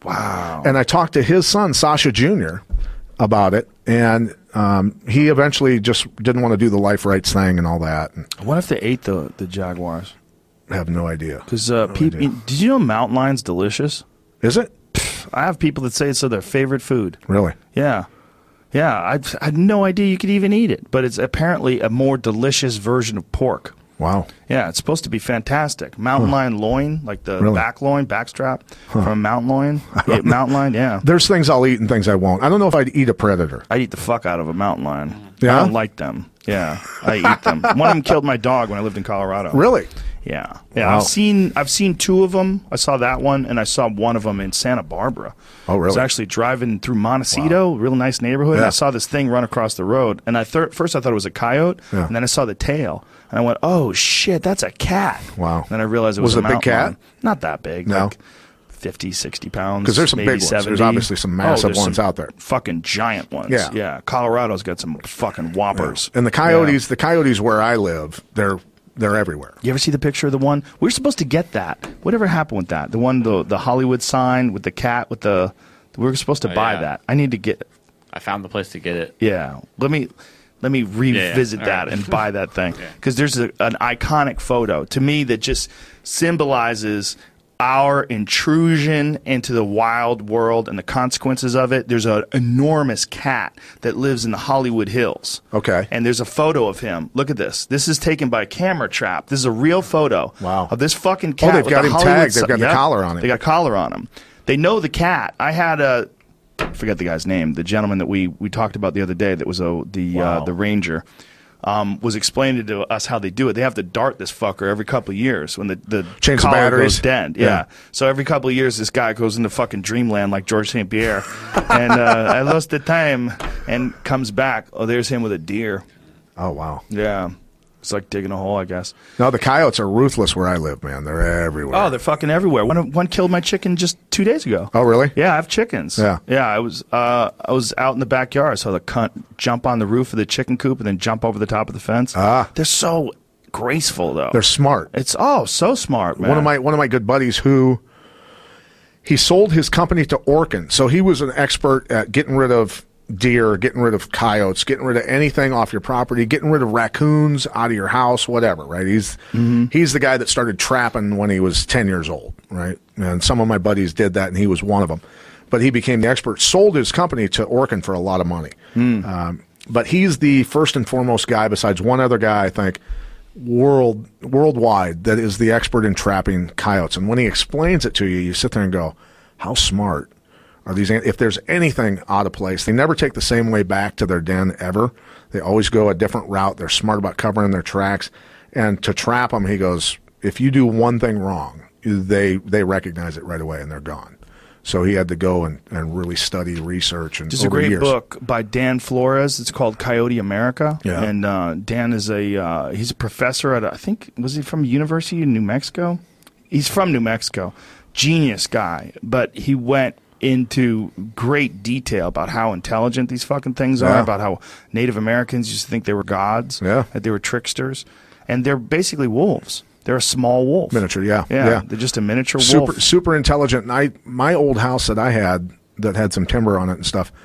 Wow. And I talked to his son, Sasha Junior, about it, and um, he eventually just didn't want to do the life rights thing and all that. And What if they ate the, the jaguars? I have no idea. Because uh, No peop- idea. did you know mountain lion's delicious? Is it? I have people that say it's their favorite food. Really? Yeah. Yeah, I I had no idea you could even eat it, but it's apparently a more delicious version of pork. Wow. Yeah, it's supposed to be fantastic. Mountain lion loin, like the Really? back loin, backstrap from mountain loin. Yeah, mountain lion, yeah. There's things I'll eat and things I won't. I don't know if I'd eat a predator. I'd eat the fuck out of a mountain lion. Yeah? I don't like them. Yeah, I eat them. One of them killed my dog when I lived in Colorado. Really? Yeah, yeah. Wow. I've seen I've seen two of them. I saw that one, and I saw one of them in Santa Barbara. Oh, I was really? actually driving through Montecito, real nice neighborhood. And Yeah. I saw this thing run across the road, and I thir- first I thought it was a coyote, Yeah. and then I saw the tail, and I went, "Oh shit, that's a cat!" Wow. And then I realized it Was was, it a a big mountain cat? lion. Not that big. No? Like fifty, sixty pounds. 'Cause there's some maybe big ones. There's seventy. obviously some massive there's ones some out there. Fucking giant ones. Yeah. yeah. Colorado's got some fucking whoppers. And the coyotes, the coyotes where I live, they're they're everywhere. You ever see the picture of the one? We were supposed to get that. Whatever happened with that? The one, the the Hollywood sign with the cat with the. We were supposed to Oh, buy yeah. that. I need to get. I found the place to get it. Yeah, let me let me revisit All that right. and buy that thing because there's a, an iconic photo to me that just symbolizes our intrusion into the wild world and the consequences of it. There's an enormous cat that lives in the Hollywood Hills. Okay. And there's a photo of him. Look at this. This is taken by a camera trap. This is a real photo. Wow. Of this fucking cat. they've with got the him Hollywood tagged. They've si- got the Yep. collar on him. They got a collar on him. They know the cat. I had a I forget the guy's name. The gentleman that we, we talked about the other day that was a, the Wow. uh, the ranger. Um, was explaining to us how they do it. They have to dart this fucker every couple of years when the, the Change the collar batteries. goes dead. Yeah. Yeah. So every couple of years, this guy goes into fucking dreamland like George Saint Pierre, and uh, I lost the time, and comes back. Oh, there's him with a deer. Oh wow. Yeah, it's like digging a hole, I guess. No, the coyotes are ruthless where I live, man. They're everywhere. Oh, they're fucking everywhere. One one killed my chicken just two days ago. Oh, really? Yeah, I have chickens. Yeah. yeah. I was uh, I was out in the backyard. I saw the cunt jump on the roof of the chicken coop and then jump over the top of the fence. Ah. They're so graceful, though. They're smart. It's oh so smart, man. One of my one of my good buddies who he sold his company to Orkin, so he was an expert at getting rid of deer, getting rid of coyotes, getting rid of anything off your property, getting rid of raccoons out of your house, whatever. Right? He's he's the guy that started trapping when he was ten years old. Right? And some of my buddies did that, and he was one of them. But he became the expert. Sold his company to Orkin for a lot of money. Um, but he's the first and foremost guy, besides one other guy, I think, world worldwide that is the expert in trapping coyotes. And when he explains it to you, you sit there and go, how smart are these? If there's anything out of place, they never take the same way back to their den ever. They always go a different route. They're smart about covering their tracks. And to trap them, he goes, if you do one thing wrong, they they recognize it right away and they're gone. So he had to go and, and really study, research, and There's a over great years. book by Dan Flores. It's called Coyote America. Yeah. And uh, Dan is a uh, he's a professor at I think was he from University of New Mexico? He's from New Mexico. Genius guy, but he went into great detail about how intelligent these fucking things are, Yeah. about how Native Americans used to think they were gods, Yeah. that they were tricksters, and they're basically wolves. They're a small wolf. Miniature, yeah, Yeah, yeah. they're just a miniature super wolf. super intelligent. And I my old house that I had that had some timber on it and stuff.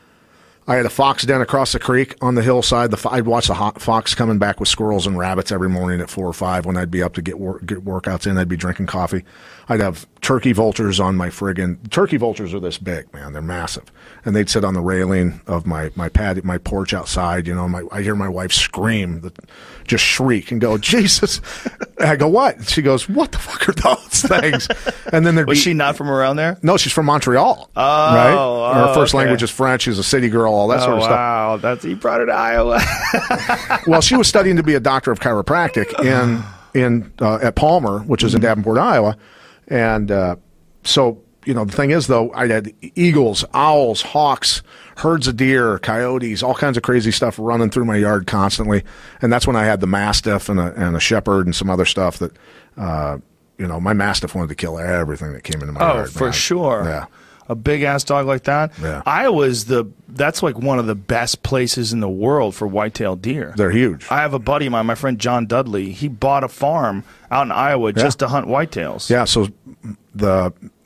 I had a fox den across the creek on the hillside. The fo- I'd watch the ho- fox coming back with squirrels and rabbits every morning at four or five when I'd be up to get work, get workouts in. I'd be drinking coffee. I'd have turkey vultures on my friggin' turkey vultures are this big, man. They're massive, and they'd sit on the railing of my my pad my porch outside. You know, my I hear my wife scream, that, just shriek and go, Jesus! And I go, what? She goes, what the fuck are those things? And then there'd Was be she not from around there? no, she's from Montreal. Oh, right. Her oh, first okay. language is French. She's a city girl, all that Oh sort of stuff. wow, that's he brought her to Iowa. Well, she was studying to be a doctor of chiropractic in in uh, at Palmer, which is in Davenport, Iowa, and uh, so you know the thing is though, I had eagles, owls, hawks, herds of deer, coyotes, all kinds of crazy stuff running through my yard constantly, and that's when I had the mastiff and a and a shepherd and some other stuff that. Uh, you know, my mastiff wanted to kill everything that came into my Oh, yard. for man. sure. Yeah. A big ass dog like that. Yeah. Iowa's the that's like one of the best places in the world for white-tailed deer. They're huge. I have a buddy of mine, my friend John Dudley. He bought a farm out in Iowa just to hunt whitetails. Yeah, so the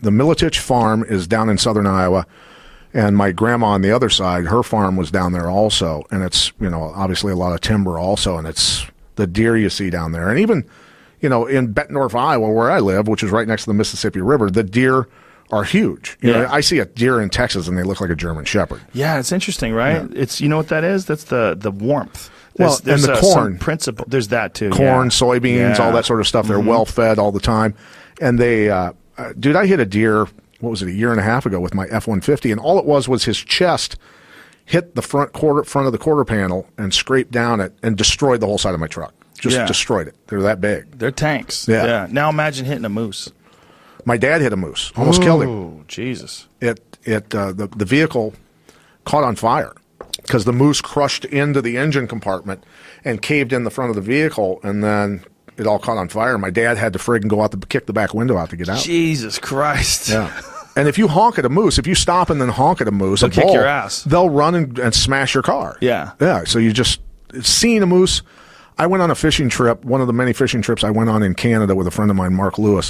the Militich farm is down in southern Iowa, and my grandma on the other side, her farm was down there also, and it's, you know, obviously a lot of timber also, and it's the deer you see down there. And even, you know, in Bettendorf, Iowa, where I live, which is right next to the Mississippi River, the deer are huge. You Yeah. know, I see a deer in Texas, and they look like a German Shepherd. Yeah, it's interesting, right? Yeah. It's you know what that is? That's the the warmth. Well, and the uh, corn. some principle. There's that too. Corn, yeah. soybeans, Yeah. all that sort of stuff. They're Mhm. well fed all the time. And they, uh, uh, dude, I hit a deer, what was it, a year and a half ago with my F one fifty, and all it was was his chest hit the front quarter, front of the quarter panel and scraped down it and destroyed the whole side of my truck. Just Yeah. destroyed it. They're that big. They're tanks. Yeah. yeah. Now imagine hitting a moose. My dad hit a moose, almost killed him. Oh, Jesus. It, it, uh, the, the vehicle caught on fire because the moose crushed into the engine compartment and caved in the front of the vehicle, and then it all caught on fire. My dad had to friggin' go out to kick the back window out to get out. Jesus Christ. Yeah. And if you honk at a moose, if you stop and then honk at a moose, They'll a kick bull, your ass. They'll run and, and smash your car. Yeah. Yeah. So you just seeing a moose. I went on a fishing trip, one of the many fishing trips I went on in Canada with a friend of mine, Mark Lewis,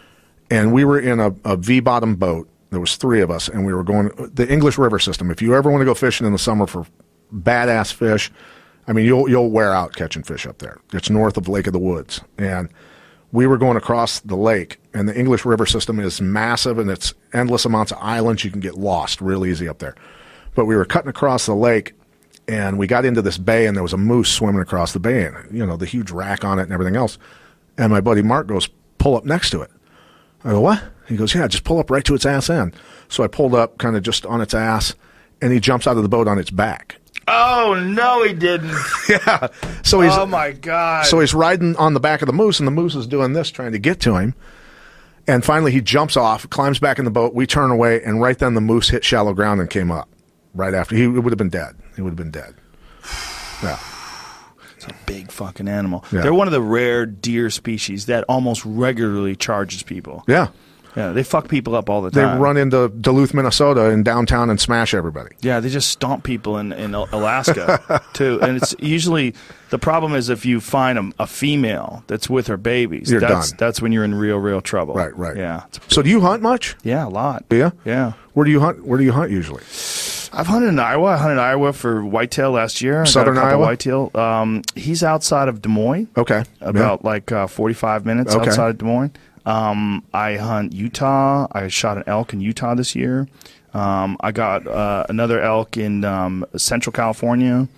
and we were in a, a V-bottom boat. There was three of us, and we were going the English River system. If you ever want to go fishing in the summer for badass fish, I mean, you'll you'll wear out catching fish up there. It's north of Lake of the Woods, and we were going across the lake, and the English River system is massive, and it's endless amounts of islands. You can get lost real easy up there. But we were cutting across the lake, and we got into this bay, and there was a moose swimming across the bay, and, you know, the huge rack on it and everything else. And my buddy Mark goes, pull up next to it. I go, what? He goes, yeah, just pull up right to its ass end. So I pulled up kind of just on its ass, and he jumps out of the boat on its back. Oh, no, he didn't. Yeah. So he's, oh, my God. So he's riding on the back of the moose, and the moose is doing this, trying to get to him. And finally he jumps off, climbs back in the boat. We turn away, and right then the moose hit shallow ground and came up. Right after. He would have been dead. He would have been dead. Yeah. It's a big fucking animal. Yeah. They're one of the rare deer species that almost regularly charges people. Yeah. Yeah, they fuck people up all the They time. run into Duluth, Minnesota, in downtown and smash everybody. Yeah, they just stomp people in, in Alaska, too. And it's usually, the problem is if you find a, a female that's with her babies, You're that's, done. that's when you're in real, real trouble. Right, right. Yeah. So do you hunt much? Yeah, a lot. Yeah. Yeah. Where do you hunt? Where do you hunt usually? I've hunted in Iowa. I hunted in Iowa for whitetail last year. I Southern got a couple Iowa? whitetail. Um, he's outside of Des Moines. Okay. About like uh, forty-five minutes Okay. outside of Des Moines. Um, I hunt Utah. I shot an elk in Utah this year. Um, I got uh, another elk in um, Central California.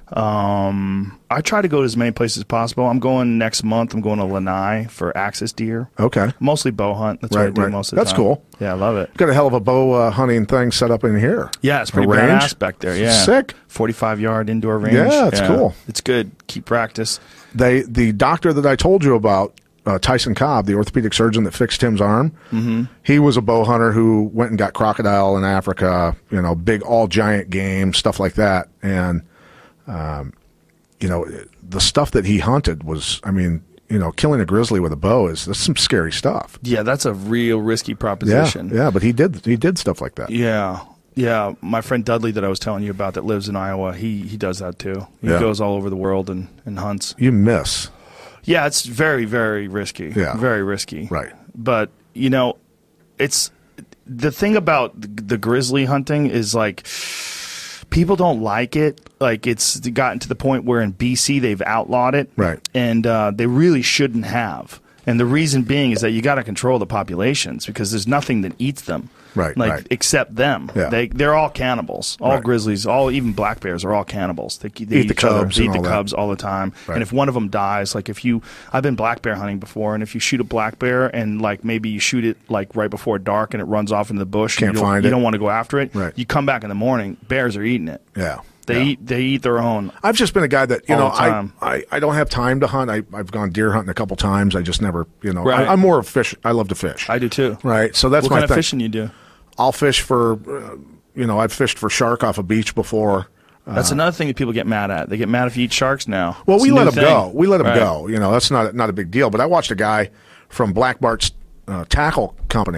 Um, I try to go to as many places as possible. I'm going next month. I'm going to Lanai for axis deer. Okay. Mostly bow hunt. That's what I Right, do right. most of the That's time. cool. Yeah, I love it. Got a hell of a bow uh, hunting thing set up in here. Yeah, it's A pretty range? badass back there. Yeah, Sick. forty-five yard indoor range. Yeah, it's cool. It's good. Keep practice. They the doctor that I told you about, uh, Tyson Cobb, the orthopedic surgeon that fixed Tim's arm, mm-hmm. he was a bow hunter who went and got crocodile in Africa, you know, big all giant game, stuff like that. And, um, you know, the stuff that he hunted was, I mean, you know, killing a grizzly with a bow is that's some scary stuff. Yeah, that's a real risky Yeah, proposition. yeah, but he did he did stuff like that. Yeah. Yeah, my friend Dudley that I was telling you about that lives in Iowa, he he does that too. He Yeah. goes all over the world and, and hunts. You miss. Yeah, it's very, very risky. Yeah. Very risky. Right. But, you know, it's the thing about the, the grizzly hunting is like people don't like it. Like it's gotten to the point where in B C they've outlawed it. Right. And uh, they really shouldn't have. And the reason being is that you got to control the populations because there's nothing that eats them. Right, Like right. except them. Yeah. They they're all cannibals. All Right. grizzlies, all even black bears are all cannibals. They, they Eat the each other. cubs They and eat the all that. cubs all the time. Right. And if one of them dies, like if you, I've been black bear hunting before, and if you shoot a black bear and like maybe you shoot it like right before dark and it runs off into the bush, Can't and you don't, find you it. don't want to go after it. Right. You come back in the morning, bears are eating it. Yeah. They yeah. eat they eat their own. I've just been a guy that, you All know, the I, time. I, I don't have time to hunt. I, I've gone deer hunting a couple times. I just never, you know, Right. I, I'm more of fish. I love to fish. I do too. Right. So that's What my kind of thing. fishing you do? I'll fish for, uh, you know, I've fished for shark off a beach before. That's another thing that people get mad at. They get mad if you eat sharks now. Well, It's we a let new them thing. go. We let them Right. go. You know, that's not not a big deal. But I watched a guy from Black Bart's uh, tackle company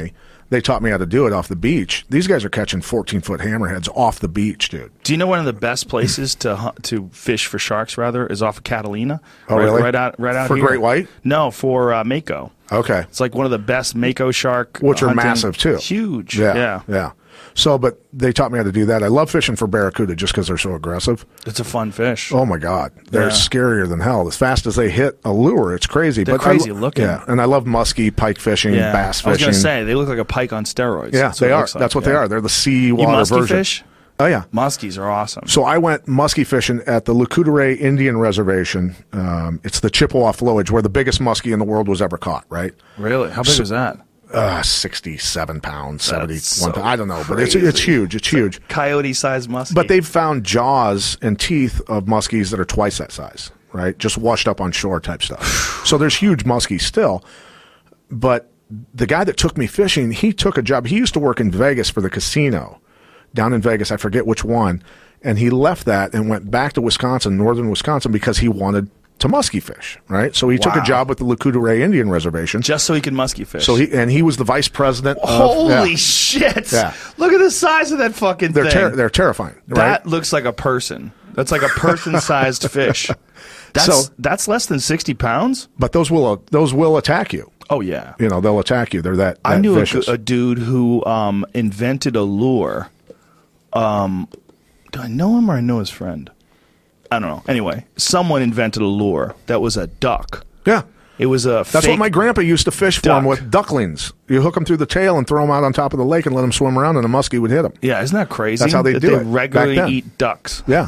they taught me how to do it off the beach. These guys are catching fourteen-foot hammerheads off the beach, dude. Do you know one of the best places to hu- to fish for sharks? Rather, is off of Catalina. Oh, right, really? Right out, right out For here. great white? No, for uh, mako. Okay. It's like one of the best mako shark, Which are hunting. massive, too. Huge. Yeah, yeah, yeah. So, but they taught me how to do that. I love fishing for barracuda just because they're so aggressive. It's a fun fish. Oh my God, they're Yeah. scarier than hell. As fast as they hit a lure, it's crazy. They're but crazy I, lo- looking. Yeah, and I love muskie, pike fishing, Yeah. bass I was fishing. gonna say they look like a pike on steroids. yeah, That's they what it are. looks like. That's what Yeah. they are. They're the sea You water muskie version. fish? Oh yeah. Muskies are awesome. So I went muskie fishing at the Lucudere Indian Reservation. Um, it's the Chippewa flowage where the biggest muskie in the world was ever caught. Right. Really? How big was that? Uh, sixty-seven pounds, seventy-one so pounds. I don't know, but it's crazy. it's huge. It's huge. Coyote-sized muskie. But they've found jaws and teeth of muskies that are twice that size, right? Just washed up on shore type stuff. So there's huge muskies still. But the guy that took me fishing, he took a job. He used to work in Vegas for the casino down in Vegas. I forget which one. And he left that and went back to Wisconsin, northern Wisconsin, because he wanted to muskie fish, right? So he took a Wow. job with the Lucudere Indian Reservation. just so he can muskie fish. So he and he was the vice president of Holy yeah. shit! Yeah. Look at the size of that fucking They're thing. ter- they're terrifying, right? That looks like a person. That's like a person-sized fish. That's So- that's less than sixty pounds. But those will those will attack you. Oh yeah. You know, they'll attack you. They're that, that I knew a, vicious. a dude who um, invented a lure. Um, do I know him or I know his friend? I don't know. Anyway, someone invented a lure that was a duck. yeah. It was a. That's fake, what my grandpa used to fish for duck. him with ducklings. You hook them through the tail and throw them out on top of the lake and let them swim around, and a muskie would hit them. Yeah, isn't that crazy? That's how they that do they it back regularly then. eat ducks. Yeah.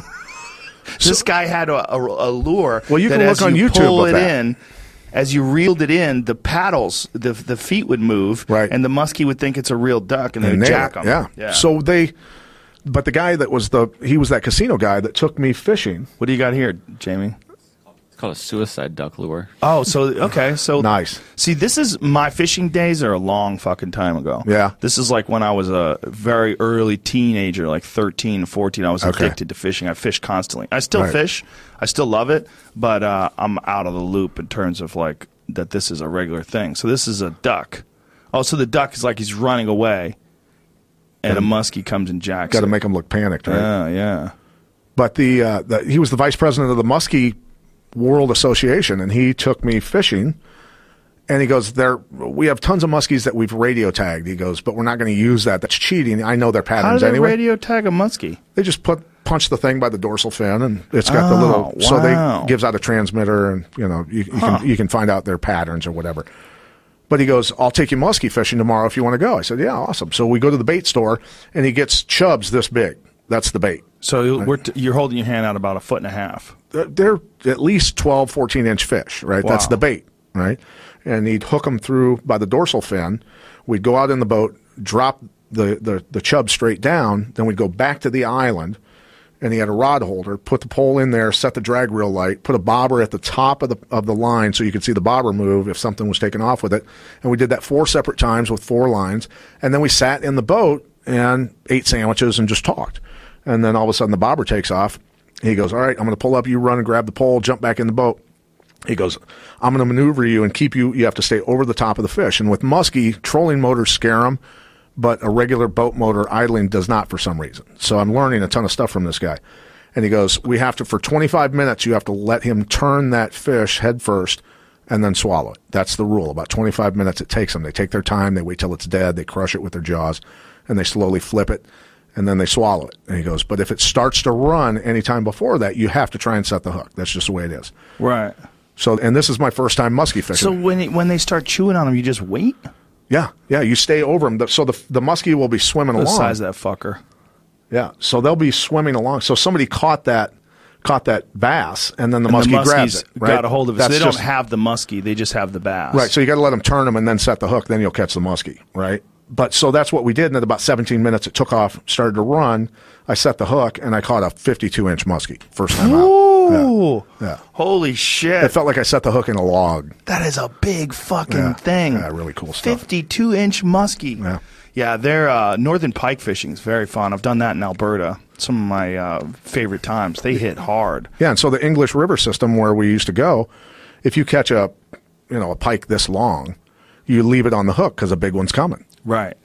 This guy had a, a, a lure. Well, you that can as look on you YouTube pull of it that. in, as you reeled it in, the paddles, the the feet would move, Right. and the muskie would think it's a real duck, and they And would nail jack it. them. Yeah. yeah. So they, but the guy that was the, he was that casino guy that took me fishing. what do you got here, Jamie? It's called a suicide duck lure. Oh, so okay, so Nice. See, this is my fishing days are a long fucking time ago. Yeah. This is like when I was a very early teenager, like thirteen, fourteen. I was Okay. addicted to fishing. I fished constantly. I still Right. fish. I still love it, but uh, I'm out of the loop in terms of like that this is a regular thing. So this is a duck. Oh, so the duck is like he's running away, and a muskie comes and jacks Got to it. make them look panicked, right? Yeah, yeah. But the, uh, the he was the vice president of the Muskie World Association, and he took me fishing. And he goes, "There, we have tons of muskies that we've radio tagged." He goes, "But we're not going to use that. That's cheating. I know their How patterns do they anyway." radio tag a muskie? They just put punch the thing by the dorsal fin, and it's got the Oh, little. So wow. they gives out a transmitter, and you know you, you Huh. can you can find out their patterns or whatever. But he goes, "I'll take you muskie fishing tomorrow if you want to go." I said, "Yeah, awesome." So we go to the bait store, and he gets chubs this big. That's the bait. So we're t- you're holding your hand out about a foot and a half. They're- They're at least twelve, fourteen inch fish, right? That's Wow. the bait, right? And he'd hook them through by the dorsal fin. We'd go out in the boat, drop the, the, the chub straight down. Then we'd go back to the island, and he had a rod holder, put the pole in there, set the drag reel light, put a bobber at the top of the of the line so you could see the bobber move if something was taken off with it. And we did that four separate times with four lines. And then we sat in the boat and ate sandwiches and just talked. And then all of a sudden the bobber takes off. He goes, "All right, I'm going to pull up. You run and grab the pole, jump back in the boat." He goes, "I'm going to maneuver you and keep you. You have to stay over the top of the fish." And with muskie, trolling motors scare them, but a regular boat motor idling does not for some reason. So I'm learning a ton of stuff from this guy. And he goes, "We have to, for twenty-five minutes, you have to let him turn that fish head first and then swallow it. That's the rule. About twenty-five minutes it takes them. They take their time. They wait till it's dead. They crush it with their jaws, and they slowly flip it, and then they swallow it." And he goes, "But if it starts to run anytime before that, you have to try and set the hook. That's just the way it is." Right. So, and this is my first time muskie fishing. So when it, when they start chewing on them, you just wait. yeah, yeah, you stay over them. So the the muskie will be swimming The along. size of that fucker. Yeah, so they'll be swimming along. So somebody caught that caught that bass, and then the And muskie the muskies grabs it. Right? got a hold of it. So That's they don't just- have the muskie; they just have the bass. right. So you got to let them turn them and then set the hook. Then you'll catch the muskie. Right. But so that's what we did. And at about seventeen minutes, it took off, started to run. I set the hook, and I caught a fifty-two inch muskie first time out. Ooh! Yeah. Holy shit! It felt like I set the hook in a log. That is a big fucking Yeah. thing. Yeah, really cool stuff. fifty-two inch muskie. Yeah. Yeah, they're uh, northern pike fishing is very fun. I've done that in Alberta. Some of my uh, favorite times. They hit hard. Yeah, and so the English River system where we used to go, if you catch a, you know, a pike this long, you leave it on the hook because a big one's coming. Right.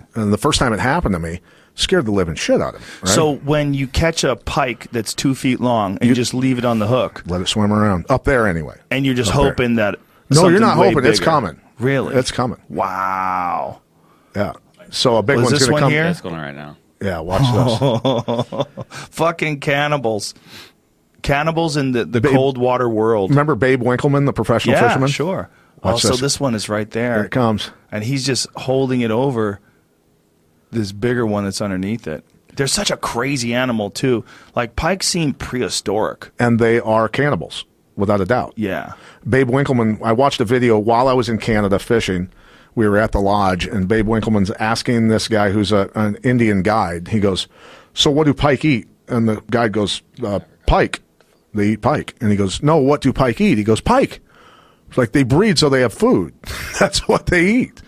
And the first time it happened to me, scared the living shit out of me. Right? So when you catch a pike that's two feet long and you just leave it on the hook, let it swim around up there anyway, and you're just Up hoping there. that No, you're something not way hoping. It's bigger. coming. Really? It's coming. Wow. Yeah. So a big Was one's this going to one come. here? That's going on right now. Yeah, watch this. Fucking cannibals. Cannibals in the, the Babe- cold water world. Remember Babe Winkleman, the professional Yeah, fisherman? sure. Watch Oh, so this. this one is right Here there. it comes. And he's just holding it over this bigger one that's underneath it. They're such a crazy animal, too. Like, pike seem prehistoric. And they are cannibals, without a doubt. Yeah. Babe Winkleman, I watched a video while I was in Canada fishing. We were at the lodge, and Babe Winkleman's asking this guy who's a, an Indian guide. He goes, so what do pike eat? And the guide goes, uh, pike. They eat pike. And he goes, no, what do pike eat? He goes, pike. It's like they breed so they have food. That's what they eat.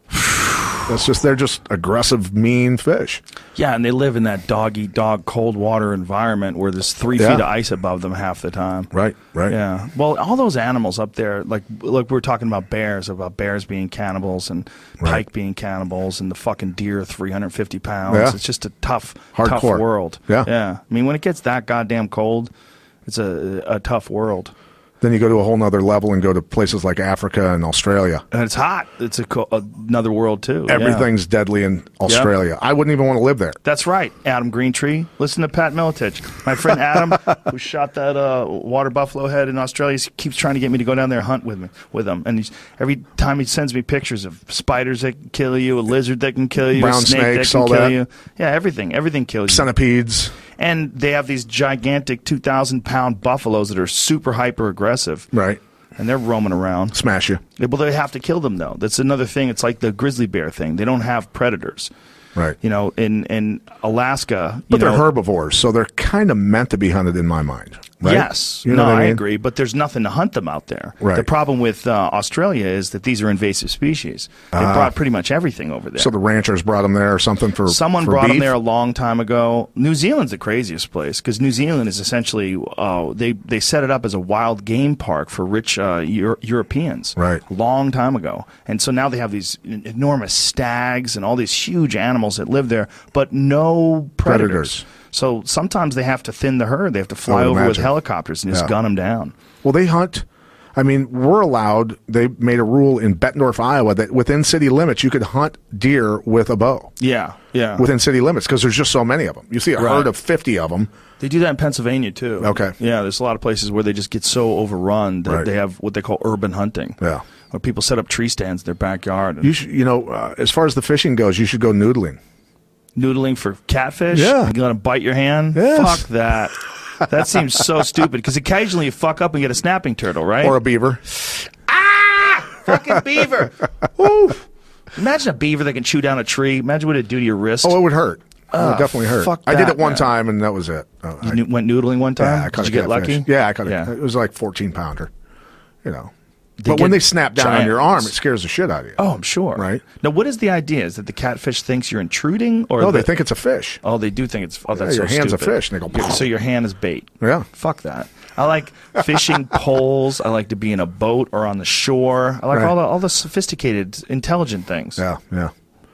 That's just, they're just aggressive, mean fish. Yeah, and they live in that dog-eat-dog cold water environment where there's three Yeah. feet of ice above them half the time. Right, right. Yeah. Well, all those animals up there, like like we were talking about bears, about bears being cannibals and Right. pike being cannibals and the fucking deer three hundred fifty pounds. Yeah. It's just a tough, tough Hardcore. world. Yeah. Yeah. I mean, when it gets that goddamn cold, it's a, a tough world. Then you go to a whole nother level and go to places like Africa and Australia. And it's hot. It's a co- another world, too. Yeah. Everything's deadly in Australia. I wouldn't even want to live there. That's right, Adam Greentree. Listen to Pat Militich. My friend Adam, who shot that uh, water buffalo head in Australia, he keeps trying to get me to go down there and hunt with me, with him. And he's, every time he sends me pictures of spiders that can kill you, a lizard that can kill you, Brown a snake snakes, that can all kill that. you. Yeah, everything. Everything kills you. Centipedes. And they have these gigantic two thousand pound buffaloes that are super hyper aggressive. Right. And they're roaming around. Smash you. Well, they have to kill them, though. That's another thing. It's like the grizzly bear thing. They don't have predators. Right. You know, in, in Alaska. You But they're know, herbivores, so they're kind of meant to be hunted in my mind. Right? Yes. You know no, what I I, mean? agree. But there's nothing to hunt them out there. Right. The problem with uh, Australia is that these are invasive species. They brought pretty much everything over there. So the ranchers brought them there or something for Someone for brought them beef? there a long time ago. New Zealand's the craziest place because New Zealand is essentially uh, they they set it up as a wild game park for rich uh, Euro- Europeans. Right. A long time ago, and so now they have these enormous stags and all these huge animals that live there, but no predators. Predators. So sometimes they have to thin the herd. They have to fly I would over with imagine. helicopters and just Yeah. gun them down. Well, they hunt. I mean, we're allowed. They made a rule in Bettendorf, Iowa, that within city limits you could hunt deer with a bow. Yeah, yeah. Within city limits, because there's just so many of them. You see a Right. herd of fifty of them. They do that in Pennsylvania too. Okay. Yeah, there's a lot of places where they just get so overrun that Right. they have what they call urban hunting. Yeah. Where people set up tree stands in their backyard. And You should, you know, uh, as far as the fishing goes, you should go noodling. noodling for catfish. Yeah. You let them bite your hand. Yes. Fuck that. That seems so stupid because occasionally you fuck up and get a snapping turtle, right? Or a beaver. fucking beaver. Woo. Imagine a beaver that can chew down a tree. Imagine what it'd do to your wrist. Oh, it would hurt. It Uh, would definitely hurt. fuck I did that, it one man. time, and that was it. Oh, I, you went noodling one time. yeah, I caught Did a you get catfish. lucky? Yeah, I caught Yeah. it. It was like fourteen pounder. You know. They But when get they snap down on giant your arm, ones. it scares the shit out of you. Oh, I'm sure. Right. Now, what is the idea? Is that the catfish thinks you're intruding, or No, the, they think it's a fish. Oh, they do think it's. Oh, that's your so hand's a stupid. fish, and they go, Your- so your hand is bait. Yeah. Fuck that. I like fishing poles. I like to be in a boat or on the shore. I like Right. all the all the sophisticated, intelligent things. Yeah, yeah.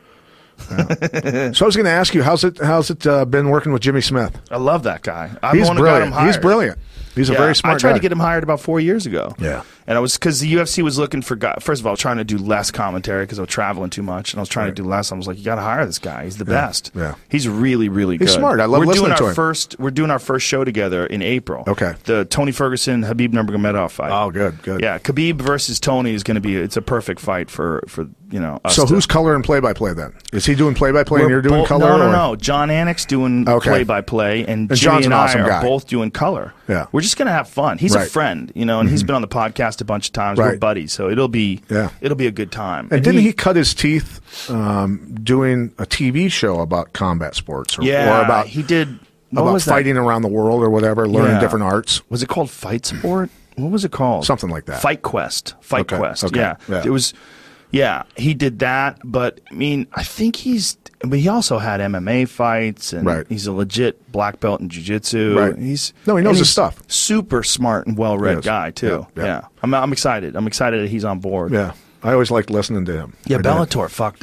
Yeah. So I was going to ask you, how's it? How's it uh, been working with Jimmy Smith? I love that guy. I'm He's the one who got him brilliant. hired. He's brilliant. He's a Yeah, very smart I tried guy. to get him hired about four years ago. Yeah. And I was because the U F C was looking for guy. First of all, trying to do less commentary because I was traveling too much, and I was trying Right. to do less. I was like, you got to hire this guy. He's the Yeah, best. yeah. He's really, really good. He's smart. I love we're listening doing to our him. First, we're doing our first show together in April. Okay. The Tony Ferguson Habib Nurmagomedov fight. Oh, good, good. Yeah, Khabib versus Tony is going to be. It's a perfect fight for for you know. Us So to- who's color and play by play then? Is he doing play by play and We're you're doing both- color? No, no, or? no. John Annick's doing Okay. play by play, and And Jimmy John's an and I awesome are guy. both doing color. Yeah. We're just gonna have fun. He's a Right. Mm-hmm. friend, you know, and he's been on the podcast a bunch of times. We're Right. buddies, so it'll be Yeah. it'll be a good time. And didn't he, cut his teeth um, doing a T V show about combat sports or, Yeah, or about he did. What about was that? fighting around the world or whatever, learning Yeah. different arts? Was it called Fight Sport? What was it called? Something like that. Fight Quest. Fight Okay, Quest. okay, Yeah. yeah. It was. Yeah, he did that, but I mean, I think he's. But he also had M M A fights, and Right. he's a legit black belt in jiu-jitsu. Right. He's No, he knows and his he's stuff. Super smart and well-read Yes. guy too. Yeah, Yeah, yeah. I'm. I'm excited. I'm excited that he's on board. Yeah, I always liked listening to him. Yeah, I did. Bellator fucked up.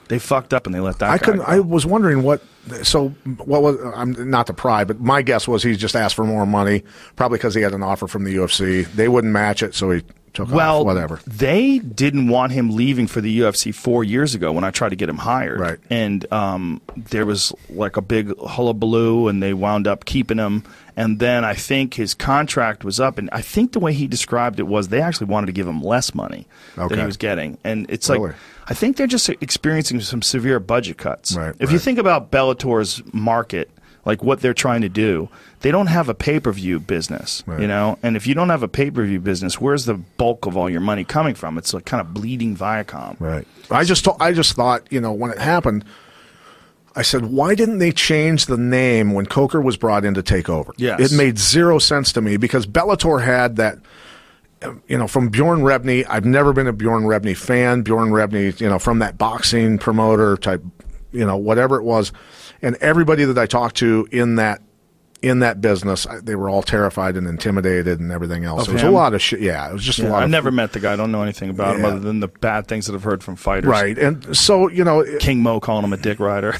They fucked up and they let that I guy couldn't. go. I was wondering what. So what was? I'm not to pry, but my guess was he just asked for more money, probably because he had an offer from the U F C. They wouldn't match it, so he took well, off. Whatever. They didn't want him leaving for the U F C four years ago when I tried to get him hired. Right. And um, there was like a big hullabaloo, and they wound up keeping him. And then I think his contract was up, and I think the way he described it was they actually wanted to give him less money Okay. than he was getting. And it's Really? like I think they're just experiencing some severe budget cuts. Right, if you right. think about Bellator's market, like what they're trying to do, they don't have a pay-per-view business, Right. you know? And if you don't have a pay-per-view business, where's the bulk of all your money coming from? It's like kind of bleeding Viacom. Right. I just to- I just thought, you know, when it happened, I said, why didn't they change the name when Coker was brought in to take over? Yes. It made zero sense to me because Bellator had that, you know, from Bjorn Rebney. I've never been a Bjorn Rebney fan. Bjorn Rebney, you know, from that boxing promoter type, you know, whatever it was. And everybody that I talked to in that in that business, I- they were all terrified and intimidated and everything else. Of It was him? a lot of shit. Yeah, it was just a Yeah, lot I've of never met the guy. I don't know anything about him Yeah. other than the bad things that I've heard from fighters. Right. And so, you know, it- King Mo calling him a dick rider.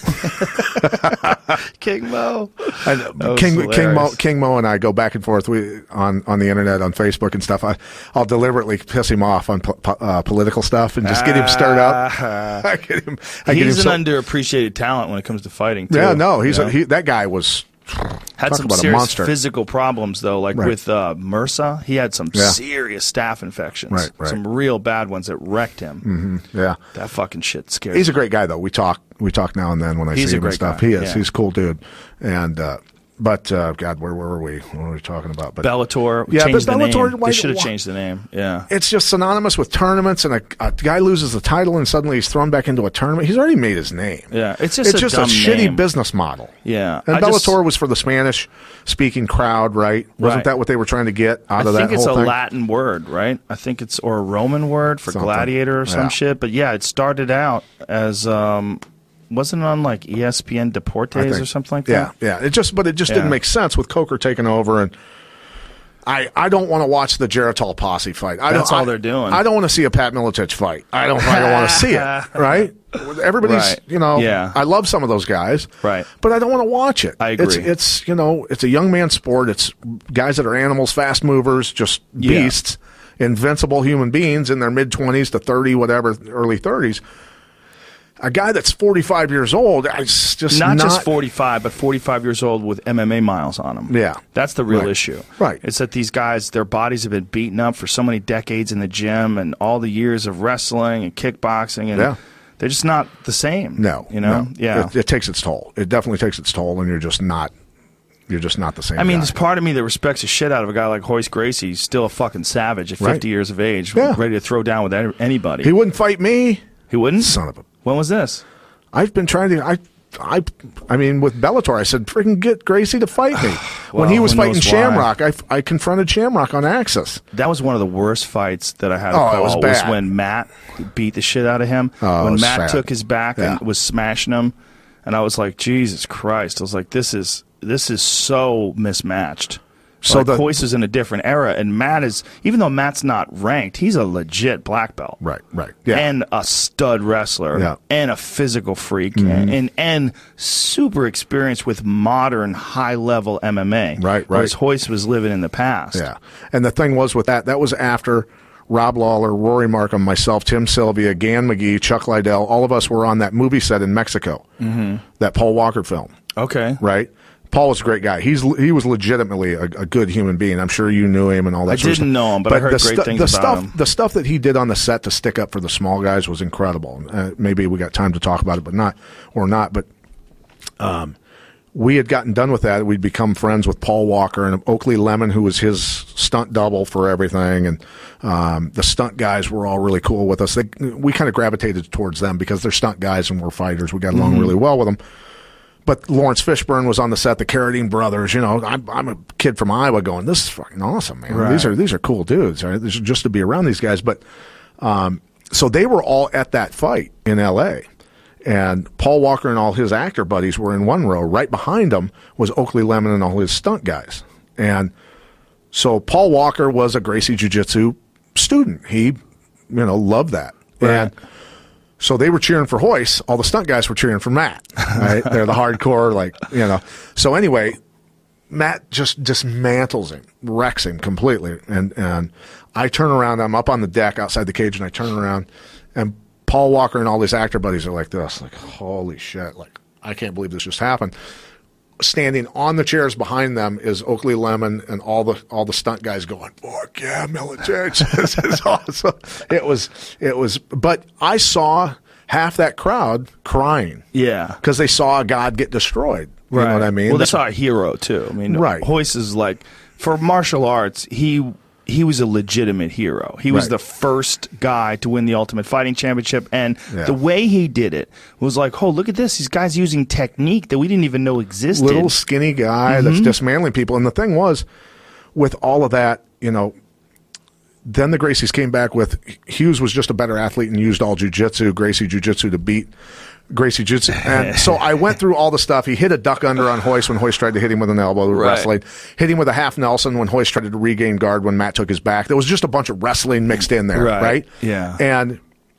King Mo. And That was King King Mo, hilarious. King Mo and I go back and forth we, on on the internet, on Facebook and stuff. I, I'll deliberately piss him off on po- po- uh, political stuff and just get him stirred up. I get him. I get him He's so, an underappreciated talent when it comes to fighting, too. yeah, no, he's you a, know? he, that guy was had talk some about a serious monster. physical problems, though. Like Right. with uh, MRSA, he had some Yeah. serious staph infections. Right, right. Some real bad ones that wrecked him. Yeah, That fucking shit scares he's me. a great guy though. We talk we talk now and then when I He's see a him and great stuff. guy, He is. yeah. He's a cool dude. And uh, but uh, God, where, where were we? What were we talking about? But Bellator Yeah, changed but the Bellator, name. why- They should have why- changed the name. Yeah. it's just synonymous with tournaments, and a, a guy loses the title, and suddenly he's thrown back into a tournament. He's already made his name. Yeah, it's just it's a just dumb a shitty name. business model. Yeah. And I just- Bellator was for the Spanish-speaking crowd, right? Wasn't Right. that what they were trying to get out I of think that it's whole a thing? Latin word, right? I think it's or a Roman word for Something. gladiator or some Yeah. shit. But yeah, it started out as um, wasn't it on like E S P N I Deportes think. or something like Yeah, that. yeah. It just, but it just Yeah. didn't make sense with Coker taking over, and I, I don't want to watch the Geritol posse fight. I That's don't, all I- they're doing. I don't want to see a Pat Miletich fight. I don't. I don't want to see it. Right? Everybody's, Right. you know. Yeah. I love some of those guys. Right. But I don't want to watch it. I It's, agree. it's you know, it's a young man's sport. It's guys that are animals, fast movers, just Yeah. beasts, invincible human beings in their mid twenties to thirty, whatever, early thirties. A guy that's forty-five years old, it's just Not, not, just forty-five, but forty-five years old with M M A miles on them. Yeah. That's the real Right. issue. Right. It's that these guys, their bodies have been beaten up for so many decades in the gym and all the years of wrestling and kickboxing, and Yeah. they're just not the same. No, You know? no. Yeah. It, it takes its toll. It definitely takes its toll, and you're just not. You're just not the same. I mean, guy. there's part of me that respects the shit out of a guy like Hoist Gracie. He's still a fucking savage at Right. fifty years of age, Yeah. ready to throw down with any- anybody. he wouldn't fight me. He wouldn't? Son of a. When was this? I've been trying to. I. I. I mean, with Bellator, I said, "Freaking get Gracie to fight me." when Well, he was who fighting knows why? Shamrock, I, I confronted Shamrock on Axis. That was one of the worst fights that I had to Oh, it call. was bad. when Matt beat the shit out of him. Oh, it when was Matt sad. took his back and Yeah. was smashing him, and I was like, Jesus Christ! I was like, this is this is so mismatched. So like, the- Hoist is in a different era, and Matt is, even though Matt's not ranked, he's a legit black belt. Right. Right. Yeah. And a stud wrestler, Yeah. and a physical freak, Mm-hmm. and, and and super experienced with modern high level M M A. Right, Whereas right. Hoist was living in the past. Yeah. And the thing was with that, that was after Rob Lawler, Rory Markham, myself, Tim Sylvia, Gan McGee, Chuck Liddell, all of us were on that movie set in Mexico, mm-hmm. that Paul Walker film, Okay. right? Paul was a great guy. He's he was legitimately a, a good human being. I'm sure you knew him and all that. I sort of didn't stuff. know him, but I heard the great stu- things the about stuff, him. The stuff that he did on the set to stick up for the small guys was incredible. Uh, maybe we got time to talk about it, but not or not. But um, we had gotten done with that. We'd become friends with Paul Walker and Oakley Lemon, who was his stunt double for everything, and um, the stunt guys were all really cool with us. They, we kind of gravitated towards them because they're stunt guys and we're fighters. We got along Mm-hmm. really well with them. But Lawrence Fishburne was on the set, the Carradine brothers. You know, I'm, I'm a kid from Iowa going, this is fucking awesome, man. Right. These are these are cool dudes. Right? This is just to be around these guys. But um, so they were all at that fight in L A And Paul Walker and all his actor buddies were in one row. Right behind them was Oakley Lemon and all his stunt guys. And so Paul Walker was a Gracie Jiu-Jitsu student. He, you know, loved that. Right. And So they were cheering for Hoist. All the stunt guys were cheering for Matt. Right? They're the hardcore, like, you know. So anyway, Matt just dismantles him, wrecks him completely. And, and I turn around. I'm up on the deck outside the cage, and I turn around, and Paul Walker and all his actor buddies are like this, like, holy shit, like, I can't believe this just happened. Standing on the chairs behind them is Oakley Lemon and all the all the stunt guys going, "Fuck yeah, military!" This is awesome. It was, it was, but I saw half that crowd crying, Yeah. because they saw a god get destroyed. You Right. know what I mean? Well, they saw a hero too. I mean, Right. Hoist is like, for martial arts, he he was a legitimate hero. He was Right. the first guy to win the Ultimate Fighting Championship, and Yeah. the way he did it was like, oh, look at this. These guys using technique that we didn't even know existed. Little skinny guy that's dismantling people. And the thing was, with all of that, you know, then the Gracies came back with Hughes was just a better athlete and used all jiu-jitsu, Gracie jiu-jitsu to beat Gracie jiu-jitsu. And so I went through all the stuff. He hit a duck under on Hoist when Hoist tried to hit him with an elbow Right. wrestling. Hit him with a half Nelson when Hoist tried to regain guard when Matt took his back. There was just a bunch of wrestling mixed in there, Right. right? Yeah. And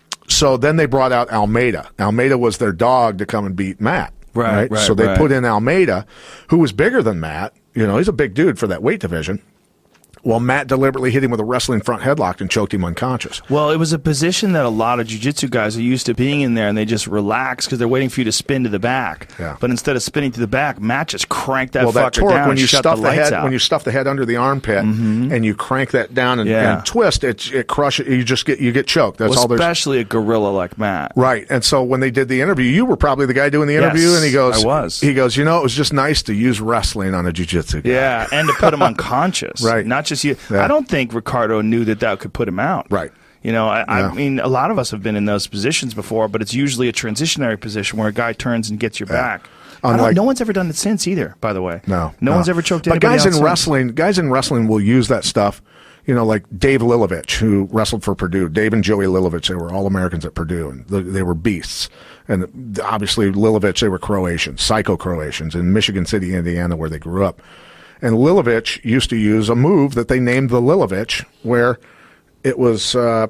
so then they brought out Almeida. Almeida was their dog to come and beat Matt. Right, right, So they right. put in Almeida, who was bigger than Matt. You know, he's a big dude for that weight division. Well, Matt deliberately hit him with a wrestling front headlock and choked him unconscious. Well, it was a position that a lot of jiu-jitsu guys are used to being in there, and they just relax because they're waiting for you to spin to the back. Yeah. But instead of spinning to the back, Matt just cranked that well, that fucker torque, down when and you shut stuff the the, lights head, out. when you stuff the head under the armpit and you crank that down and, Yeah. and twist, it it crushes. You just get you get choked. That's well, all there's. especially a gorilla like Matt. Right. And so when they did the interview, you were probably the guy doing the interview, Yes, and he goes, I was. He goes, you know, it was just nice to use wrestling on a jiu-jitsu guy. Yeah, and to put him unconscious. Right. Not just you. Yeah. I don't think Ricardo knew that that could put him out. Right. You know, I, Yeah. I mean, a lot of us have been in those positions before, but it's usually a transitionary position where a guy turns and gets your back. I don't- Unlike- no one's ever done it since either, by the way. No, No, one's ever choked But anybody guys out in since. wrestling, guys in wrestling will use that stuff. You know, like Dave Lilovich, who wrestled for Purdue. Dave and Joey Lilovich, they were all Americans at Purdue, and they, they were beasts. And obviously, Lilovich, they were Croatians, psycho Croatians in Michigan City, Indiana, where they grew up. And Lilovich used to use a move that they named the Lilovich, where it was uh,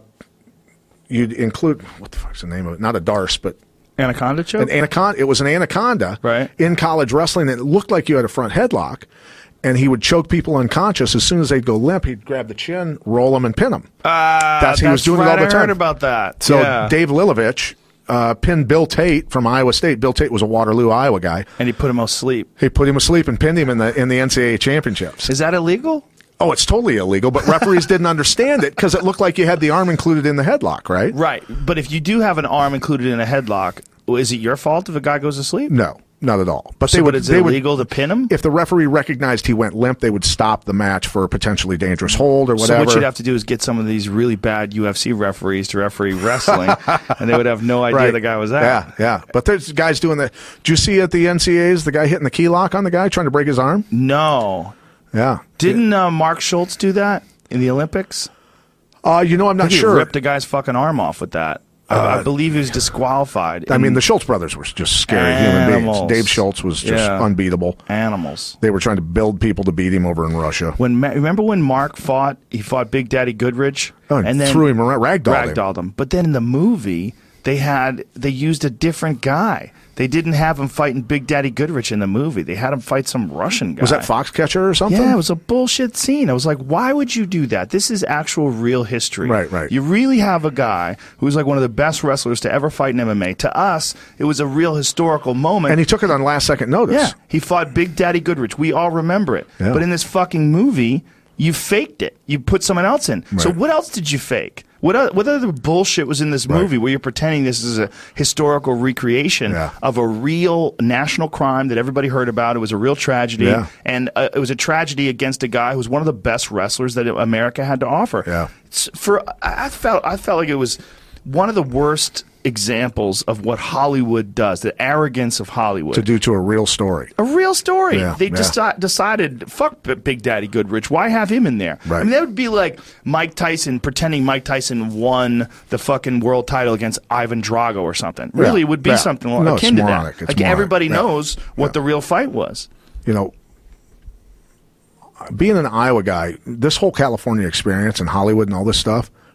you'd include what the fuck's the name of it? Not a darce, but Anaconda choke? an anaconda. It was an anaconda Right. in college wrestling. And it looked like you had a front headlock, and he would choke people unconscious. As soon as they'd go limp, he'd grab the chin, roll them, and pin them. Uh, That's he was doing right, it all the I time. heard about that. So yeah. Dave Lilovich uh, pinned Bill Tate from Iowa State. Bill Tate was a Waterloo, Iowa guy. And he put him asleep. He put him asleep and pinned him in the in the N C double A championships. Is that illegal? Oh, it's totally illegal, but referees didn't understand it because it looked like you had the arm included in the headlock, right? Right. But if you do have an arm included in a headlock, is it your fault if a guy goes asleep? No, not at all. But So, they would. but is they it would, illegal to pin him? if the referee recognized he went limp, they would stop the match for a potentially dangerous hold or So whatever. what you'd have to do is get some of these really bad U F C referees to referee wrestling, and they would have no idea Right. the guy was out. Yeah, yeah. But there's guys doing that. Did you see at the N C A As the guy hitting the key lock on the guy trying to break his arm? No. Yeah. Didn't uh, Mark Schultz do that in the Olympics? Uh, you know, I'm I not think sure. He ripped a guy's fucking arm off with that. I, I Uh, believe he was disqualified. I mean, in the Schultz brothers were just scary human Animals. beings. Dave Schultz was just Yeah. unbeatable. animals. They were trying to build people to beat him over in Russia. When Ma- remember when Mark fought? He fought Big Daddy Goodrich, Oh, and threw him around, ragdolled him. ragdolled him. But then in the movie, they had they used a different guy. They didn't have him fighting Big Daddy Goodrich in the movie. They had him fight some Russian guy. Was that Foxcatcher or something? Yeah, it was a bullshit scene. I was like, why would you do that? This is actual real history. Right, right. You really have a guy who's like one of the best wrestlers to ever fight in M M A. To us, it was a real historical moment. And he took it on last second notice. Yeah, he fought Big Daddy Goodrich. We all remember it. Yeah. But in this fucking movie, you faked it. You put someone else in. So Right. what else did you fake? What other, what other bullshit was in this Right. movie where you're pretending this is a historical recreation Yeah. of a real national crime that everybody heard about? It was a real tragedy. Yeah. And uh, it was a tragedy against a guy who was one of the best wrestlers that America had to offer. Yeah. It's for I I felt I felt like it was one of the worst examples of what Hollywood does, the arrogance of Hollywood. To do to a real story. A real story. Yeah, they yeah. deci- decided, fuck B- Big Daddy Goodrich. Why have him in there? Right. I mean, that would be like Mike Tyson pretending Mike Tyson won the fucking world title against Ivan Drago or something. Really, it would be Yeah. something No, akin it's to moronic. that. It's Like moronic. everybody Yeah. knows what Yeah. the real fight was. You know, being an Iowa guy, this whole California experience and Hollywood and all this stuff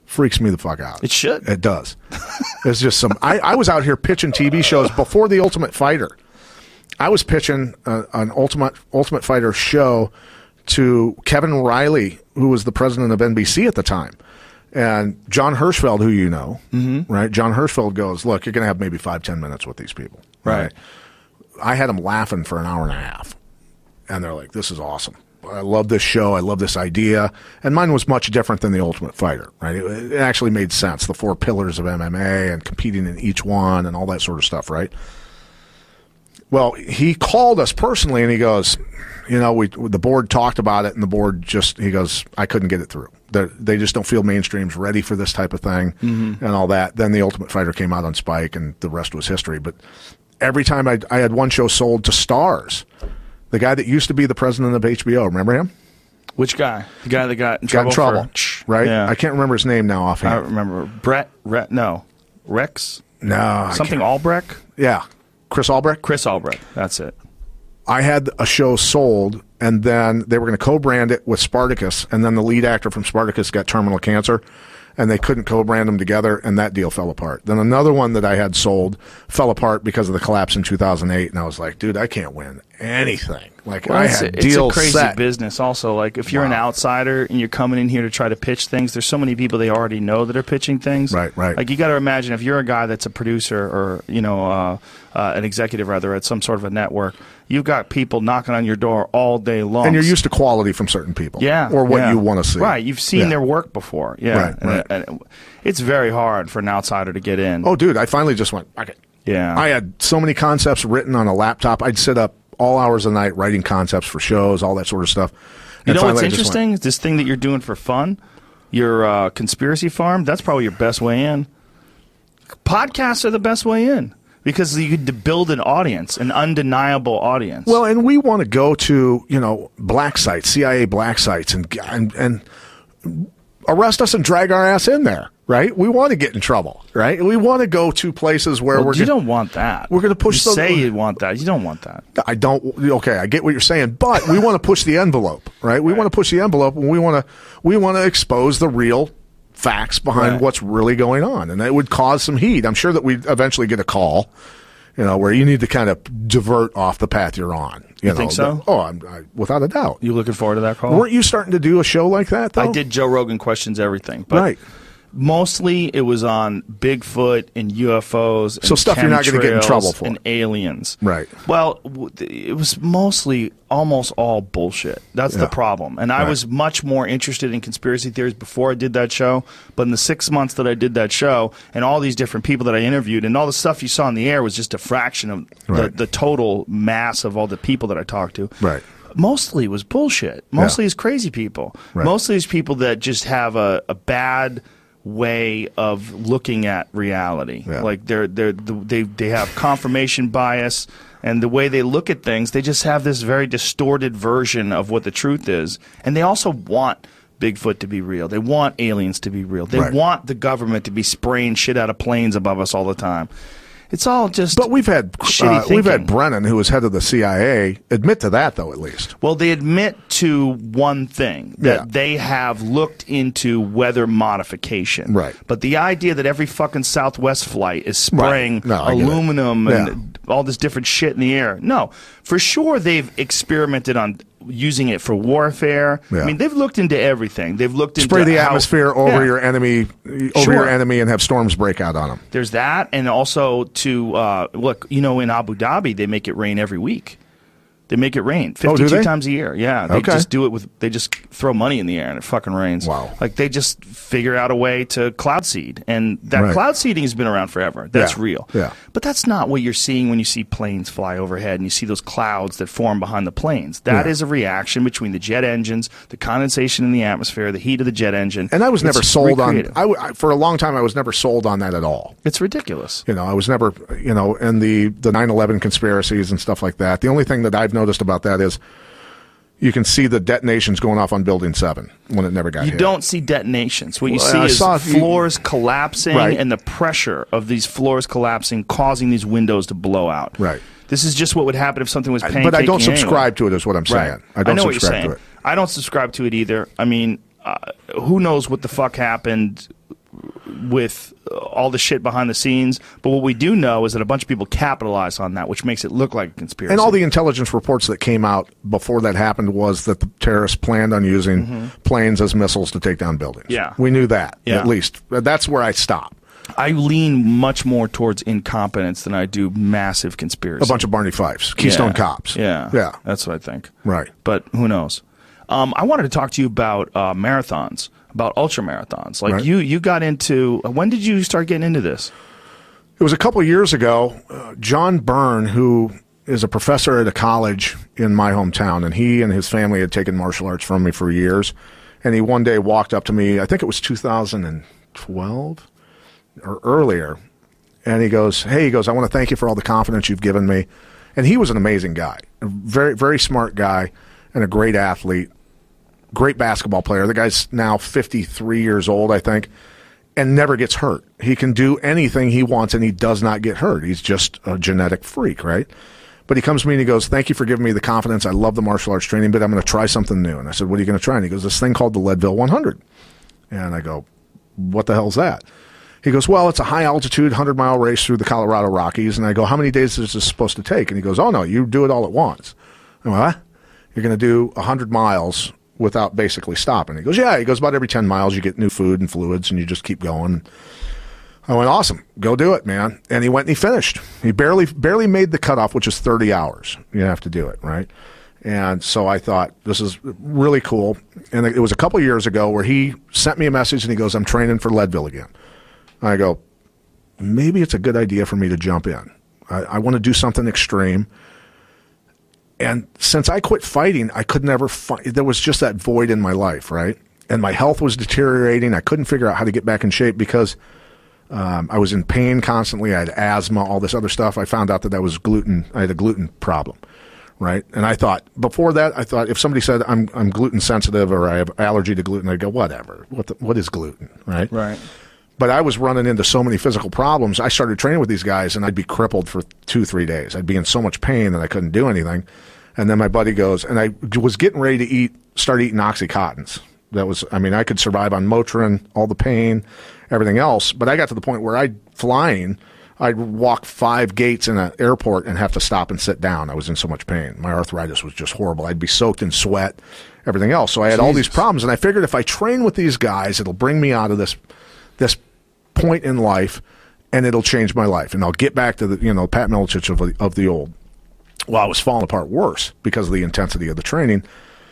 freaks me the fuck out. It should. It does. It's just some. I, I was out here pitching T V shows before the Ultimate Fighter. I was pitching uh, an Ultimate Ultimate Fighter show to Kevin Riley, who was the president of N B C at the time. And John Hirschfeld, who you know, mm-hmm. right? John Hirschfeld goes, look, you're going to have maybe five, ten minutes with these people. Right. right. I had them laughing for an hour and a half. And they're like, this is awesome. I love this show. I love this idea. And mine was much different than the Ultimate Fighter, right? It, it actually made sense. The four pillars of M M A and competing in each one and all that sort of stuff, right? Well, he called us personally and he goes, you know, we the board talked about it and the board just, he goes, I couldn't get it through. They're, they just don't feel mainstream's ready for this type of thing mm-hmm. and all that. Then the Ultimate Fighter came out on Spike and the rest was history. But every time I, I had one show sold to Stars, the guy that used to be the president of H B O, remember him? Which guy? The guy that got in got trouble? in trouble, for, right? Yeah. I can't remember his name now offhand. I remember. Brett, Brett no. Rex? No. Something Albrecht? Yeah. Chris Albrecht? Chris Albrecht. That's it. I had a show sold, and then they were going to co-brand it with Spartacus, and then the lead actor from Spartacus got terminal cancer, and they couldn't co-brand them together, and that deal fell apart. Then another one that I had sold fell apart because of the collapse in two thousand eight, and I was like, dude, I can't win anything. Like, well, I it's had a, deals It's a crazy set. business also. Like, if you're wow. an outsider and you're coming in here to try to pitch things, there's so many people they already know that are pitching things. Right, right. Like, you got to imagine if you're a guy that's a producer or, you know, uh, uh, an executive, rather, at some sort of a network, you've got people knocking on your door all day long. And you're used to quality from certain people. Yeah. Or what yeah. you want to see. Right. You've seen yeah. their work before. Yeah. Right, and, right. And it's very hard for an outsider to get in. Oh, dude, I finally just went, okay. Yeah. I had so many concepts written on a laptop. I'd sit up all hours of the night writing concepts for shows, all that sort of stuff. You And know what's finally I just interesting? went, This thing that you're doing for fun, your uh, conspiracy farm, that's probably your best way in. Podcasts are the best way in because you could build an audience, an undeniable audience. Well, and we want to go to, you know, black sites, C I A black sites, and and, and arrest us and drag our ass in there, right? We want to get in trouble, right? We want to go to places where well, we're you gonna, don't want that. We're going to push. You the, say you want that. You don't want that. I don't. Okay, I get what you're saying, but we want to push the envelope, right? We right. want to push the envelope, and we want to we want to expose the real facts behind right. what's really going on, and that would cause some heat. I'm sure that we'd eventually get a call, you know, where you need to kind of divert off the path you're on. You, you know, think so? But, oh, I'm, I, without a doubt. You looking forward to that call? Weren't you starting to do a show like that, though? I did Joe Rogan Questions Everything, but right. mostly it was on Bigfoot and U F Os and so stuff you're not going to get in trouble for. And aliens. Right. Well, it was mostly almost all bullshit. That's yeah. the problem. And I right. was much more interested in conspiracy theories before I did that show. But in the six months that I did that show and all these different people that I interviewed and all the stuff you saw in the air was just a fraction of right. the, the total mass of all the people that I talked to. Right. Mostly was bullshit. Mostly yeah. is crazy people. Right. Mostly is people that just have a, a bad way of looking at reality. Yeah. Like they're they're they they have confirmation bias, and the way they look at things, they just have this very distorted version of what the truth is. And they also want Bigfoot to be real. They want aliens to be real. They right. want the government to be spraying shit out of planes above us all the time. It's all just But we've had shitty uh, we've had thinking. Brennan, who was head of the C I A, admit to that, though, at least. Well, they admit to one thing, that Yeah. they have looked into weather modification. Right. But the idea that every fucking Southwest flight is spraying Right. No, I get it. aluminum and Yeah. all this different shit in the air. No. For sure they've experimented on using it for warfare. Yeah. I mean, they've looked into everything. They've looked into Spray the how- atmosphere over Yeah. your enemy, over Sure. your enemy, and have storms break out on them. There's that, and also to uh, look, you know, in Abu Dhabi, they make it rain every week. They make it rain Oh, do fifty-two they? times a year. Yeah, they Okay. just do it with. They just throw money in the air and it fucking rains. Wow. Like they just figure out a way to cloud seed, and that Right. cloud seeding has been around forever. That's Yeah. real. Yeah. But that's not what you're seeing when you see planes fly overhead and you see those clouds that form behind the planes. That Yeah. is a reaction between the jet engines, the condensation in the atmosphere, the heat of the jet engine. And I was It's never sold on. recreated. I, w- I- for a long time, I was never sold on that at all. It's ridiculous. You know, I was never, you know, in the the nine eleven conspiracies and stuff like that. The only thing that I've noticed about that is you can see the detonations going off on Building seven when it never got You hit. don't see detonations. What you Well, see I is saw- floors collapsing Right. and the pressure of these floors collapsing causing these windows to blow out. Right. This is just what would happen if something was pancaked. But I don't subscribe to it, is what I'm saying. Right. I don't know what you're subscribe saying. to it. I don't subscribe to it either. I mean, uh, who knows what the fuck happened with all the shit behind the scenes, but what we do know is that a bunch of people capitalize on that, which makes it look like a conspiracy. And all the intelligence reports that came out before that happened was that the terrorists planned on using mm-hmm. planes as missiles to take down buildings. Yeah. We knew that, yeah. at least. That's where I stop. I lean much more towards incompetence than I do massive conspiracy. A bunch of Barney Fifes, Keystone yeah. Cops. Yeah. Yeah. That's what I think. Right. But who knows? Um, I wanted to talk to you about uh, marathons, about ultra marathons. Like right. you, you got into. When did you start getting into this? It was a couple of years ago. Uh, John Byrne, who is a professor at a college in my hometown, and he and his family had taken martial arts from me for years. And he one day walked up to me. I think it was two thousand twelve or earlier, and he goes, "Hey," he goes, "I want to thank you for all the confidence you've given me." And he was an amazing guy, a very, very smart guy, and a great athlete. Great basketball player. The guy's now fifty-three years old, I think, and never gets hurt. He can do anything he wants, and he does not get hurt. He's just a genetic freak, right? But he comes to me and he goes, "Thank you for giving me the confidence. I love the martial arts training, but I'm going to try something new." And I said, "What are you going to try?" And he goes, "This thing called the Leadville one hundred." And I go, "What the hell's that?" He goes, "Well, it's a high-altitude, hundred-mile race through the Colorado Rockies." And I go, "How many days is this supposed to take?" And he goes, "Oh, no, you do it all at once." I went, "What? You're going to do one hundred miles without basically stopping?" He goes, "Yeah." He goes, "About every ten miles you get new food and fluids and you just keep going." I went, "Awesome. Go do it, man." And he went and he finished. He barely barely made the cutoff, which is thirty hours. You have to do it, right? And so I thought, this is really cool. And it was a couple years ago where he sent me a message and he goes, "I'm training for Leadville again." I go, maybe it's a good idea for me to jump in. I, I want to do something extreme. And since I quit fighting, I could never find, there was just that void in my life, right? And my health was deteriorating. I couldn't figure out how to get back in shape because um, I was in pain constantly. I had asthma, all this other stuff. I found out that I was gluten. I had a gluten problem, right? And I thought, before that, I thought if somebody said I'm I'm gluten sensitive or I have allergy to gluten, I'd go, whatever. What the, what is gluten, right? Right. But I was running into so many physical problems. I started training with these guys, and I'd be crippled for two, three days. I'd be in so much pain that I couldn't do anything. And then my buddy goes, and I was getting ready to eat, start eating Oxycontins. That was, I mean, I could survive on Motrin, all the pain, everything else. But I got to the point where I'd flying, I'd walk five gates in an airport and have to stop and sit down. I was in so much pain. My arthritis was just horrible. I'd be soaked in sweat, everything else. So I had Jesus. all these problems, and I figured if I train with these guys, it'll bring me out of this this point in life, and it'll change my life, and I'll get back to the, you know, Pat Miletich of the, of the old. Well, I was falling apart worse because of the intensity of the training.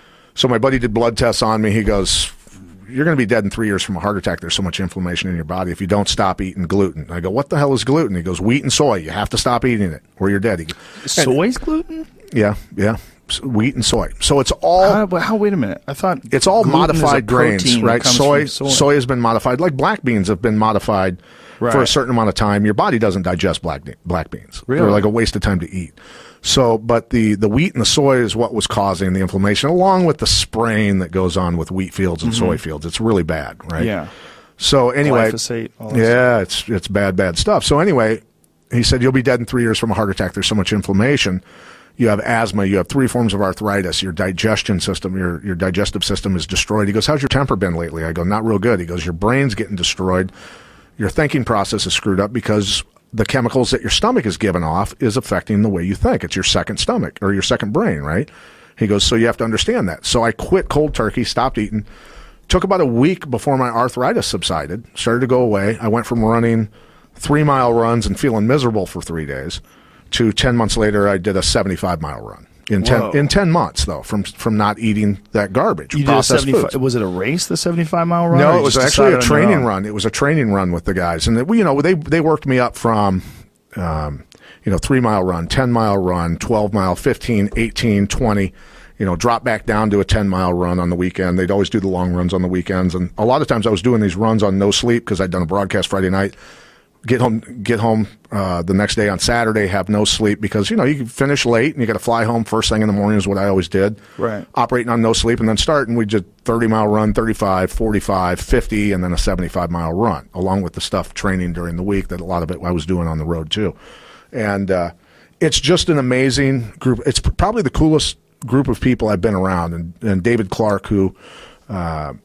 So my buddy did blood tests on me. He goes, "You're going to be dead in three years from a heart attack. There's so much inflammation in your body if you don't stop eating gluten." I go, "What the hell is gluten?" He goes, "Wheat and soy. You have to stop eating it or you're dead." He goes, Soy's gluten? Yeah, yeah. Wheat and soy. So it's all. How, how? Wait a minute. I thought it's all gluten is a modified grains, protein that right? comes Soy, from soy. soy has been modified, like black beans have been modified Right. for a certain amount of time. Your body doesn't digest black black beans. Really? They're like a waste of time to eat. So, but the the wheat and the soy is what was causing the inflammation, along with the spraying that goes on with wheat fields and mm-hmm. soy fields. It's really bad, right? Yeah. So anyway, Glyphosate, all that yeah, it's it's bad, bad stuff. So anyway, he said, "You'll be dead in three years from a heart attack. There's so much inflammation. You have asthma. You have three forms of arthritis. Your digestion system, your your digestive system is destroyed." He goes, "How's your temper been lately?" I go, "Not real good." He goes, "Your brain's getting destroyed. Your thinking process is screwed up because the chemicals that your stomach is giving off is affecting the way you think. It's your second stomach or your second brain, right?" He goes, "So you have to understand that." So I quit cold turkey, stopped eating. Took about a week before my arthritis subsided, started to go away. I went from running three-mile runs and feeling miserable for three days to ten months later, I did a seventy-five mile run. In ten, Whoa. in ten months, though, from from not eating that garbage. You did a processed seventy-five. foods. Was it a race, the seventy-five mile run? No, or it you was just actually a decided on your training own? run. It was a training run with the guys, and they, you know, they they worked me up from, um, you know, three mile run, ten mile run, twelve mile, fifteen, eighteen, twenty. You know, drop back down to a ten mile run on the weekend. They'd always do the long runs on the weekends, and a lot of times I was doing these runs on no sleep because I'd done a broadcast Friday night. Get home, get home uh, the next day on Saturday, have no sleep because, you know, you can finish late and you got to fly home first thing in the morning is what I always did. Right. Operating on no sleep and then start, and we did thirty mile run, thirty-five, forty-five, fifty, and then a seventy-five mile run, along with the stuff training during the week that a lot of it I was doing on the road too. And uh, it's just an amazing group. It's probably the coolest group of people I've been around. And, and David Clark, who uh,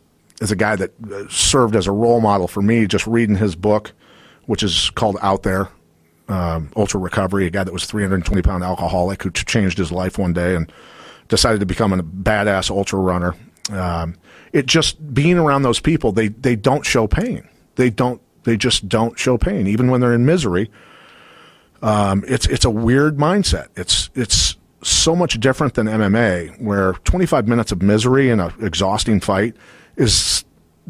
is a guy that uh, served as a role model for me, just reading his book, which is called Out There, um, Ultra Recovery, a guy that was a three hundred twenty pound alcoholic who t- changed his life one day and decided to become a badass ultra runner. Um, it just, being around those people, they, they don't show pain. They don't, they just don't show pain, even when they're in misery. Um, it's, it's a weird mindset. It's, it's so much different than M M A, where twenty-five minutes of misery in an exhausting fight is,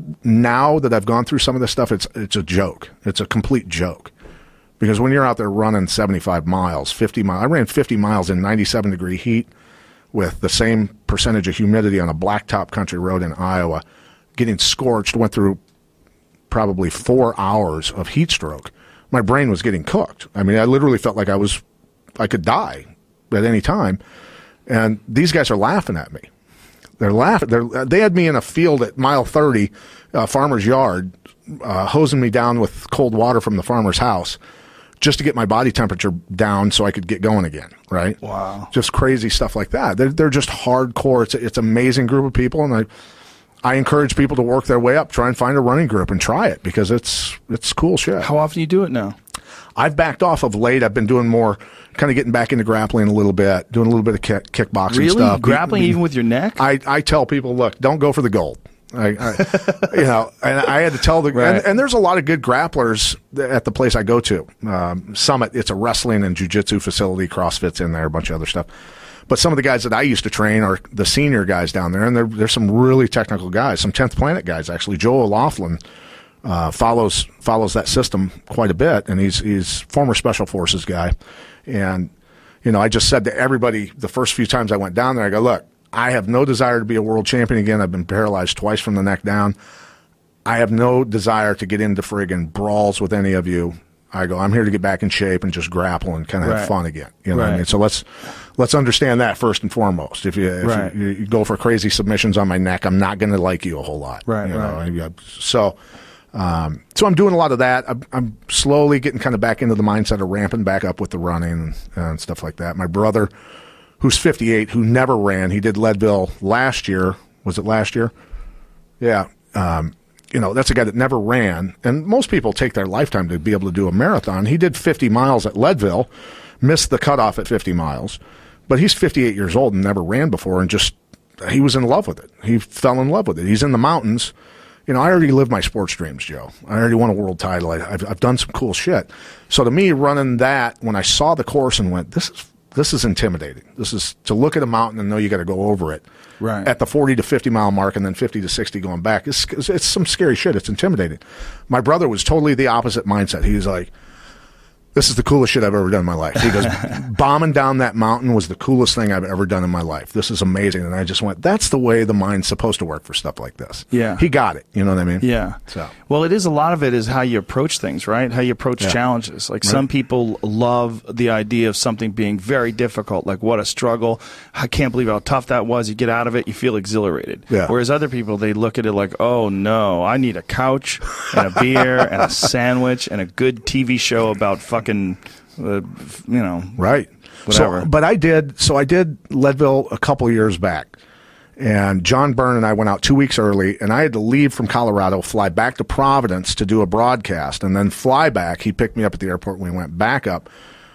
now that I've gone through some of this stuff, it's, it's a joke. It's a complete joke. Because when you're out there running seventy-five miles, fifty miles, I ran fifty miles in ninety-seven degree heat with the same percentage of humidity on a blacktop country road in Iowa, getting scorched, went through probably four hours of heat stroke. My brain was getting cooked. I mean, I literally felt like I was, I could die at any time. And these guys are laughing at me. They're laughing. They're, they had me in a field at mile thirty, uh, farmer's yard, uh, hosing me down with cold water from the farmer's house just to get my body temperature down so I could get going again, right? Wow. Just crazy stuff like that. They're, they're just hardcore. It's, a, it's an amazing group of people, and I I encourage people to work their way up, try and find a running group and try it, because it's it's cool shit. How often do you do it now? I've backed off of late. I've been doing more, kind of getting back into grappling a little bit, doing a little bit of kick, kickboxing really? stuff. Grappling even with your neck? I, I tell people, look, don't go for the gold. I, I you know, and I had to tell the, right. and, and there's a lot of good grapplers at the place I go to. Um, Summit, it's a wrestling and jiu-jitsu facility. CrossFit's in there, a bunch of other stuff. But some of the guys that I used to train are the senior guys down there, and there's some really technical guys, some tenth Planet guys, actually. Joe O'Loughlin uh, follows follows that system quite a bit, and he's he's former Special Forces guy. And, you know, I just said to everybody the first few times I went down there, I go, look, I have no desire to be a world champion again. I've been paralyzed twice from the neck down. I have no desire to get into friggin' brawls with any of you. I go, I'm here to get back in shape and just grapple and kind of right. have fun again. You know right. what I mean? So let's let's understand that first and foremost. If you if right. you, you go for crazy submissions on my neck, I'm not going to like you a whole lot. Right. You right. know? So um, so I'm doing a lot of that. I'm, I'm slowly getting kind of back into the mindset of ramping back up with the running and, and stuff like that. My brother, who's fifty-eight, who never ran, he did Leadville last year. Was it last year? Yeah. Um, You know, that's a guy that never ran, and most people take their lifetime to be able to do a marathon. He did fifty miles at Leadville, missed the cutoff at fifty miles, but he's fifty-eight years old and never ran before, and just, he was in love with it. He fell in love with it. He's in the mountains. You know, I already lived my sports dreams, Joe. I already won a world title. I, I've, I've done some cool shit. So to me, running that, when I saw the course and went, this is this is intimidating. This is to look at a mountain and know you got to go over it. Right. At the forty to fifty mile mark and then fifty to sixty going back. It's, it's, it's some scary shit. It's intimidating. My brother was totally the opposite mindset. He was like, this is the coolest shit I've ever done in my life. He goes, bombing down that mountain was the coolest thing I've ever done in my life. This is amazing. And I just went, that's the way the mind's supposed to work for stuff like this. Yeah. He got it. You know what I mean? Yeah. So. Well, it is, a lot of it is how you approach things, right? How you approach Yeah. challenges. Like Right. some people love the idea of something being very difficult, like what a struggle. I can't believe how tough that was. You get out of it, you feel exhilarated. Yeah. Whereas other people, they look at it like, oh no, I need a couch and a beer and a sandwich and a good T V show about fucking, uh, you know. Right. Whatever. So, but I did, so I did Leadville a couple years back. And John Byrne and I went out two weeks early, and I had to leave from Colorado, fly back to Providence to do a broadcast, and then fly back. He picked me up at the airport, and we went back up.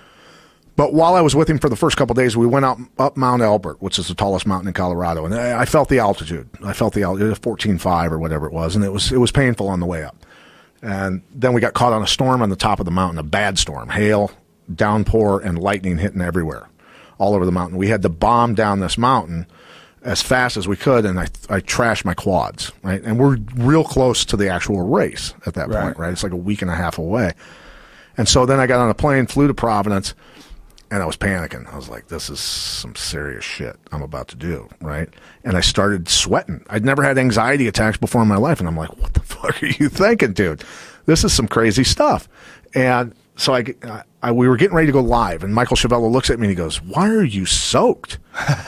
But while I was with him for the first couple of days, we went out up Mount Elbert, which is the tallest mountain in Colorado, and I, I felt the altitude. I felt the altitude, fourteen five or whatever it was, and it was it was painful on the way up. And then we got caught on a storm on the top of the mountain, a bad storm, hail, downpour, and lightning hitting everywhere, all over the mountain. We had to bomb down this mountain as fast as we could, and I I trashed my quads, right? And we're real close to the actual race at that Right. point, right? It's like a week and a half away. And so then I got on a plane, flew to Providence, and I was panicking. I was like, this is some serious shit I'm about to do, right? And I started sweating. I'd never had anxiety attacks before in my life, and I'm like, what the fuck are you thinking, dude? This is some crazy stuff. And so I, I, we were getting ready to go live, and Michael Chavello looks at me and he goes, why are you soaked?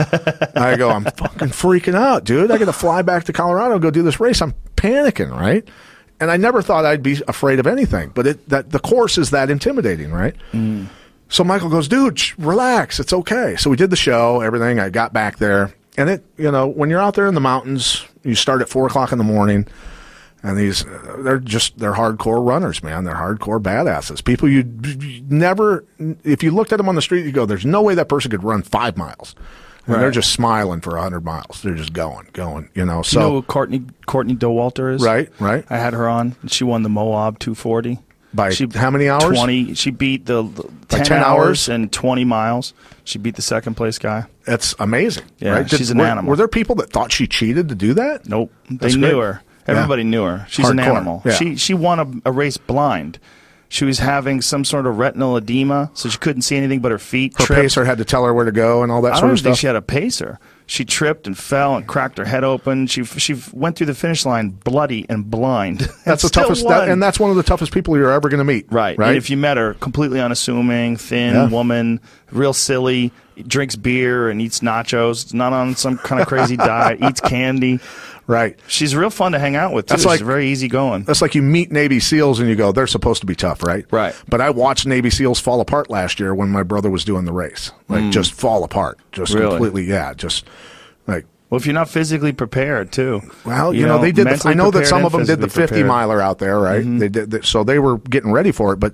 I go, I'm fucking freaking out, dude. I got to fly back to Colorado and go do this race. I'm panicking, right? And I never thought I'd be afraid of anything, but it, that the course is that intimidating, right? Mm. So Michael goes, dude, sh- relax. It's okay. So we did the show, everything. I got back there. And it, you know, when you're out there in the mountains, You start at four o'clock in the morning, and these uh, they're just they're hardcore runners, man. They're hardcore badasses. People you never, if you looked at them on the street, you go, "There's no way that person could run five miles." And Right. they're just smiling for a hundred miles. They're just going, going. You know. So you know who Courtney Courtney Dauwalter is? right, right. I had her on. She won the Moab two forty. By she, how many hours? twenty. She beat the, the ten, ten hours hours? and twenty miles. She beat the second place guy. That's amazing. Yeah, right? she's an were, animal. Were there people that thought she cheated to do that? Nope, they That's knew great. her. Everybody Yeah. knew her. She's an Hardcore. animal. Yeah. She she won a, a race blind. She was having some sort of retinal edema, so she couldn't see anything but her feet. Her tripped. pacer had to tell her where to go and all that I sort don't of even think stuff. she had a pacer. She tripped and fell and cracked her head open. She she went through the finish line bloody and blind. That's and the still toughest, won. that, and that's one of the toughest people you're ever going to meet. Right. Right. And if you met her, completely unassuming, thin Yeah. woman, real silly, drinks beer and eats nachos, not on some kind of crazy diet, eats candy. right. She's real fun to hang out with, too. That's She's like- very easygoing. That's like you meet Navy SEALs and you go, they're supposed to be tough, right? Right. But I watched Navy SEALs fall apart last year when my brother was doing the race. Like, just fall apart. Just Really? completely, yeah. Just like, Well, if you're not physically prepared, too. well, you, know, they did. The, mentally I know that prepared some and of them did the physically fifty prepared. miler out there, right? Mm-hmm. They did, the, so they were getting ready for it. But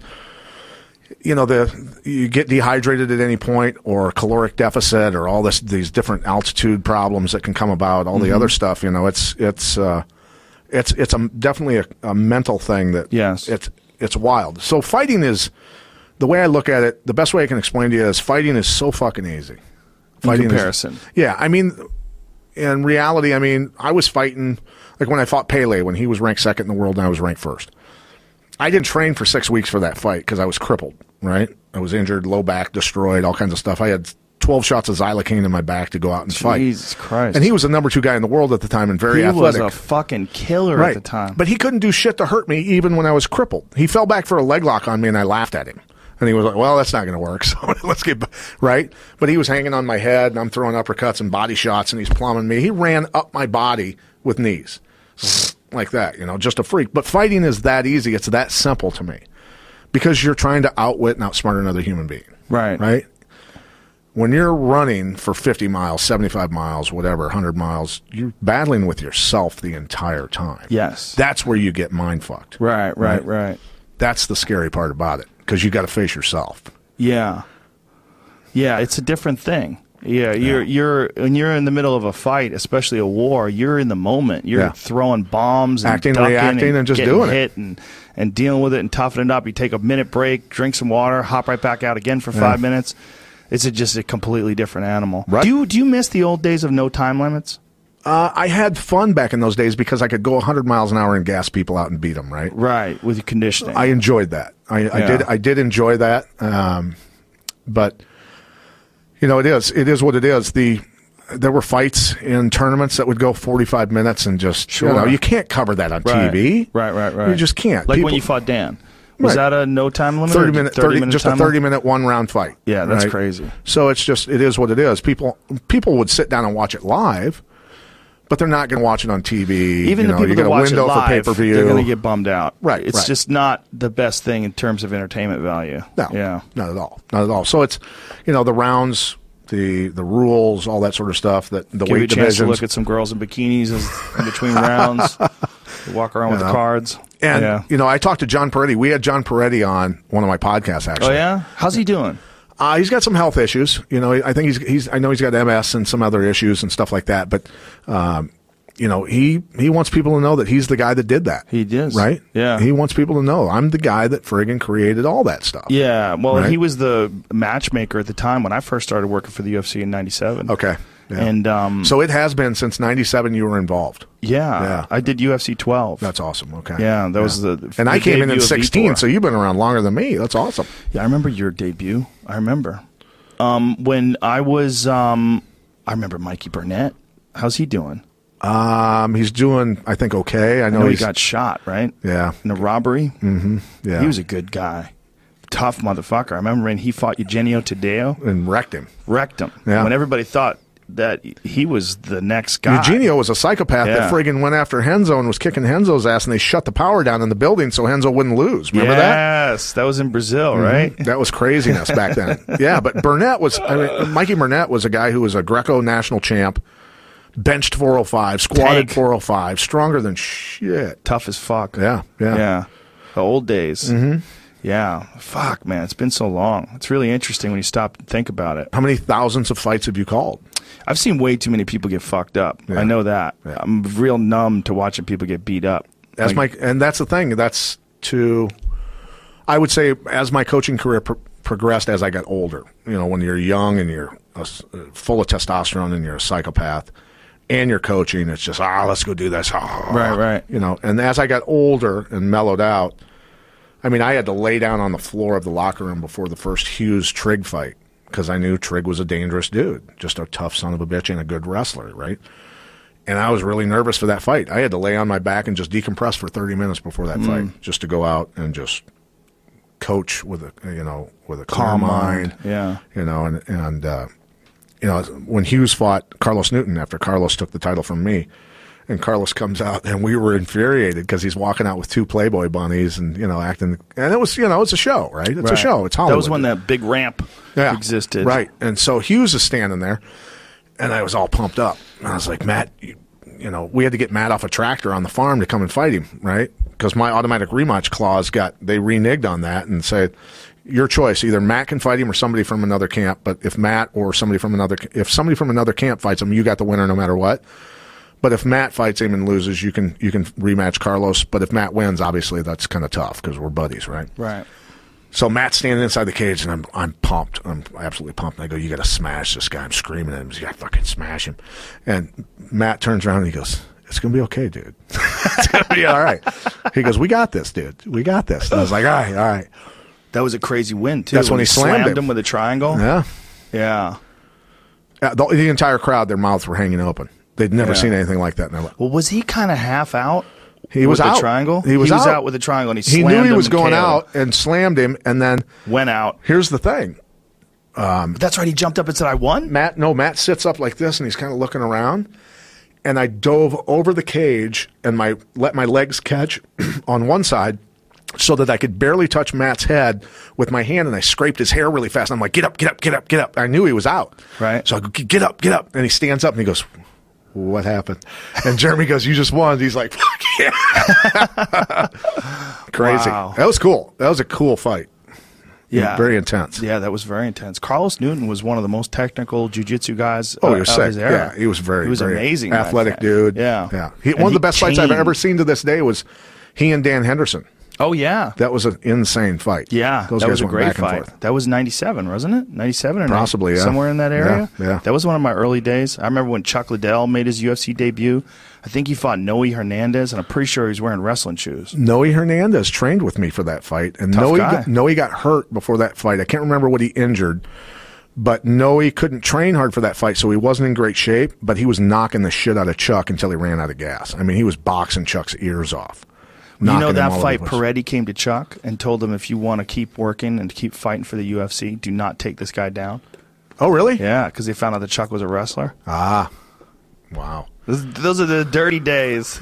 you know, the you get dehydrated at any point, or caloric deficit, or all this these different altitude problems that can come about. All the Mm-hmm. other stuff, you know, it's it's uh, it's it's a, definitely a, a mental thing that Yes. it's it's wild. So fighting is the way I look at it. The best way I can explain to you is fighting is so fucking easy. Fighting is- comparison. yeah, I mean, in reality, I mean, I was fighting like when I fought Pele when he was ranked second in the world and I was ranked first. I didn't train for six weeks for that fight because I was crippled. Right, I was injured, low back destroyed, all kinds of stuff. I had twelve shots of xylocaine in my back to go out and fight. Jesus Christ. And he was the number two guy in the world at the time and very he athletic. was a fucking killer right at the time. But he couldn't do shit to hurt me even when I was crippled. He fell back for a leg lock on me and I laughed at him. And he was like, well, that's not going to work. So let's get, b-" right? But he was hanging on my head and I'm throwing uppercuts and body shots and he's plumbing me. He ran up my body with knees like that, you know, just a freak. But fighting is that easy. It's that simple to me because you're trying to outwit and outsmart another human being. Right. Right? When you're running for fifty miles, seventy-five miles, whatever, one hundred miles, you're battling with yourself the entire time. Yes. That's where you get mind fucked. Right, right, right. That's the scary part about it because you got to face yourself. Yeah. Yeah, it's a different thing. Yeah, you're you're when you're in the middle of a fight, especially a war, you're in the moment. You're Yeah. throwing bombs and Acting, ducking reacting, and just getting doing it. hit and and dealing with it and toughing it up. You take a minute break, drink some water, hop right back out again for five minutes. It's a, just a completely different animal. Right. Do you do you miss the old days of no time limits? Uh, I had fun back in those days because I could go one hundred miles an hour and gas people out and beat them, right? Right, with your conditioning. I enjoyed that. I, I Yeah. did. I did enjoy that. Um, but you know, it is. It is what it is. The there were fights in tournaments that would go forty-five minutes and just Sure. you know you can't cover that on right. T V. Right, right, right. You just can't. Like People- when you fought Dan. Was Right. that a no time limit? thirty or minute, thirty thirty, minute just a time thirty limit? minute one round fight. Yeah, that's right? crazy. So it's just it is what it is. People people would sit down and watch it live, but they're not going to watch it on T V. Even you the know, people you that get a watch it window live, for pay per view. they're going to get bummed out. Right, It's right. just not the best thing in terms of entertainment value. No, Yeah. not at all, not at all. So it's you know the rounds, the the rules, all that sort of stuff. That the Give you a weight chance divisions. to look at some girls in bikinis as, in between rounds. Walk around with You the know. cards. And yeah. you know, I talked to John Peretti. We had John Peretti on one of my podcasts. Oh Actually, yeah, how's he doing? Uh, he's got some health issues. You know, I think he's he's. I know he's got M S and some other issues and stuff like that. But, um, you know, he he wants people to know that he's the guy that did that. He did, right? Yeah. He wants people to know I'm the guy that friggin' created all that stuff. Yeah. Well, Right. he was the matchmaker at the time when I first started working for the U F C in ninety-seven. Okay. Yeah. And um, so it has been since ninety-seven. You were involved. yeah, Yeah. I did U F C twelve. That's awesome. Okay. Yeah, that was the- And the I came in in debut of sixteen, Vitor. so you've been around longer than me. That's awesome. Yeah, I remember your debut. I remember um, when I was. Um, I remember Mikey Burnett. How's he doing? Um, he's doing, I think, okay. I know, I know he he's got shot, right? yeah, In a robbery. mm-hmm, yeah. He was a good guy. Tough motherfucker. I remember when he fought Eugenio Tadeo, and wrecked him. wrecked him. Yeah. When everybody thought that he was the next guy. Eugenio was a psychopath Yeah. that friggin' went after Henzo and was kicking Henzo's ass, and they shut the power down in the building so Henzo wouldn't lose. Remember that? Yes, that was in Brazil, right? That was craziness back then. Yeah, but Burnett was, I mean, Mikey Burnett was a guy who was a Greco national champ, benched four oh five, squatted Tank. four oh five, stronger than shit. Tough as fuck. Yeah, yeah. Yeah. The old days. Mm-hmm. Yeah. Fuck, man. It's been so long. It's really interesting when you stop and think about it. How many thousands of fights have you called? I've seen way too many people get fucked up. Yeah. I know that. Yeah. I'm real numb to watching people get beat up. As Like, my and that's the thing. That's to, I would say, as my coaching career pro- progressed, as I got older. You know, when you're young and you're uh, full of testosterone and you're a psychopath, and you're coaching, it's just ah, let's go do this. Ah. Right, right. You know, and as I got older and mellowed out, I mean, I had to lay down on the floor of the locker room before the first Hughes Trigg fight because I knew Trigg was a dangerous dude, just a tough son of a bitch and a good wrestler, right? And I was really nervous for that fight. I had to lay on my back and just decompress for thirty minutes before that Mm. fight, just to go out and just coach with a you know with a Calm calm mind. mind. Yeah. You know, and and uh, you know when Hughes fought Carlos Newton after Carlos took the title from me, and Carlos comes out and we were infuriated because he's walking out with two Playboy bunnies and you know acting, and it was you know it's a show, right? It's a Right. show. It's Hollywood. That was when that big ramp Yeah, existed. Right. And so Hughes is standing there, and I was all pumped up. And I was like, Matt, you, you know, we had to get Matt off a tractor on the farm to come and fight him, right? Because my automatic rematch clause got, they reneged on that and said, your choice, either Matt can fight him or somebody from another camp. But if Matt or somebody from another, if somebody from another camp fights him, you got the winner no matter what. But if Matt fights him and loses, you can you can rematch Carlos. But if Matt wins, obviously that's kind of tough because we're buddies, right? Right. So Matt's standing inside the cage, and I'm I'm pumped. I'm absolutely pumped. And I go, you got to smash this guy. I'm screaming at him. You got to fucking smash him. And Matt turns around and he goes, it's going to be okay, dude. It's going to be all right. He goes, we got this, dude. We got this. And I was like, all right, all right. That was a crazy win, too. That's when he slammed him. with a triangle. Yeah. Yeah. Uh, the, the entire crowd, their mouths were hanging open. They'd never Yeah. seen anything like that in their life. Well, was he kind of half out? He was with out. the triangle? He was, out. out. with the triangle, and he He slammed knew he him was and going K O'd him. out and slammed him, and then Went out. here's the thing. But that's right. He jumped up and said, I won? Matt, no, Matt sits up like this, and he's kind of looking around. And I dove over the cage and my let my legs catch on one side so that I could barely touch Matt's head with my hand, and I scraped his hair really fast. I'm like, get up, get up, get up, get up. I knew he was out. Right. So I go, get up, get up. And he stands up, and he goes, what happened? And Jeremy goes, you just won. And he's like, fuck yeah. Crazy. Wow. That was cool. That was a cool fight. Yeah. Very intense. Yeah, that was very intense. Carlos Newton was one of the most technical jiu-jitsu guys Oh, uh, he was of sick. his era. Yeah, he was very, He was very amazing. back athletic then. dude. Yeah. yeah. He, And one of he the best fights I've chained- ever seen to this day was he and Dan Henderson. Oh, yeah. That was an insane fight. Yeah, Those that guys was a went great back and fight. forth. That was ninety-seven, wasn't it? ninety-seven or Possibly, ninety yeah. somewhere in that area. Yeah, yeah. That was one of my early days. I remember when Chuck Liddell made his U F C debut. I think he fought Noe Hernandez, and I'm pretty sure he was wearing wrestling shoes. Noe Hernandez trained with me for that fight, and Tough Noe guy. got, Noe got hurt before that fight. I can't remember what he injured, but Noe couldn't train hard for that fight, so he wasn't in great shape. But he was knocking the shit out of Chuck until he ran out of gas. I mean, he was boxing Chuck's ears off. You know knocking him that all fight, over the place. Peretti came to Chuck and told him, if you want to keep working and keep fighting for the U F C, do not take this guy down. Oh, really? Yeah, because they found out that Chuck was a wrestler. Ah, wow. Those, those are the dirty days.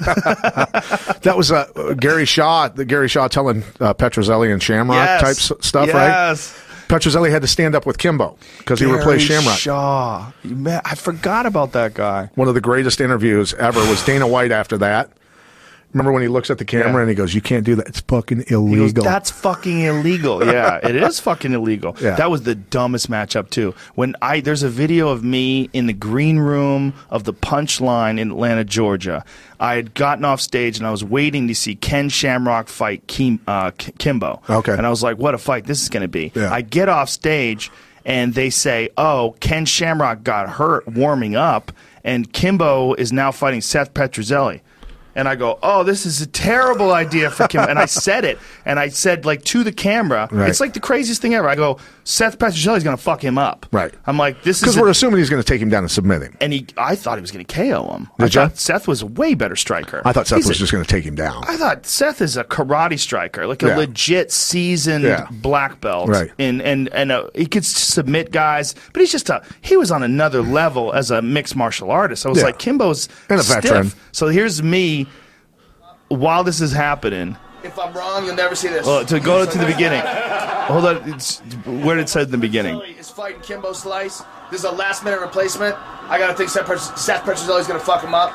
That was uh, Gary Shaw, the Gary Shaw telling uh, Petrozelli and Shamrock Yes. type s- stuff, right? Yes. Petrozelli had to stand up with Kimbo because he Gary replaced Shamrock. Shaw. You man, I forgot about that guy. One of the greatest interviews ever was Dana White after that. Remember when he looks at the camera Yeah. and he goes, you can't do that. It's fucking He goes, illegal. that's fucking illegal. Yeah, it is fucking illegal. Yeah. That was the dumbest matchup too. When I there's a video of me in the green room of the Punchline in Atlanta, Georgia. I had gotten off stage and I was waiting to see Ken Shamrock fight Kim, uh, K- Kimbo. Okay. And I was like, what a fight this is going to be. Yeah. I get off stage and they say, oh, Ken Shamrock got hurt warming up and Kimbo is now fighting Seth Petrozelli. And I go, oh, this is a terrible idea for Kim. And I said it. And I said, like, to the camera, Right. it's like the craziest thing ever. I go, Seth Petrozelli's going to fuck him up. Right. I'm like, this is Because a- we're assuming he's going to take him down and submit him. and he, I thought he was going to K O him. I Did ya? thought Seth was a way better striker. I thought Seth He's was a- just going to take him down. I thought Seth is a karate striker, like a Yeah. legit seasoned Yeah. black belt, Right. And and and uh, he could submit guys, but he's just a he was on another level as a mixed martial artist. I was Yeah. like, Kimbo's And a stiff. veteran. So here's me while this is happening. If I'm wrong, you'll never see this. Well, to go to the beginning. Hold on, it's, where did it say in the beginning? Is fighting Kimbo Slice. This is a last-minute replacement. I gotta think Seth, Seth Petrozelli's gonna fuck him up.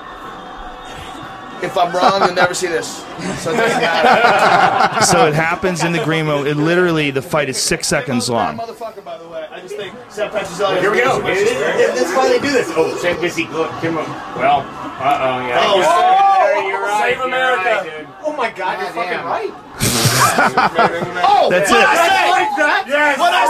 If I'm wrong, you'll never see this. So it doesn't matter. So it happens in the green room. It literally, the fight is six seconds long. Motherfucker, by the way. I just think Seth Petrozelli. Here we go. This is why they do this. Oh, Saint Busy, look, Kim. Well, uh-oh, yeah. Oh, oh, you're right. Save America. Right, oh my God, you're fucking right. Oh, That's what it. I say? Like that? Yes. What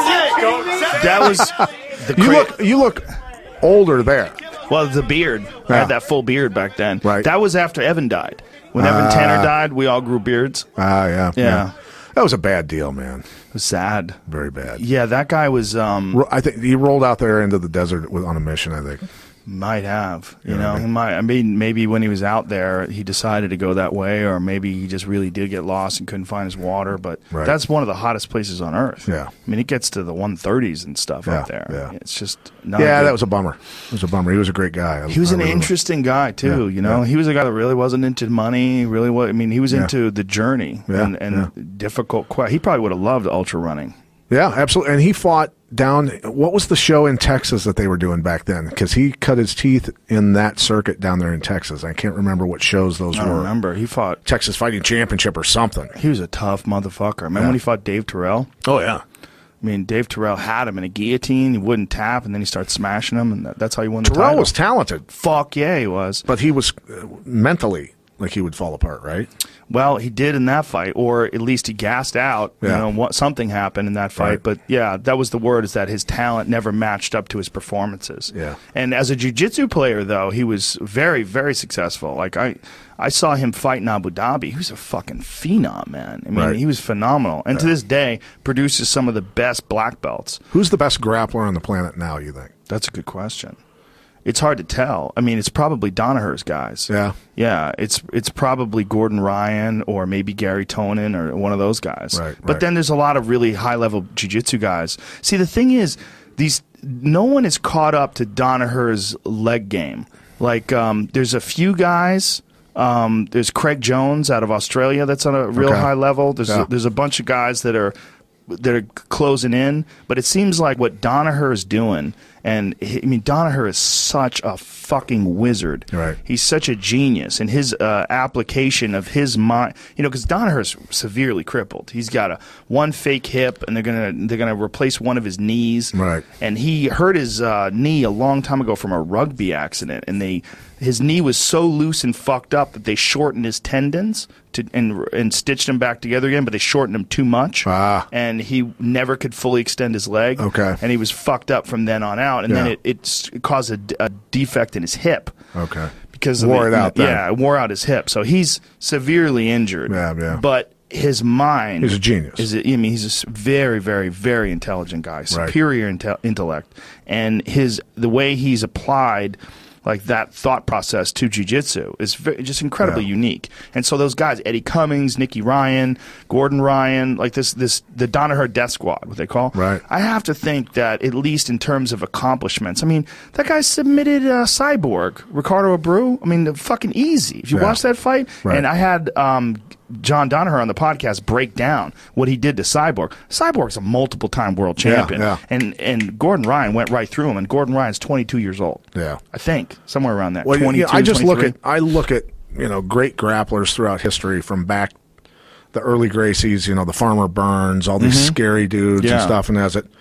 I say? That was the You cra- look, you look older there. Well, the beard. I Yeah. had that full beard back then. Right. That was after Evan died. When Evan Ah. Tanner died, we all grew beards. Ah, yeah, Yeah. That was a bad deal, man. It was sad. Very bad. Yeah, that guy was, um, Ro- I think he rolled out there into the desert with, on a mission. I think. might have, you Yeah, know, right. he might, I mean, maybe when he was out there, he decided to go that way, or maybe he just really did get lost and couldn't find his water. But Right. that's one of the hottest places on earth. Yeah. I mean, it gets to the one thirties and stuff Yeah, up there. yeah. It's just not Yeah, good. that was a bummer. It was a bummer. He was a great guy. I- He was I an really- interesting guy too, Yeah, you know. yeah. He was a guy that really wasn't into money. Really, was. I mean, he was Yeah. into the journey Yeah, and, and difficult. que- He probably would have loved ultra running. Yeah, absolutely. And he fought down. What was the show in Texas that they were doing back then? Because he cut his teeth in that circuit down there in Texas. I can't remember what shows those I don't were. remember. He fought. Texas Fighting Championship or something. He was a tough motherfucker. Remember Yeah. when he fought Dave Terrell? Oh yeah. I mean, Dave Terrell had him in a guillotine. He wouldn't tap, and then he started smashing him, and that, that's how he won the Terrell title. was talented, Fuck yeah, he was. but he was uh, mentally like he would fall apart, right? Well, he did in that fight, or at least he gassed out. Yeah. You know, what, something happened in that fight. Right. But yeah, that was the word, is that his talent never matched up to his performances. Yeah. And as a jiu-jitsu player, though, he was very, very successful. Like, I, I saw him fight in Abu Dhabi. He was a fucking phenom, man. I mean, Right. he was phenomenal. And to this day, produces some of the best black belts. Who's the best grappler on the planet now? You think? That's a good question. It's hard to tell. I mean, it's probably Danaher's guys. Yeah. Yeah, it's it's probably Gordon Ryan or maybe Gary Tonin or one of those guys. Right, but right. then there's a lot of really high-level jiu-jitsu guys. See, the thing is, these no one is caught up to Danaher's leg game. Like, um, there's a few guys. Um, there's Craig Jones out of Australia that's on a real Okay. high level. There's Yeah. a, there's a bunch of guys that are that are closing in, but it seems like what Danaher is doing, and he, I mean Danaher is such a fucking wizard. Right. He's such a genius, and his uh, application of his mind, you know, because Danaher is severely crippled. He's got a one fake hip, and they're gonna they're gonna replace one of his knees. Right. And he hurt his uh, knee a long time ago from a rugby accident, and they his knee was so loose and fucked up that they shortened his tendons to and and stitched him back together again, but they shortened him too much. Ah. And he never could fully extend his leg. Okay. And he was fucked up from then on out, and then Yeah. it, it, s- it caused a, d- a defect in his hip. Okay. Because of Wore the, it out then. Yeah, it wore out his hip. So he's severely injured. Yeah, yeah. But his mind. He's a genius. Is, I mean, he's a s- very, very, very intelligent guy. Superior inte- intellect, and his the way he's applied. Like that thought process to jiu-jitsu is very, just incredibly Yeah. unique. And so those guys, Eddie Cummings, Nicky Ryan, Gordon Ryan, like this, this the Danaher Death Squad, what they call. Right. I have to think that at least in terms of accomplishments, I mean, that guy submitted uh, Cyborg, Ricardo Abreu. I mean, fucking easy. If you Yeah. watch that fight, Right. and I had um, John Danaher on the podcast break down what he did to Cyborg. Cyborg's a multiple-time world champion, yeah. and and Gordon Ryan went right through him. And Gordon Ryan's twenty-two years old. Yeah. I think somewhere around that. Well, you twenty-two, know, I just look twenty-three. at I look at you know great grapplers throughout history from back the early Gracies, you know the Farmer Burns, all these scary dudes and Mm-hmm. Yeah. stuff, and as it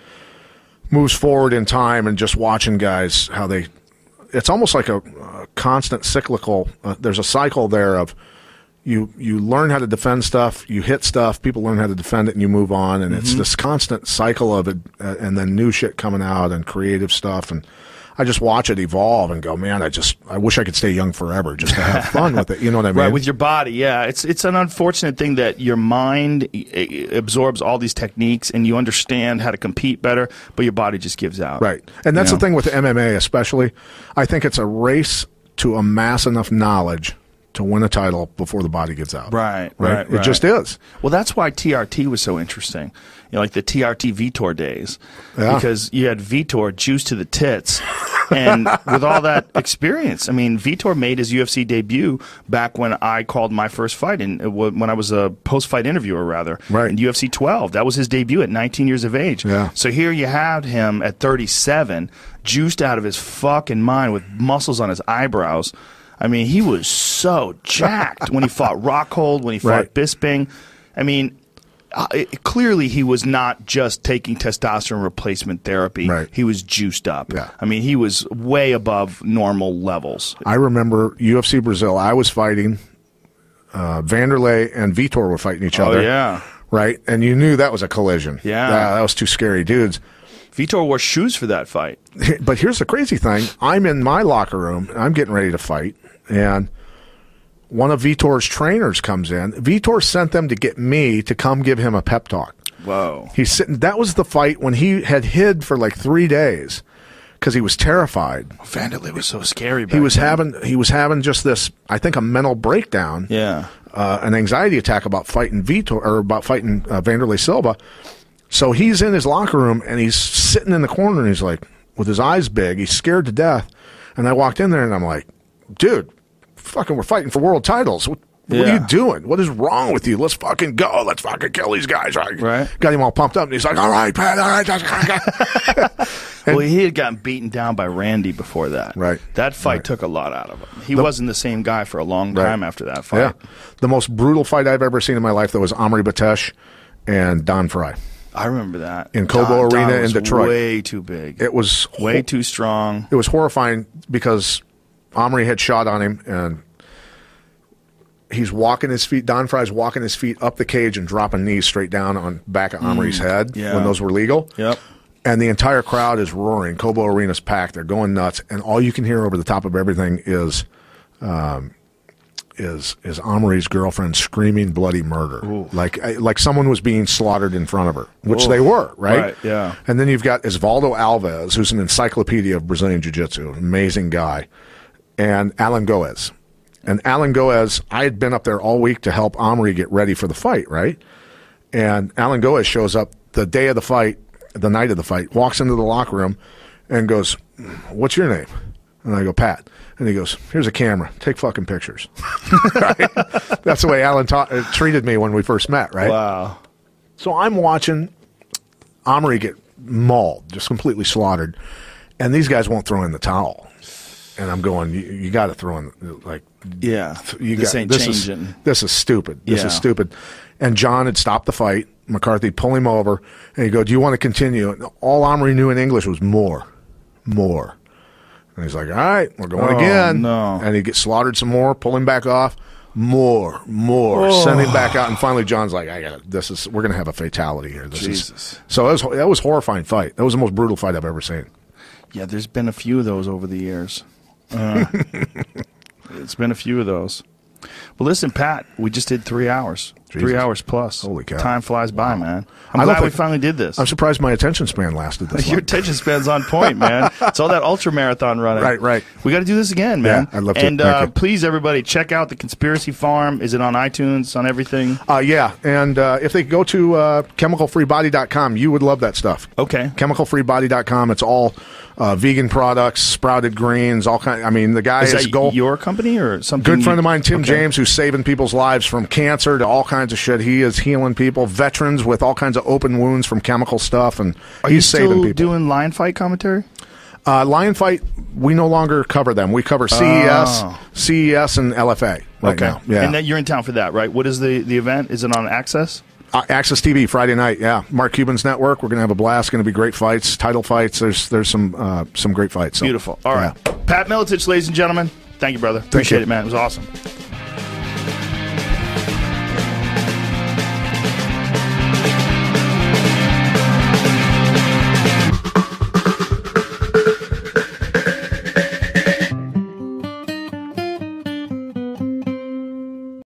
moves forward in time, and just watching guys how they, it's almost like a, a constant cyclical. Uh, there's a cycle there of. You you learn how to defend stuff, you hit stuff, people learn how to defend it, and you move on, and Mm-hmm. it's this constant cycle of it, uh, and then new shit coming out and creative stuff, and I just watch it evolve and go, man, I just I wish I could stay young forever just to have fun with it. You know what I mean? Right, with your body, yeah. It's it's an unfortunate thing that your mind i- i- absorbs all these techniques and you understand how to compete better, but your body just gives out. Right, and that's You the know? thing with M M A, especially. I think it's a race to amass enough knowledge to win a title before the body gives out. Right, right. right, It right. just is. Well, that's why T R T was so interesting. You know, like the T R T Vitor days. Yeah. Because you had Vitor juice to the tits, And with all that experience, I mean, Vitor made his U F C debut back when I called my first fight, and when I was a post-fight interviewer, rather, right. in U F C twelve. That was his debut at nineteen years of age. Yeah. So here you had him at thirty-seven, juiced out of his fucking mind with muscles on his eyebrows. I mean, he was so jacked when he fought Rockhold, when he fought Right. Bisping. I mean, uh, it, clearly he was not just taking testosterone replacement therapy. Right. He was juiced up. Yeah. I mean, he was way above normal levels. I remember U F C Brazil. I was fighting. Uh, Vanderlei and Vitor were fighting each Oh, other. yeah. Right? And you knew that was a collision. Yeah. That, that was two scary dudes. Vitor wore shoes for that fight. But here's the crazy thing. I'm in my locker room. I'm getting ready to fight. And one of Vitor's trainers comes in. Vitor sent them to get me to come give him a pep talk. Whoa. He's sitting. That was the fight when he had hid for like three days because he was terrified. Vanderlei was so scary back He was then. having he was having just this, I think, a mental breakdown. Yeah. Uh, an anxiety attack about fighting Vitor or about fighting uh, Vanderlei Silva. So he's in his locker room and he's sitting in the corner and he's like, with his eyes big, he's scared to death. And I walked in there and I'm like, dude, fucking, we're fighting for world titles. What, what Yeah. are you doing? What is wrong with you? Let's fucking go. Let's fucking kill these guys. Right. Right. Got him all pumped up and he's like, all right, Pat, all right. Well, he had gotten beaten down by Randy before that. Right. That fight Right. took a lot out of him. He wasn't the same guy for a long time Right. after that fight. Yeah. The most brutal fight I've ever seen in my life, though, was Omri Batesh and Don Fry. I remember that. In Cobo Don- Arena Don in was Detroit. way too big. It was way hor- too strong. It was horrifying because Omri had shot on him and he's walking his feet. Don Fry's walking his feet up the cage and dropping knees straight down on back of Omri's head yeah. when those were legal. Yep. And the entire crowd is roaring. Cobo Arena's packed. They're going nuts. And all you can hear over the top of everything is um, is is Omri's girlfriend screaming bloody murder. Like like someone was being slaughtered in front of her, which Ooh. they were, right? Right, yeah. And then you've got Osvaldo Alves, who's an encyclopedia of Brazilian Jiu-Jitsu, amazing guy, and Alan Goes. And Alan Goes, I had been up there all week to help Omri get ready for the fight, right? And Alan Goes shows up the day of the fight, the night of the fight, walks into the locker room and goes, "What's your name?" And I go, "Pat." And he goes, "Here's a camera. Take fucking pictures." Right? That's the way Alan ta- uh, treated me when we first met, right? Wow. So I'm watching Omri get mauled, just completely slaughtered, and these guys won't throw in the towel. And I'm going, you, you got to throw in, like, Yeah. you this got, ain't this changing. Is, this is stupid. This Yeah. is stupid. And John had stopped the fight. McCarthy pull him over, and he go, "Do you want to continue?" And all Omri knew in English was more, more. And he's like, "All right, we're going Oh, again." no. And he gets slaughtered some more, pull him back off, more, more, Oh. send him back out, and finally John's like, "I got it. This is we're going to have a fatality here." This Jesus. is so that was that was a horrifying fight. That was the most brutal fight I've ever seen. Yeah, there's been a few of those over the years. Uh, it's been a few of those. Well, listen, Pat, we just did three hours. Three Jesus. hours plus. Holy cow. Time flies by, man. I'm I don't glad we think- finally did this. I'm surprised my attention span lasted this Your long. attention span's on point, man. It's all that ultra marathon running. Right, right. We got to do this again, man. Yeah, I'd love to. And Thank uh, you. please, everybody, check out the Conspiracy Farm. Is it on iTunes? On everything? Uh, yeah, and uh, if they go to uh, chemical free body dot com, you would love that stuff. Okay. chemical free body dot com. It's all uh, vegan products, sprouted greens, all kind. I mean, the guy Is is that goal. your company or something? Good you- friend of mine, Tim Okay. James, who's saving people's lives from cancer to all kinds of shit. He is healing people, veterans with all kinds of open wounds from chemical stuff, and Are he's you saving still people. doing lion fight commentary? Uh, Lion Fight, we no longer cover them. We cover C E S, Oh. C E S, and L F A right okay. now. Yeah. And then you're in town for that, right? What is the, the event? Is it on Access? Uh, Access T V Friday night, yeah. Mark Cuban's network. We're going to have a blast. Going to be great fights, title fights. There's there's some uh, some great fights. So, Beautiful. All right. yeah. Pat Miletich, ladies and gentlemen. Thank you, brother. Appreciate you. it, man. It was awesome.